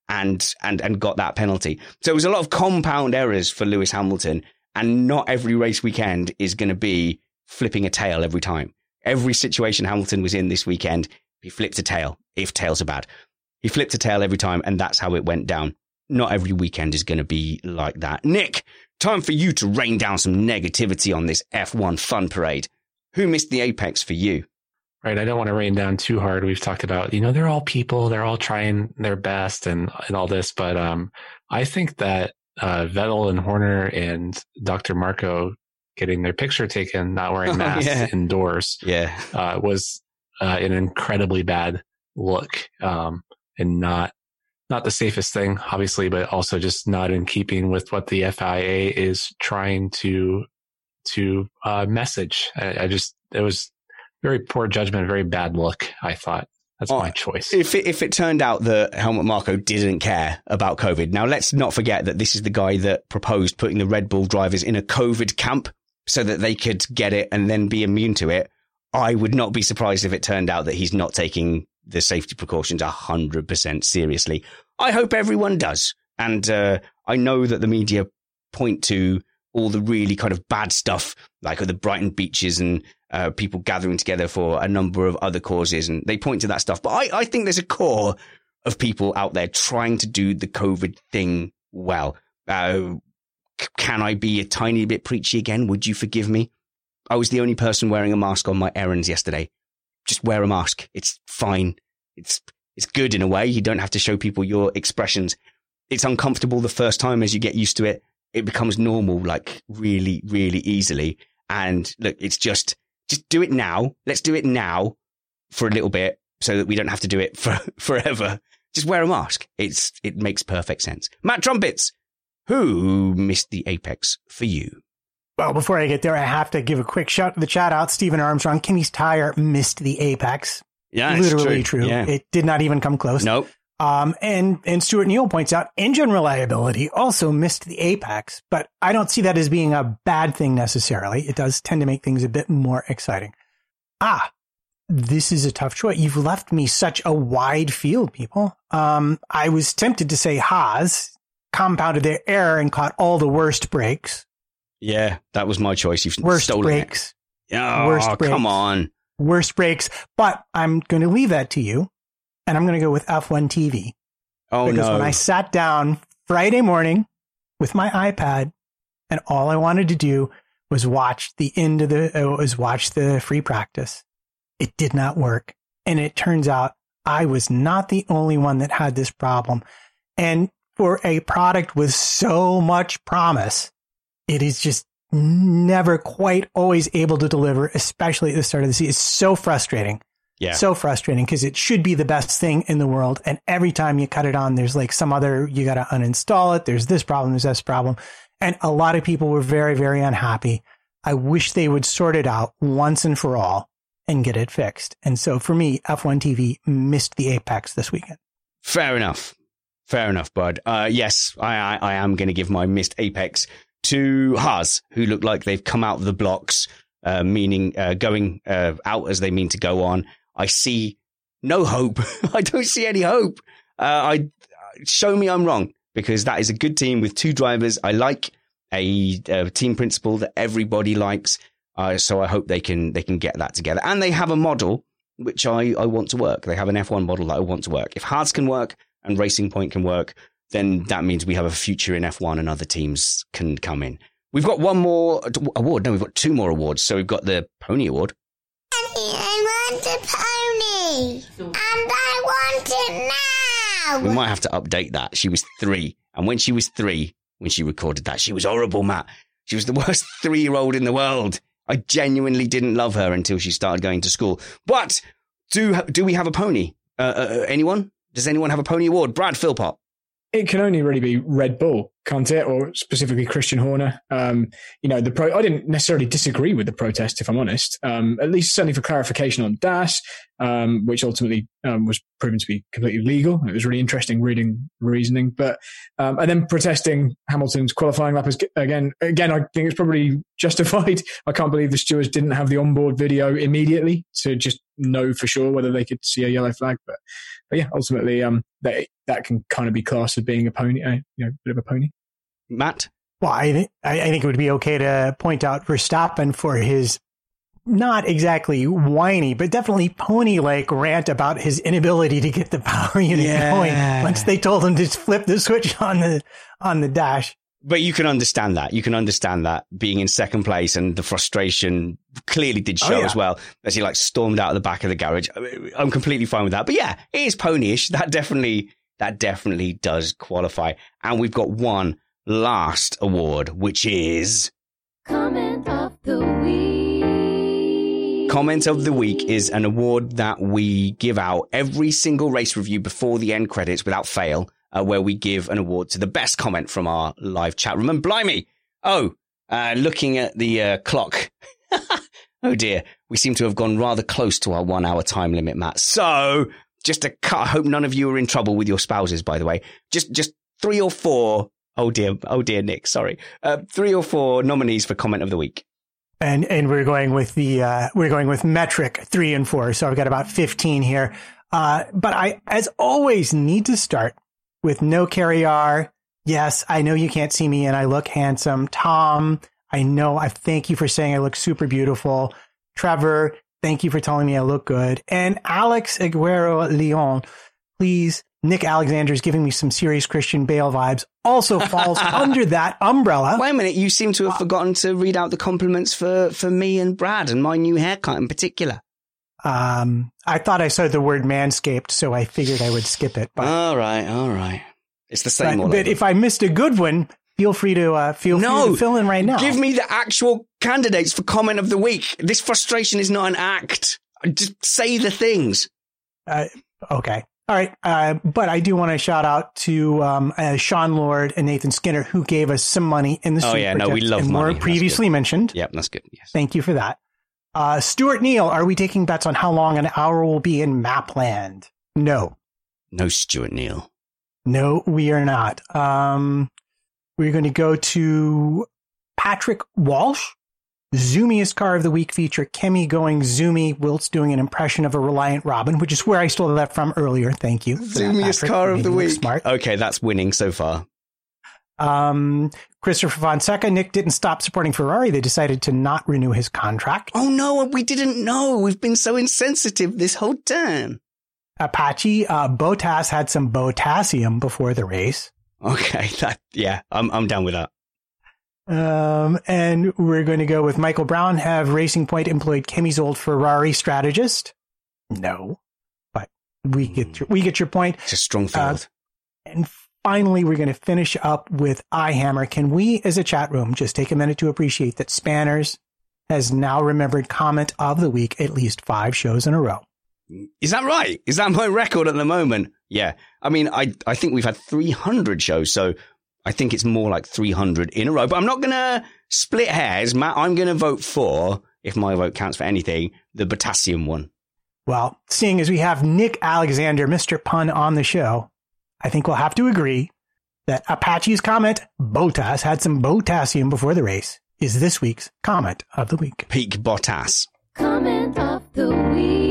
and, and, and got that penalty. So it was a lot of compound errors for Lewis Hamilton, and not every race weekend is going to be flipping a tail every time. Every situation Hamilton was in this weekend, he flipped a tail, if tails are bad. He flipped a tail every time, and that's how it went down. Not every weekend is going to be like that. Nick, time for you to rain down some negativity on this F one fun parade. Who missed the apex for you? Right. I don't want to rain down too hard. We've talked about, you know, they're all people. They're all trying their best and, and all this. But um, I think that uh, Vettel and Horner and Doctor Marco getting their picture taken, not wearing masks oh, yeah. indoors, yeah, uh, was uh, an incredibly bad look um, and not not the safest thing, obviously, but also just not in keeping with what the F I A is trying to to uh, message. I, I just it was very poor judgment, very bad look, I thought. That's oh, my choice. If it, if it turned out that Helmut Marko didn't care about COVID, now let's not forget that this is the guy that proposed putting the Red Bull drivers in a COVID camp so that they could get it and then be immune to it. I would not be surprised if it turned out that he's not taking the safety precautions one hundred percent seriously. I hope everyone does. And uh, I know that the media point to all the really kind of bad stuff, like the Brighton beaches and uh, people gathering together for a number of other causes. And they point to that stuff. But I, I think there's a core of people out there trying to do the COVID thing well. Uh, can I be a tiny bit preachy again? Would you forgive me? I was the only person wearing a mask on my errands yesterday. Just wear a mask. It's fine. It's it's good in a way. You don't have to show people your expressions. It's uncomfortable the first time. As you get used to it, it becomes normal, like really, really easily. And look, it's just, just do it now. Let's do it now for a little bit so that we don't have to do it for forever. Just wear a mask. It's It makes perfect sense. Matt Trumpets, who missed the apex for you? Well, before I get there, I have to give a quick shout to the chat out. Stephen Armstrong, Kimmy's tire missed the apex. Yeah, literally true. true. Yeah. It did not even come close. Nope. Um, and, and Stuart Neal points out engine reliability also missed the apex, but I don't see that as being a bad thing necessarily. It does tend to make things a bit more exciting. Ah, this is a tough choice. You've left me such a wide field, people. Um, I was tempted to say Haas compounded their error and caught all the worst breaks. Yeah, that was my choice. You've worst stolen breaks. it. Oh, worst breaks. Come on. Worst breaks. But I'm going to leave that to you. And I'm going to go with F one T V. Oh, because no. when I sat down Friday morning with my iPad and all I wanted to do was watch the end of the, uh, was watch the free practice, it did not work. And it turns out I was not the only one that had this problem. And for a product with so much promise, it is just never quite always able to deliver, especially at the start of the season. It's so frustrating. Yeah. So frustrating because it should be the best thing in the world. And every time you cut it on, there's like some other, you got to uninstall it. There's this problem. There's this problem. And a lot of people were very, very unhappy. I wish they would sort it out once and for all and get it fixed. And so for me, F one T V missed the apex this weekend. Fair enough. Fair enough, bud. Uh, yes, I, I, I am going to give my missed apex to Haas, who look like they've come out of the blocks, uh, meaning uh, going uh, out as they mean to go on. I see no hope. I don't see any hope. Uh, I show me I'm wrong, because that is a good team with two drivers. I like a, a team principle that everybody likes. Uh, so I hope they can they can get that together. And they have a model which I, I want to work. They have an F one model that I want to work. If Haas can work and Racing Point can work, then that means we have a future in F one and other teams can come in. We've got one more award. No, we've got two more awards. So we've got the Pony Award. I want a pony, and I want it now. We might have to update that. She was three. And when she was three, when she recorded that, she was horrible, Matt. She was the worst three-year-old in the world. I genuinely didn't love her until she started going to school. But do do we have a pony? Uh, uh, anyone? Does anyone have a Pony Award? Brad Philpott. It can only really be Red Bull, can't it? Or specifically Christian Horner. Um, you know, the pro, I didn't necessarily disagree with the protest, if I'm honest, um, at least certainly for clarification on Das, um, which ultimately um, was proven to be completely legal. It was really interesting reading reasoning, but, um, and then protesting Hamilton's qualifying lap is, again, again, I think it's probably justified. I can't believe the stewards didn't have the onboard video immediately to just know for sure whether they could see a yellow flag. But, but yeah, ultimately, um, that, that can kind of be classed as being a pony, uh, you know, a bit of a pony. Matt? Well, I, th- I think it would be okay to point out Verstappen for his not exactly whiny, but definitely pony-like rant about his inability to get the power unit yeah. going once they told him to flip the switch on the on the dash. But you can understand that. You can understand that being in second place, and the frustration clearly did show oh, yeah. as well as he like stormed out of the back of the garage. I'm completely fine with that. But yeah, it is ponyish. That definitely, that definitely does qualify. And we've got one last award, which is Comment of the Week. Comment of the Week is an award that we give out every single race review before the end credits without fail. Uh, where we give an award to the best comment from our live chat room. And blimey, oh, uh, looking at the uh, clock. Oh dear, we seem to have gone rather close to our one hour time limit, Matt. So just to cut, I hope none of you are in trouble with your spouses, by the way. Just, just three or four. Oh dear, oh dear, Nick, sorry. Uh, three or four nominees for comment of the week. And, and we're going with the, uh, we're going with metric three and four. So I've got about fifteen here. Uh, but I, as always, need to start with no carry-R. Yes, I know you can't see me and I look handsome. Tom, I know. I thank you for saying I look super beautiful. Trevor, thank you for telling me I look good. And Alex Aguero Leon, please, Nick Alexander is giving me some serious Christian Bale vibes. Also falls under that umbrella. Wait a minute. You seem to have uh, forgotten to read out the compliments for, for me and Brad and my new haircut in particular. Um, I thought I saw the word manscaped, so I figured I would skip it. But, all right, all right. It's the same. But, but if I missed a good one, feel free to uh, feel no, free to fill in right now. Give me the actual candidates for comment of the week. This frustration is not an act. Just say the things. Uh, okay. All right. Uh, but I do want to shout out to um, uh, Sean Lord and Nathan Skinner, who gave us some money in the Oh, super yeah. No, we love and money. Were previously mentioned. Yep, that's good. Yes. Thank you for that. Uh, Stuart Neal, are we taking bets on how long an hour will be in Mapland? No. No, Stuart Neal. No, we are not. Um, we're going to go to Patrick Walsh. Zoomiest car of the week feature, Kemi going zoomy whilst doing an impression of a Reliant Robin, which is where I stole that from earlier. Thank you. Zoomiest that, car of the week. Smart. Okay, that's winning so far. Um, Christopher Fonseca, Nick didn't stop supporting Ferrari. They decided to not renew his contract. Oh, no, we didn't know. We've been so insensitive this whole time. Apache, uh, Bottas had some Botassium before the race. Okay, that, yeah, I'm, I'm down with that. Um, and we're going to go with Michael Brown. Have Racing Point employed Kemi's old Ferrari strategist? No, but we get your, we get your point. It's a strong field. Uh, and finally, we're going to finish up with iHammer. Can we, as a chat room, just take a minute to appreciate that Spanners has now remembered comment of the week at least five shows in a row? Is that right? Is that my record at the moment? Yeah. I mean, I, I think we've had three hundred shows, so I think it's more like three hundred in a row. But I'm not going to split hairs, Matt. I'm going to vote for, if my vote counts for anything, the Botassium one. Well, seeing as we have Nick Alexander, Mister Pun, on the show, I think we'll have to agree that Apache's comment, Bottas had some Botassium before the race, is this week's comment of the week. Peak Bottas. Comment of the week.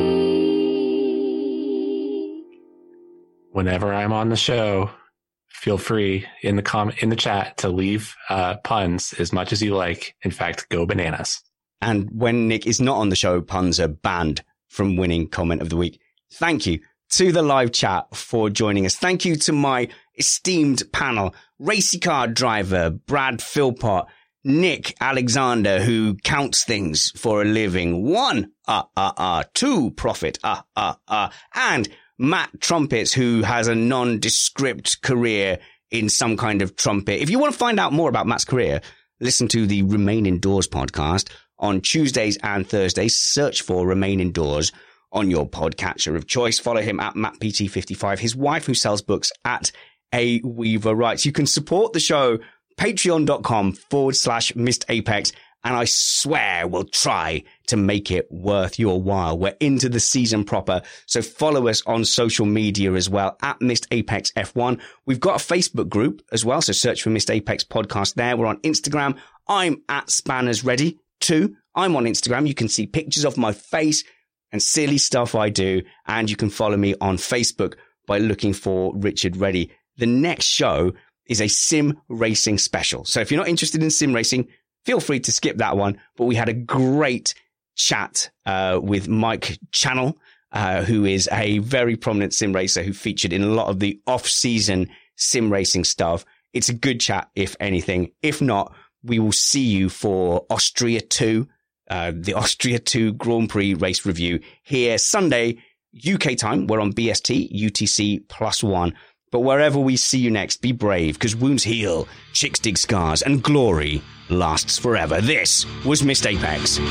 Whenever I'm on the show, feel free in the com- in the chat to leave uh, puns as much as you like. In fact, go bananas. And when Nick is not on the show, puns are banned from winning comment of the week. Thank you to the live chat for joining us. Thank you to my esteemed panel, racy car driver Brad Philpott, Nick Alexander, who counts things for a living. One, ah, ah, ah. Two, profit, ah, ah, ah. And Matt Trumpets, who has a nondescript career in some kind of trumpet. If you want to find out more about Matt's career, listen to the Remain Indoors podcast on Tuesdays and Thursdays. Search for Remain Indoors on your podcatcher of choice. Follow him at Matt P T fifty-five. His wife, who sells books, at A Weaver Writes. You can support the show, patreon.com forward slash Missed Apex. And I swear we'll try to make it worth your while. We're into the season proper. So follow us on social media as well at Missed Apex F one. We've got a Facebook group as well. So search for Missed Apex Podcast there. We're on Instagram. I'm at Spanners Ready too. I'm on Instagram. You can see pictures of my face and silly stuff I do. And you can follow me on Facebook by looking for Richard Reddy. The next show is a sim racing special. So if you're not interested in sim racing, feel free to skip that one. But we had a great chat uh, with Mike Channel, uh, who is a very prominent sim racer who featured in a lot of the off-season sim racing stuff. It's a good chat, if anything. If not, we will see you for Austria two, uh, the Austria two Grand Prix race review here Sunday, U K time. We're on B S T, U T C plus one. But wherever we see you next, be brave, because wounds heal, chicks dig scars, and glory lasts forever. This was Missed Apex.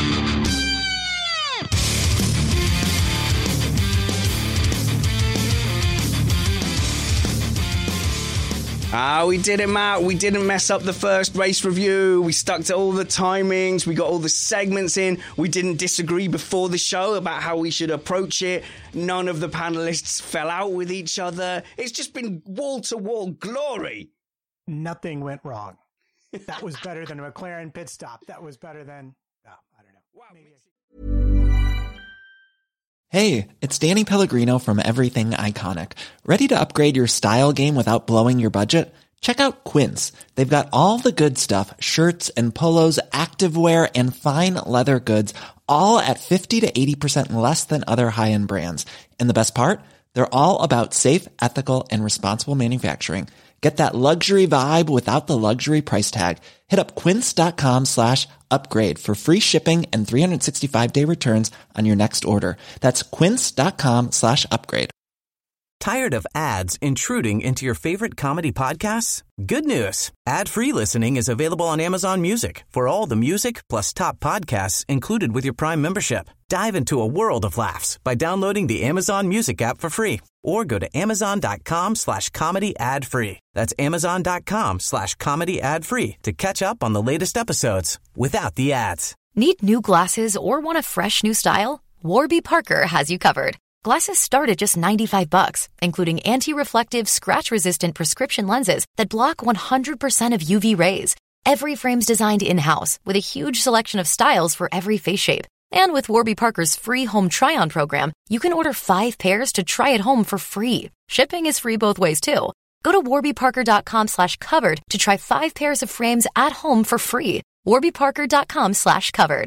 Ah, we did it, Matt. We didn't mess up the first race review. We stuck to all the timings. We got all the segments in. We didn't disagree before the show about how we should approach it. None of the panelists fell out with each other. It's just been wall-to-wall glory. Nothing went wrong. That was better than a McLaren pit stop. That was better than... Oh, I don't know. Wow, maybe I... Hey, it's Danny Pellegrino from Everything Iconic. Ready to upgrade your style game without blowing your budget? Check out Quince. They've got all the good stuff, shirts and polos, activewear, and fine leather goods, all at fifty to eighty percent less than other high-end brands. And the best part? They're all about safe, ethical, and responsible manufacturing. Get that luxury vibe without the luxury price tag. Hit up quince.com slash upgrade for free shipping and three sixty-five day returns on your next order. That's quince.com slash upgrade. Tired of ads intruding into your favorite comedy podcasts? Good news. Ad-free listening is available on Amazon Music for all the music plus top podcasts included with your Prime membership. Dive into a world of laughs by downloading the Amazon Music app for free or go to amazon.com slash comedy ad free. That's amazon.com slash comedy ad free to catch up on the latest episodes without the ads. Need new glasses or want a fresh new style? Warby Parker has you covered. Glasses start at just ninety-five bucks, including anti-reflective, scratch-resistant prescription lenses that block one hundred percent of U V rays. Every frame's designed in-house with a huge selection of styles for every face shape. And with Warby Parker's free home try-on program, you can order five pairs to try at home for free. Shipping is free both ways, too. Go to warbyparker.com slash covered to try five pairs of frames at home for free. warbyparker.com slash covered.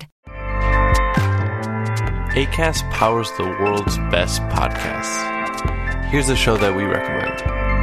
Acast powers the world's best podcasts. Here's a show that we recommend.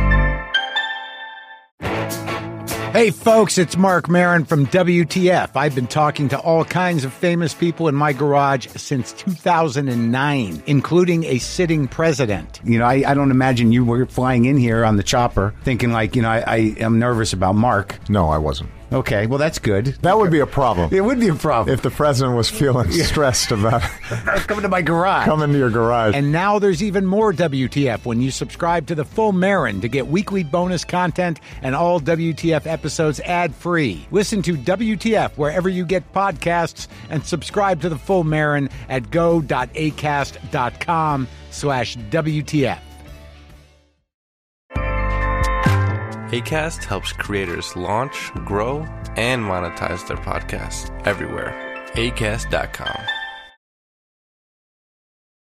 Hey folks, it's Mark Maron from W T F. I've been talking to all kinds of famous people in my garage since two thousand nine, including a sitting president. You know, I, I don't imagine you were flying in here on the chopper thinking like, you know, I, I am nervous about Mark. No, I wasn't. Okay, well, that's good. That would be a problem. It would be a problem. If the president was feeling yeah. stressed about coming to my garage. Coming to your garage. And now there's even more W T F when you subscribe to the Full Marin to get weekly bonus content and all W T F episodes ad-free. Listen to W T F wherever you get podcasts and subscribe to the Full Marin at go.acast.com slash WTF. Acast helps creators launch, grow, and monetize their podcasts everywhere. Acast dot com.